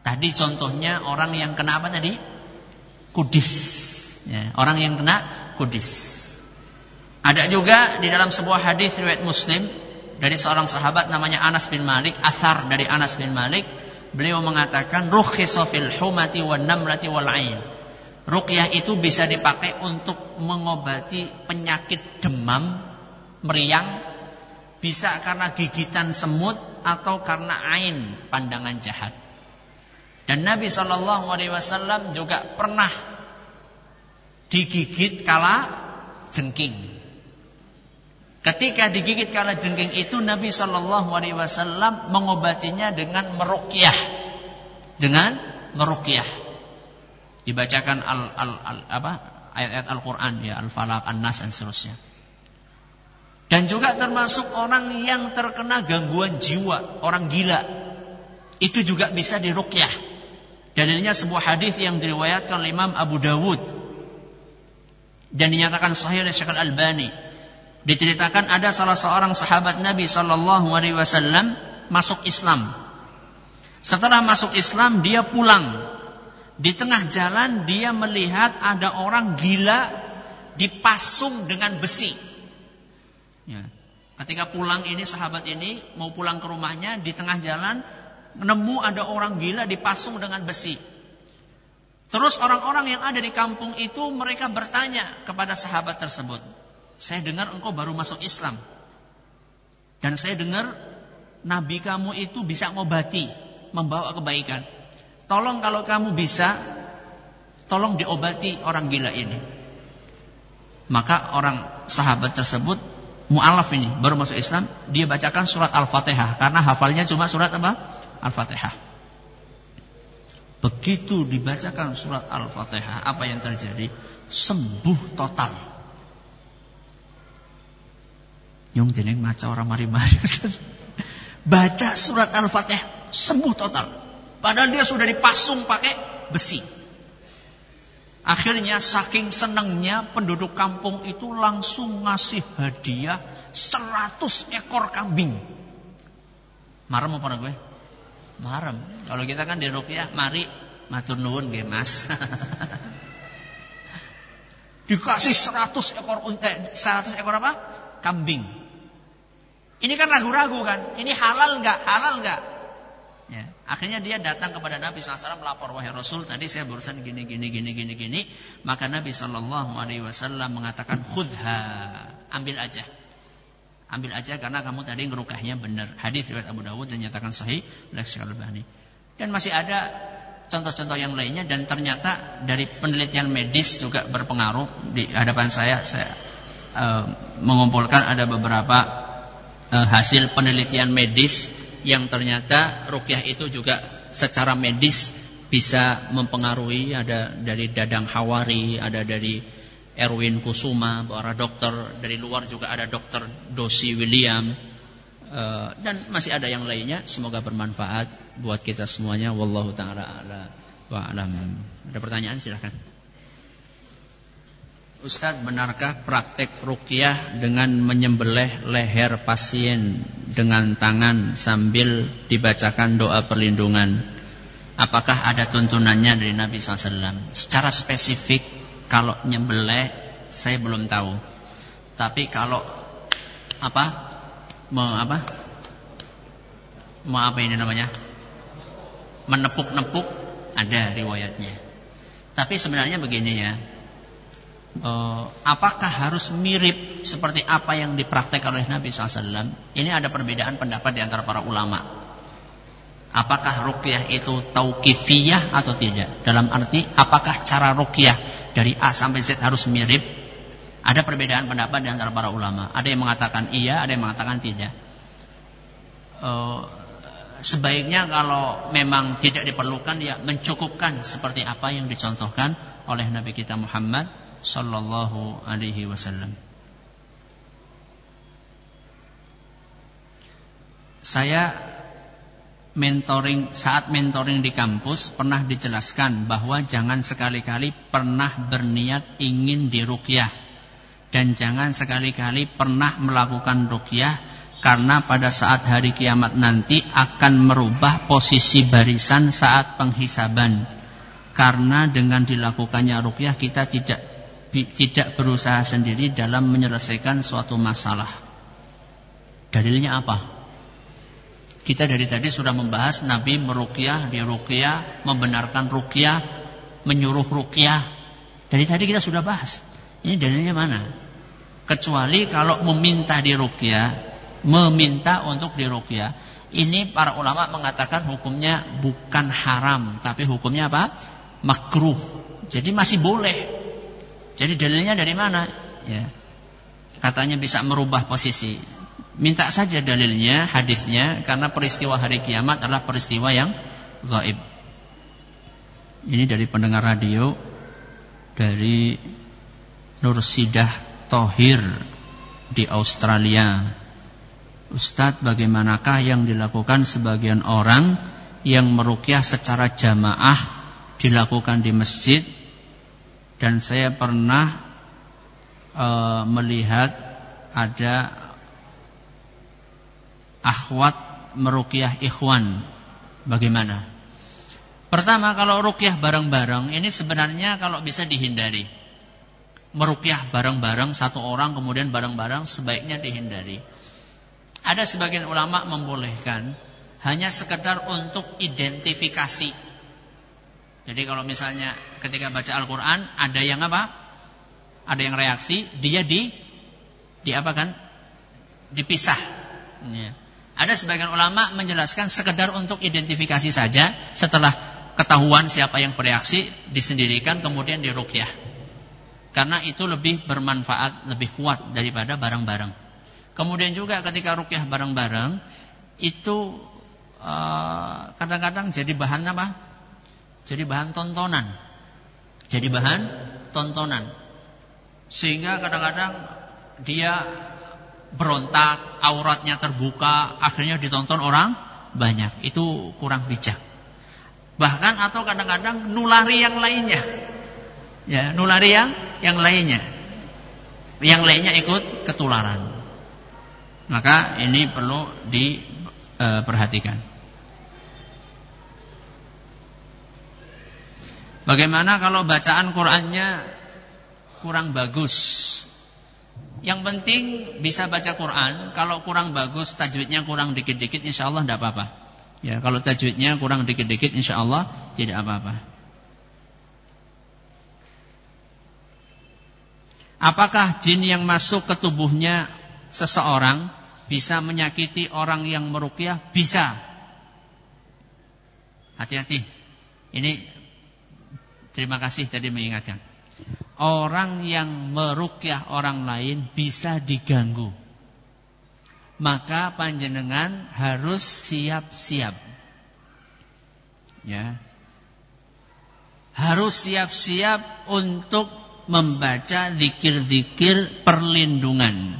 Tadi contohnya orang yang kena apa tadi? Kudis. Ya, orang yang kena kudis. Ada juga di dalam sebuah hadis riwayat Muslim dari seorang sahabat namanya Anas bin Malik, athar dari Anas bin Malik, beliau mengatakan rukhisa fil humati wan namlati wal ain. Ruqyah itu bisa dipakai untuk mengobati penyakit demam, meriang, bisa karena gigitan semut atau karena ain, pandangan jahat. Dan Nabi shallallahu alaihi wasallam juga pernah digigit kala jengking. Ketika digigit kala jengking itu Nabi shallallahu alaihi wasallam mengobatinya dengan meruqyah, dengan meruqyah. Dibacakan al, al, al, apa, ayat-ayat Al-Quran, ya, Al-Falaq, An-Nas dan seterusnya. Dan juga termasuk orang yang terkena gangguan jiwa, orang gila, itu juga bisa diruqyah. Dalilnya sebuah hadis yang diriwayatkan oleh Imam Abu Dawud dan dinyatakan sahih oleh Syekh Al-Albani. Diceritakan ada salah seorang sahabat Nabi sallallahu alaihi wasallam masuk Islam. Setelah masuk Islam dia pulang. Di tengah jalan dia melihat ada orang gila dipasung dengan besi. Ya. Ketika pulang ini sahabat ini mau pulang ke rumahnya, di tengah jalan nemu ada orang gila dipasung dengan besi. Terus orang-orang yang ada di kampung itu mereka bertanya kepada sahabat tersebut, saya dengar engkau baru masuk Islam, dan saya dengar Nabi kamu itu bisa ngobati, membawa kebaikan. Tolong kalau kamu bisa, tolong diobati orang gila ini. Maka orang sahabat tersebut, mu'alaf ini, baru masuk Islam, dia bacakan surat Al-Fatihah, karena hafalnya cuma surat apa? Al-Fatihah. Begitu dibacakan surat Al-Fatihah, apa yang terjadi? Sembuh total. Yung jeneng maca orang mari-mari. Baca surat Al-Fatihah, sembuh total. Padahal dia sudah dipasung pakai besi. Akhirnya saking senangnya penduduk kampung itu langsung ngasih hadiah seratus ekor kambing. Marem apa gue? Marem. Kalau kita kan di ruqyah, mari matur nuwun nggih Mas. Dikasih seratus ekor unta, seratus ekor apa? Kambing. Ini kan ragu-ragu kan? Ini halal enggak? Halal enggak? Ya. Akhirnya dia datang kepada Nabi shallallahu alaihi wasallam melapor, wahai Rasul, tadi saya barusan gini gini gini gini gini. Maka Nabi shallallahu alaihi wasallam mengatakan, khudha, ambil aja, ambil aja karena kamu tadi ngerukahnya benar. Hadis riwayat Abu Dawud dan nyatakan sahih oleh Syekh Al-Albani. Dan masih ada contoh-contoh yang lainnya, dan ternyata dari penelitian medis juga berpengaruh. Di hadapan saya saya uh, mengumpulkan ada beberapa uh, hasil penelitian medis yang ternyata ruqyah itu juga secara medis bisa mempengaruhi. Ada dari Dadang Hawari, ada dari Erwin Kusuma, para dokter dari luar juga ada dokter Dosi William, uh, dan masih ada yang lainnya. Semoga bermanfaat buat kita semuanya. Wallahu ta'ala a'la wa a'lam. Ada pertanyaan silakan. Ustaz, benarkah praktek ruqyah dengan menyembelih leher pasien dengan tangan sambil dibacakan doa perlindungan? Apakah ada tuntunannya dari Nabi shallallahu alaihi wasallam? Secara spesifik kalau nyembelih saya belum tahu. Tapi kalau apa? Mau apa? Mau apa ini namanya? Menepuk-nepuk ada riwayatnya. Tapi sebenarnya begini ya. Uh, apakah harus mirip seperti apa yang dipraktekkan oleh Nabi shallallahu alaihi wasallam? Ini ada perbedaan pendapat di antara para ulama. Apakah ruqyah itu tauqifiyah atau tidak? Dalam arti apakah cara ruqyah dari A sampai Z harus mirip? Ada perbedaan pendapat di antara para ulama. Ada yang mengatakan iya, ada yang mengatakan tidak. Uh, sebaiknya kalau memang tidak diperlukan, ya mencukupkan seperti apa yang dicontohkan oleh Nabi kita Muhammad sallallahu alaihi wasallam. Saya mentoring, saat mentoring di kampus pernah dijelaskan bahwa jangan sekali-kali pernah berniat ingin diruqyah, dan jangan sekali-kali pernah melakukan ruqyah karena pada saat hari kiamat nanti akan merubah posisi barisan saat penghisaban. Karena dengan dilakukannya ruqyah kita tidak tidak berusaha sendiri dalam menyelesaikan suatu masalah. Dalilnya apa? Kita dari tadi sudah membahas Nabi meruqyah, diruqyah, membenarkan ruqyah, menyuruh ruqyah. Dari tadi kita sudah bahas. Ini dalilnya mana? Kecuali kalau meminta diruqyah, meminta untuk diruqyah, ini para ulama mengatakan hukumnya bukan haram, tapi hukumnya apa? Makruh. Jadi masih boleh. Jadi dalilnya dari mana? Ya. Katanya bisa merubah posisi. Minta saja dalilnya, hadisnya, karena peristiwa hari kiamat adalah peristiwa yang gaib. Ini dari pendengar radio dari Nursidah Thohir di Australia. Ustadz, bagaimanakah yang dilakukan sebagian orang yang meruqyah secara jamaah dilakukan di masjid? Dan saya pernah e, melihat ada akhwat meruqyah ikhwan. Bagaimana? Pertama, kalau ruqyah bareng-bareng ini sebenarnya kalau bisa dihindari. Meruqyah bareng-bareng satu orang kemudian bareng-bareng sebaiknya dihindari. Ada sebagian ulama membolehkan hanya sekedar untuk identifikasi. Jadi kalau misalnya ketika baca Al-Quran ada yang apa? Ada yang reaksi, dia di di apa kan? Dipisah. Ya. Ada sebagian ulama menjelaskan sekedar untuk identifikasi saja. Setelah ketahuan siapa yang bereaksi, disendirikan kemudian diruqyah. Karena itu lebih bermanfaat, lebih kuat daripada bareng-bareng. Kemudian juga ketika ruqyah bareng-bareng itu uh, kadang-kadang jadi bahan apa? Jadi bahan tontonan. Jadi bahan tontonan. Sehingga kadang-kadang dia berontak, auratnya terbuka, akhirnya ditonton orang banyak. Itu kurang bijak. Bahkan atau kadang-kadang nulari yang lainnya. Ya, nulari yang yang lainnya. Yang lainnya ikut ketularan. Maka ini perlu diperhatikan. Bagaimana kalau bacaan Qur'annya kurang bagus? Yang penting bisa baca Qur'an. Kalau kurang bagus, tajwidnya kurang dikit-dikit, insya Allah tidak apa-apa. Ya, kalau tajwidnya kurang dikit-dikit, insya Allah tidak apa-apa. Apakah jin yang masuk ke tubuhnya seseorang bisa menyakiti orang yang meruqyah? Bisa. Hati-hati. Ini terima kasih tadi mengingatkan. Orang yang meruqyah orang lain bisa diganggu. Maka panjenengan harus siap-siap. Ya. Harus siap-siap untuk membaca zikir-zikir perlindungan.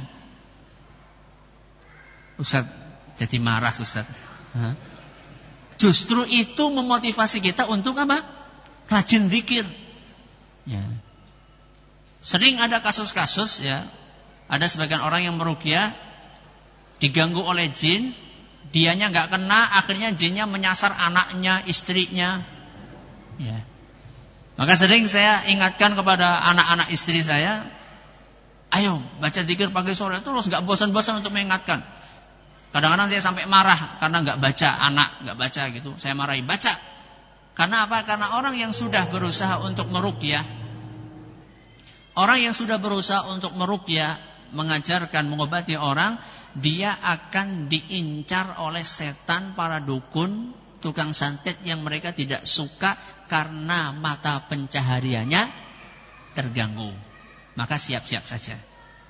Ustaz jadi marah Ustaz. Hah? Justru itu memotivasi kita untuk apa? Rajin zikir. Ya. Sering ada kasus-kasus ya, ada sebagian orang yang meruqyah diganggu oleh jin, dianya enggak kena, akhirnya jinnya menyasar anaknya, istrinya. Ya. Maka sering saya ingatkan kepada anak-anak istri saya, ayo baca zikir pagi sore, terus enggak bosan-bosan untuk mengingatkan. Kadang-kadang saya sampai marah karena enggak baca, anak enggak baca gitu. Saya marahi, baca. Karena apa? Karena orang yang sudah berusaha untuk meruqyah, orang yang sudah berusaha untuk meruqyah, mengajarkan, mengobati orang, dia akan diincar oleh setan, para dukun, tukang santet yang mereka tidak suka karena mata pencahariannya terganggu. Maka siap-siap saja.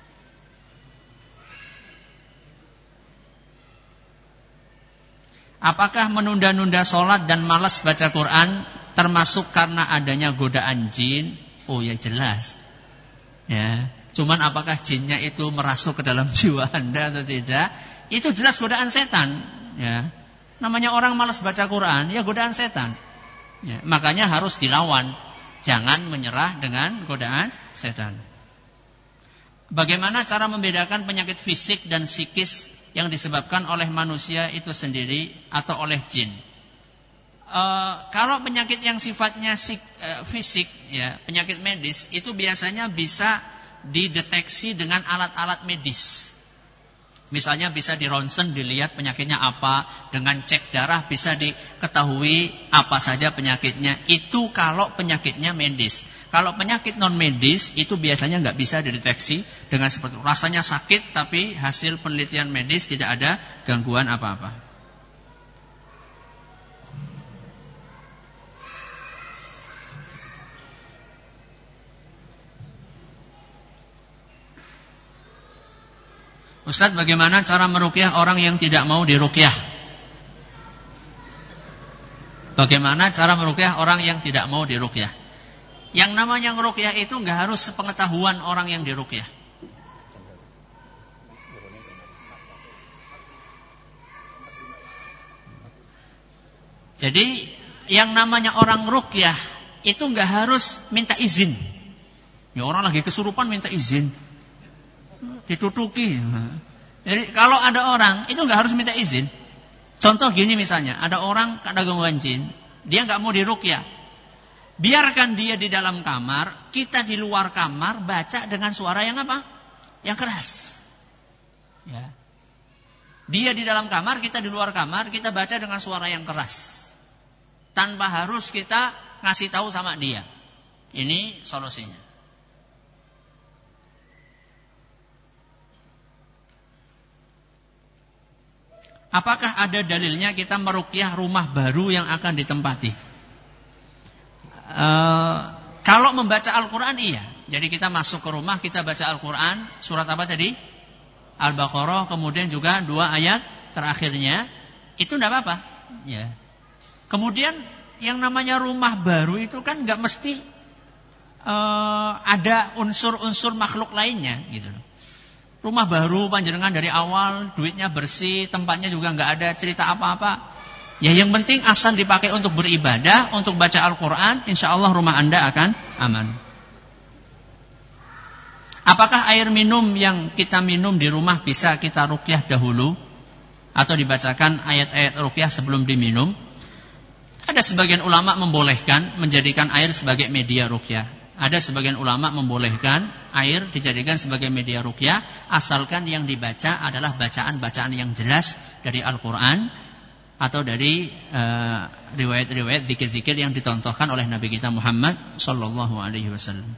Apakah menunda-nunda sholat dan malas baca Quran termasuk karena adanya godaan jin? Oh ya jelas. Ya, cuman apakah jinnya itu merasuk ke dalam jiwa Anda atau tidak? Itu jelas godaan setan. Ya, namanya orang malas baca Quran, ya godaan setan. Ya, makanya harus dilawan. Jangan menyerah dengan godaan setan. bagaimana cara membedakan penyakit fisik dan psikis yang disebabkan oleh manusia itu sendiri atau oleh jin? E, kalau penyakit yang sifatnya sik, e, fisik, ya, penyakit medis, itu biasanya bisa dideteksi dengan alat-alat medis. Misalnya bisa di ronsen dilihat penyakitnya apa, dengan cek darah bisa diketahui apa saja penyakitnya. Itu kalau penyakitnya medis. Kalau penyakit non medis itu biasanya nggak bisa dideteksi dengan seperti itu. Rasanya sakit tapi hasil penelitian medis tidak ada gangguan apa-apa. Ustaz, bagaimana cara meruqyah orang yang tidak mau diruqyah? Bagaimana cara meruqyah orang yang tidak mau diruqyah? Yang namanya meruqyah itu nggak harus sepengetahuan orang yang diruqyah. Jadi yang namanya orang ruqyah itu nggak harus minta izin. Ya, orang lagi kesurupan minta izin, ditutuki. Jadi kalau ada orang itu nggak harus minta izin. Contoh gini misalnya, ada orang ada gangguan jin, dia nggak mau diruqyah. Biarkan dia di dalam kamar, kita di luar kamar baca dengan suara yang apa? Yang keras. Ya. Dia di dalam kamar, kita di luar kamar, kita baca dengan suara yang keras. Tanpa harus kita ngasih tahu sama dia. Ini solusinya. Apakah ada dalilnya kita meruqyah rumah baru yang akan ditempati? Uh, kalau membaca Al-Quran iya. Jadi kita masuk ke rumah, kita baca Al-Quran. Surat apa tadi? Al-Baqarah, kemudian juga dua ayat terakhirnya. Itu tidak apa-apa. Ya. Kemudian yang namanya rumah baru itu kan gak mesti uh, ada unsur-unsur makhluk lainnya gitu. Rumah baru panjenengan dari awal, duitnya bersih, tempatnya juga nggak ada cerita apa-apa. Ya yang penting asal dipakai untuk beribadah, untuk baca Al-Quran, insya Allah rumah Anda akan aman. Apakah air minum yang kita minum di rumah bisa kita ruqyah dahulu? Atau dibacakan ayat-ayat ruqyah sebelum diminum? Ada sebagian ulama membolehkan menjadikan air sebagai media ruqyah. Ada sebagian ulama membolehkan air dijadikan sebagai media ruqyah asalkan yang dibaca adalah bacaan-bacaan yang jelas dari Al-Quran atau dari uh, riwayat-riwayat zikir-zikir yang dicontohkan oleh Nabi kita Muhammad sallallahu alaihi wasallam.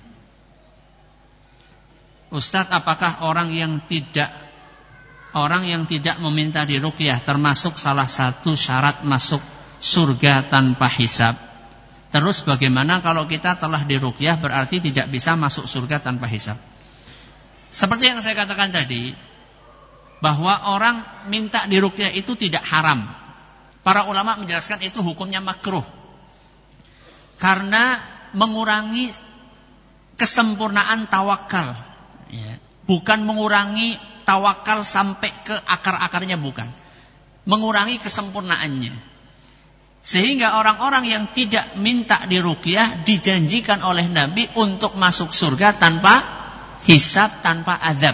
Ustaz, apakah orang yang tidak orang yang tidak meminta diruqyah termasuk salah satu syarat masuk surga tanpa hisab? Terus bagaimana kalau kita telah diruqyah berarti tidak bisa masuk surga tanpa hisab? Seperti yang saya katakan tadi, bahwa orang minta diruqyah itu tidak haram. Para ulama menjelaskan itu hukumnya makruh. Karena mengurangi kesempurnaan tawakal. Ya. Bukan mengurangi tawakal sampai ke akar-akarnya, bukan. Mengurangi kesempurnaannya. Sehingga orang-orang yang tidak minta diruqyah dijanjikan oleh Nabi untuk masuk surga tanpa hisab, tanpa azab.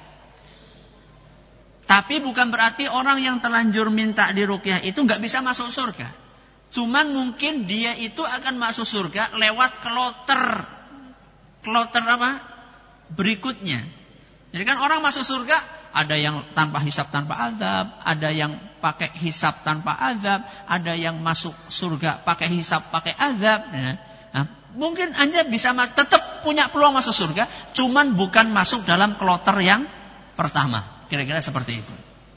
Tapi bukan berarti orang yang terlanjur minta diruqyah itu nggak bisa masuk surga. Cuman mungkin dia itu akan masuk surga lewat kloter, kloter apa? Berikutnya. Jadi kan orang masuk surga ada yang tanpa hisab tanpa azab, ada yang pakai hisab tanpa azab, ada yang masuk surga pakai hisab pakai azab. Nah, nah, mungkin Anda bisa mas- tetap punya peluang masuk surga, cuman bukan masuk dalam kloter yang pertama. Kira-kira seperti itu.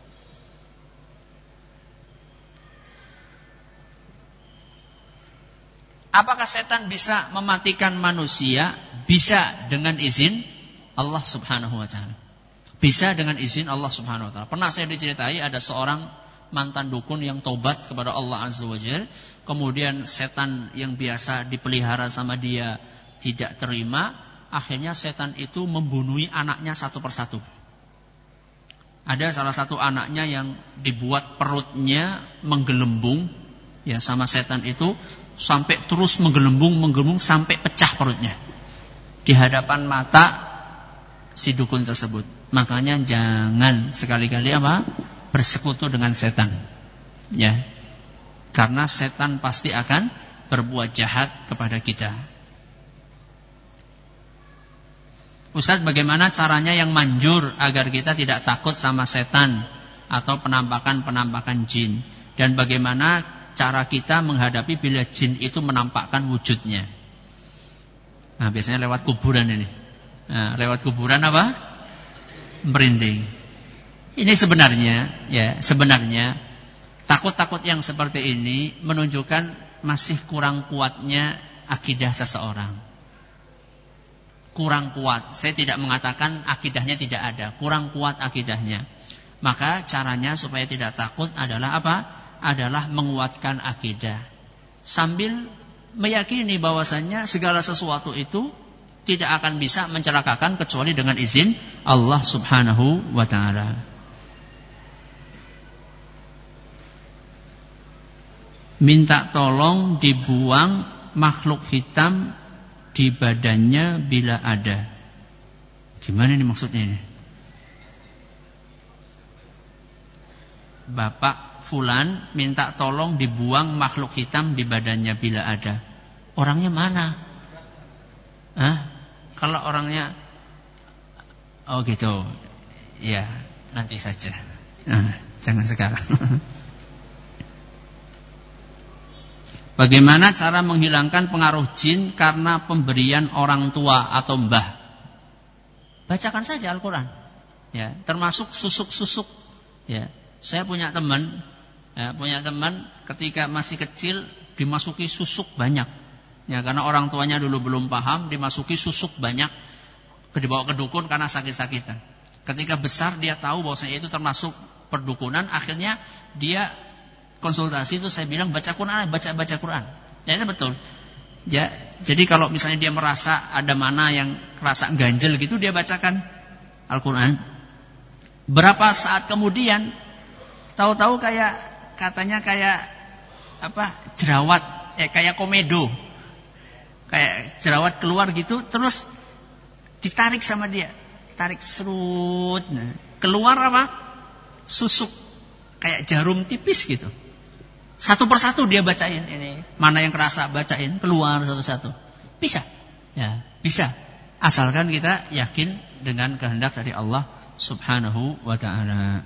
Apakah setan bisa mematikan manusia? Bisa dengan izin Allah Subhanahu wa taala. Bisa dengan izin Allah Subhanahu wa taala. Pernah saya diceritai ada seorang mantan dukun yang tobat kepada Allah Azza wa Jalla, kemudian setan yang biasa dipelihara sama dia tidak terima, akhirnya setan itu membunuhi anaknya satu persatu. Ada salah satu anaknya yang dibuat perutnya menggelembung ya sama setan itu sampai terus menggelembung menggelembung sampai pecah perutnya. Di hadapan mata si dukun tersebut. Makanya jangan sekali-kali apa? Bersekutu dengan setan. Ya. Karena setan pasti akan berbuat jahat kepada kita. Ustaz, bagaimana caranya yang manjur agar kita tidak takut sama setan atau penampakan-penampakan jin? Dan bagaimana cara kita menghadapi bila jin itu menampakkan wujudnya? Nah, biasanya lewat kuburan ini. Nah, lewat kuburan apa? Merinding. Ini sebenarnya, ya, sebenarnya takut-takut yang seperti ini menunjukkan masih kurang kuatnya akidah seseorang. Kurang kuat. Saya tidak mengatakan akidahnya tidak ada, kurang kuat akidahnya. Maka caranya supaya tidak takut adalah apa? Adalah menguatkan akidah. Sambil meyakini bahwasannya segala sesuatu itu tidak akan bisa mencelakakan kecuali dengan izin Allah Subhanahu wa taala. Minta tolong dibuang makhluk hitam di badannya bila ada. Gimana ini maksudnya ini? Bapak fulan minta tolong dibuang makhluk hitam di badannya bila ada. Orangnya mana? Hah? Kalau orangnya, oh gitu, ya nanti saja. Nah, jangan sekarang. Bagaimana cara menghilangkan pengaruh jin karena pemberian orang tua atau mbah? Bacakan saja Al-Quran. Ya, termasuk susuk-susuk. Ya, saya punya teman, ya, punya teman ketika masih kecil dimasuki susuk banyak. Ya, karena orang tuanya dulu belum paham, dimasuki susuk banyak, dibawa ke dukun karena sakit-sakitan. Ketika besar dia tahu bahwasanya itu termasuk perdukunan, akhirnya dia konsultasi itu saya bilang baca Quran, baca baca Quran. Ya, itu betul. Ya, jadi kalau misalnya dia merasa ada mana yang rasa ganjel gitu, dia bacakan Al-Quran. Berapa saat kemudian, tahu-tahu kayak katanya kayak apa jerawat, eh kayak komedo, kayak jerawat keluar gitu, terus ditarik sama dia, tarik serut, nah, keluar apa? Susuk, kayak jarum tipis gitu. Satu persatu dia bacain ini. Mana yang kerasa bacain, keluar satu-satu. Bisa. Ya, bisa. Asalkan kita yakin dengan kehendak dari Allah Subhanahu wa taala.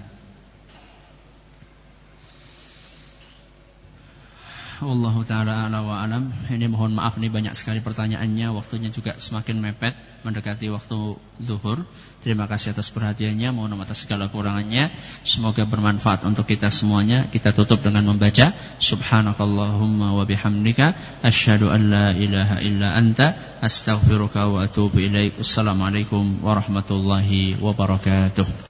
Wallahu taala ala wa alam. Ini mohon maaf nih banyak sekali pertanyaannya, waktunya juga semakin mepet mendekati waktu zuhur. Terima kasih atas perhatiannya, mohon maaf atas segala kurangannya. Semoga bermanfaat untuk kita semuanya. Kita tutup dengan membaca subhanakallahumma wa bihamdika asyhadu an la ilaha illa anta astaghfiruka wa atubu ilaik. Assalamualaikum warahmatullahi wabarakatuh.